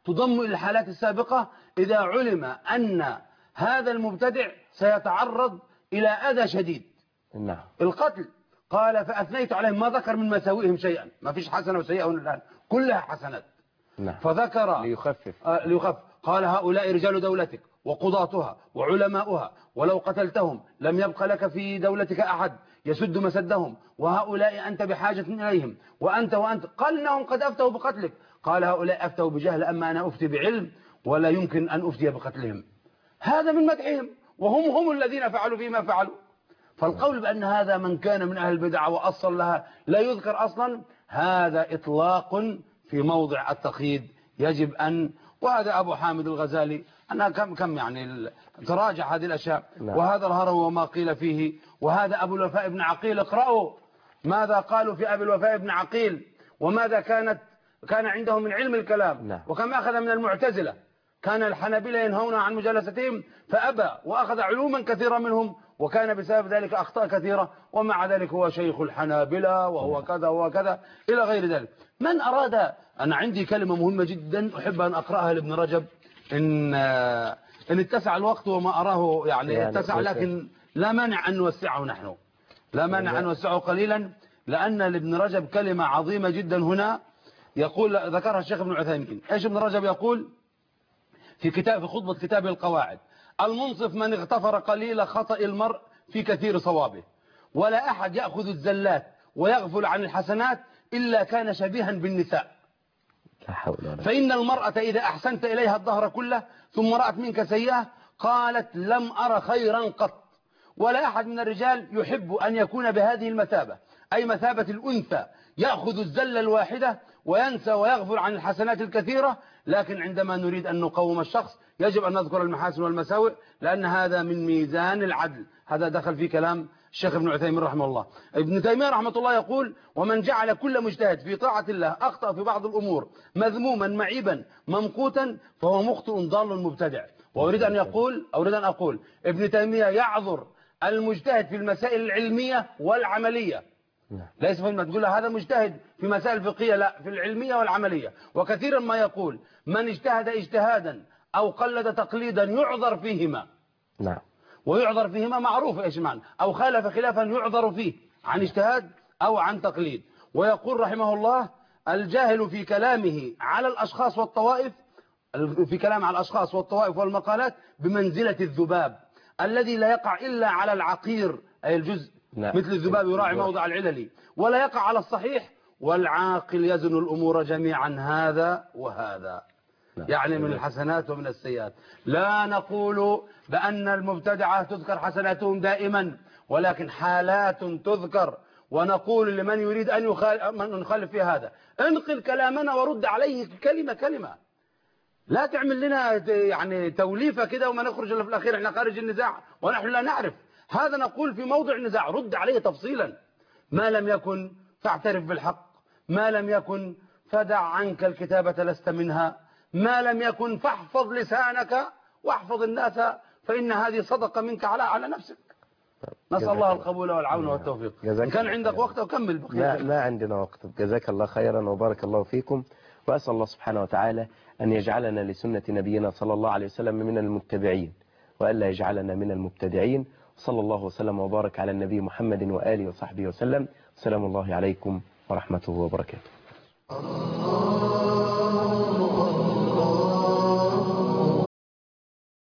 تضم إلى الحالات السابقة إذا علم أن هذا المبتدع سيتعرض إلى أذى شديد. نعم. القتل قال فأثنيت عليهم، ما ذكر من مساوئهم شيئا، ما فيش حسنة وسيئة الآن، كلها حسنات. نعم. فذكر ليخفف قال هؤلاء رجال دولتك وقضاتها وعلماؤها، ولو قتلتهم لم يبق لك في دولتك أحد يسد مسدهم، وهؤلاء أنت بحاجة إليهم وأنت قال إنهم قد أفتوا بقتلك، قال هؤلاء أفتوا بجهل، أما أنا أفتي بعلم ولا يمكن أن أفتي بقتلهم. هذا من مدحهم، وهم الذين فعلوا فيما فعلوا. فالقول بأن هذا من كان من أهل البدع وأصل لها لا يذكر أصلا، هذا إطلاق في موضع التقييد يجب أن، وهذا أبو حامد الغزالي أنا كم يعني تراجع هذه الأشياء. وهذا الهرم وما قيل فيه، وهذا أبو الوفاء بن عقيل، اقرأوا ماذا قالوا في أبي الوفاء بن عقيل وماذا كان عنده من علم الكلام، وكم أخذ من المعتزلة. كان الحنابلة ينهون عن مجالستهم فأبى، وأخذ علوما كثيرة منهم، وكان بسبب ذلك أخطاء كثيرة، ومع ذلك هو شيخ الحنابلة وهو كذا وكذا إلى غير ذلك. من أراد، أنا عندي كلمة مهمة جدا أحب أن أقرأها لابن رجب إن اتسع الوقت وما أراه يعني اتسع، لكن لا مانع أن نوسعه نحن، لا مانع أن نوسعه قليلا، لأن لابن رجب كلمة عظيمة جدا هنا يقول، ذكرها الشيخ ابن عثيمين. إيش ابن رجب يقول في خطبة كتاب القواعد؟ المنصف من اغتفر قليل خطأ المرء في كثير صوابه، ولا أحد يأخذ الزلات ويغفل عن الحسنات إلا كان شبيها بالنساء. فإن المرأة إذا أحسنت إليها الظهر كله ثم رأت منك سيئة قالت لم أرى خيرا قط. ولا أحد من الرجال يحب أن يكون بهذه المثابة، أي مثابة الأنثى، يأخذ الزلة الواحدة وينسى ويغفل عن الحسنات الكثيرة. لكن عندما نريد أن نقوم الشخص يجب أن نذكر المحاسن والمساوئ، لأن هذا من ميزان العدل. هذا دخل في كلام الشيخ ابن عثيمين رحمه الله. ابن تيمية رحمه الله يقول ومن جعل كل مجتهد في طاعة الله أخطأ في بعض الأمور مذموما معيبا ممقوتا فهو مخطئ ضال مبتدع. وأريد أن أقول ابن تيمية يعذر المجتهد في المسائل العلمية والعملية، ليس فيما تقول هذا مجتهد في مسائل فقهية، لا، في العلمية والعملية. وكثيرا ما يقول من اجتهد اجتهادا أو قلد تقليدا يعذر فيهما. نعم. ويعذر فيهما معروف ايش معنى، أو خالف خلافا يعذر فيه عن اجتهاد أو عن تقليد. ويقول رحمه الله الجاهل في كلامه على الأشخاص والطوائف، في كلام على الأشخاص والطوائف والمقالات بمنزلة الذباب الذي لا يقع إلا على العقير أي الجزء، مثل الذباب يراعي موضع العلل ولا يقع على الصحيح، والعاقل يزن الأمور جميعا هذا وهذا، يعني من الحسنات ومن السيئات. لا نقول بأن المبتدعة تذكر حسناتهم دائما، ولكن حالات تذكر. ونقول لمن يريد أن يخالف في هذا انقل كلامنا ورد عليه كلمة كلمة، لا تعمل لنا يعني توليفة كده وما نخرج إلا في الأخير احنا خارج النزاع ونحن لا نعرف. هذا نقول في موضع النزاع رد عليه تفصيلا، ما لم يكن فاعترف بالحق، ما لم يكن فدع عنك الكتابة لست منها، ما لم يكن فاحفظ لسانك واحفظ الناس فإن هذه صدقة منك على نفسك. نسأل الله القبول والعون والتوفيق. إن كان عندك وقت وكمل بقية. لا عندنا وقت. جزاك الله خيرا وبارك الله فيكم، وأسأل الله سبحانه وتعالى أن يجعلنا لسنة نبينا صلى الله عليه وسلم من المتبعين، وألا يجعلنا من المبتدعين. صلى الله وسلم وبارك على النبي محمد وآله وصحبه وسلم. السلام الله عليكم ورحمته وبركاته.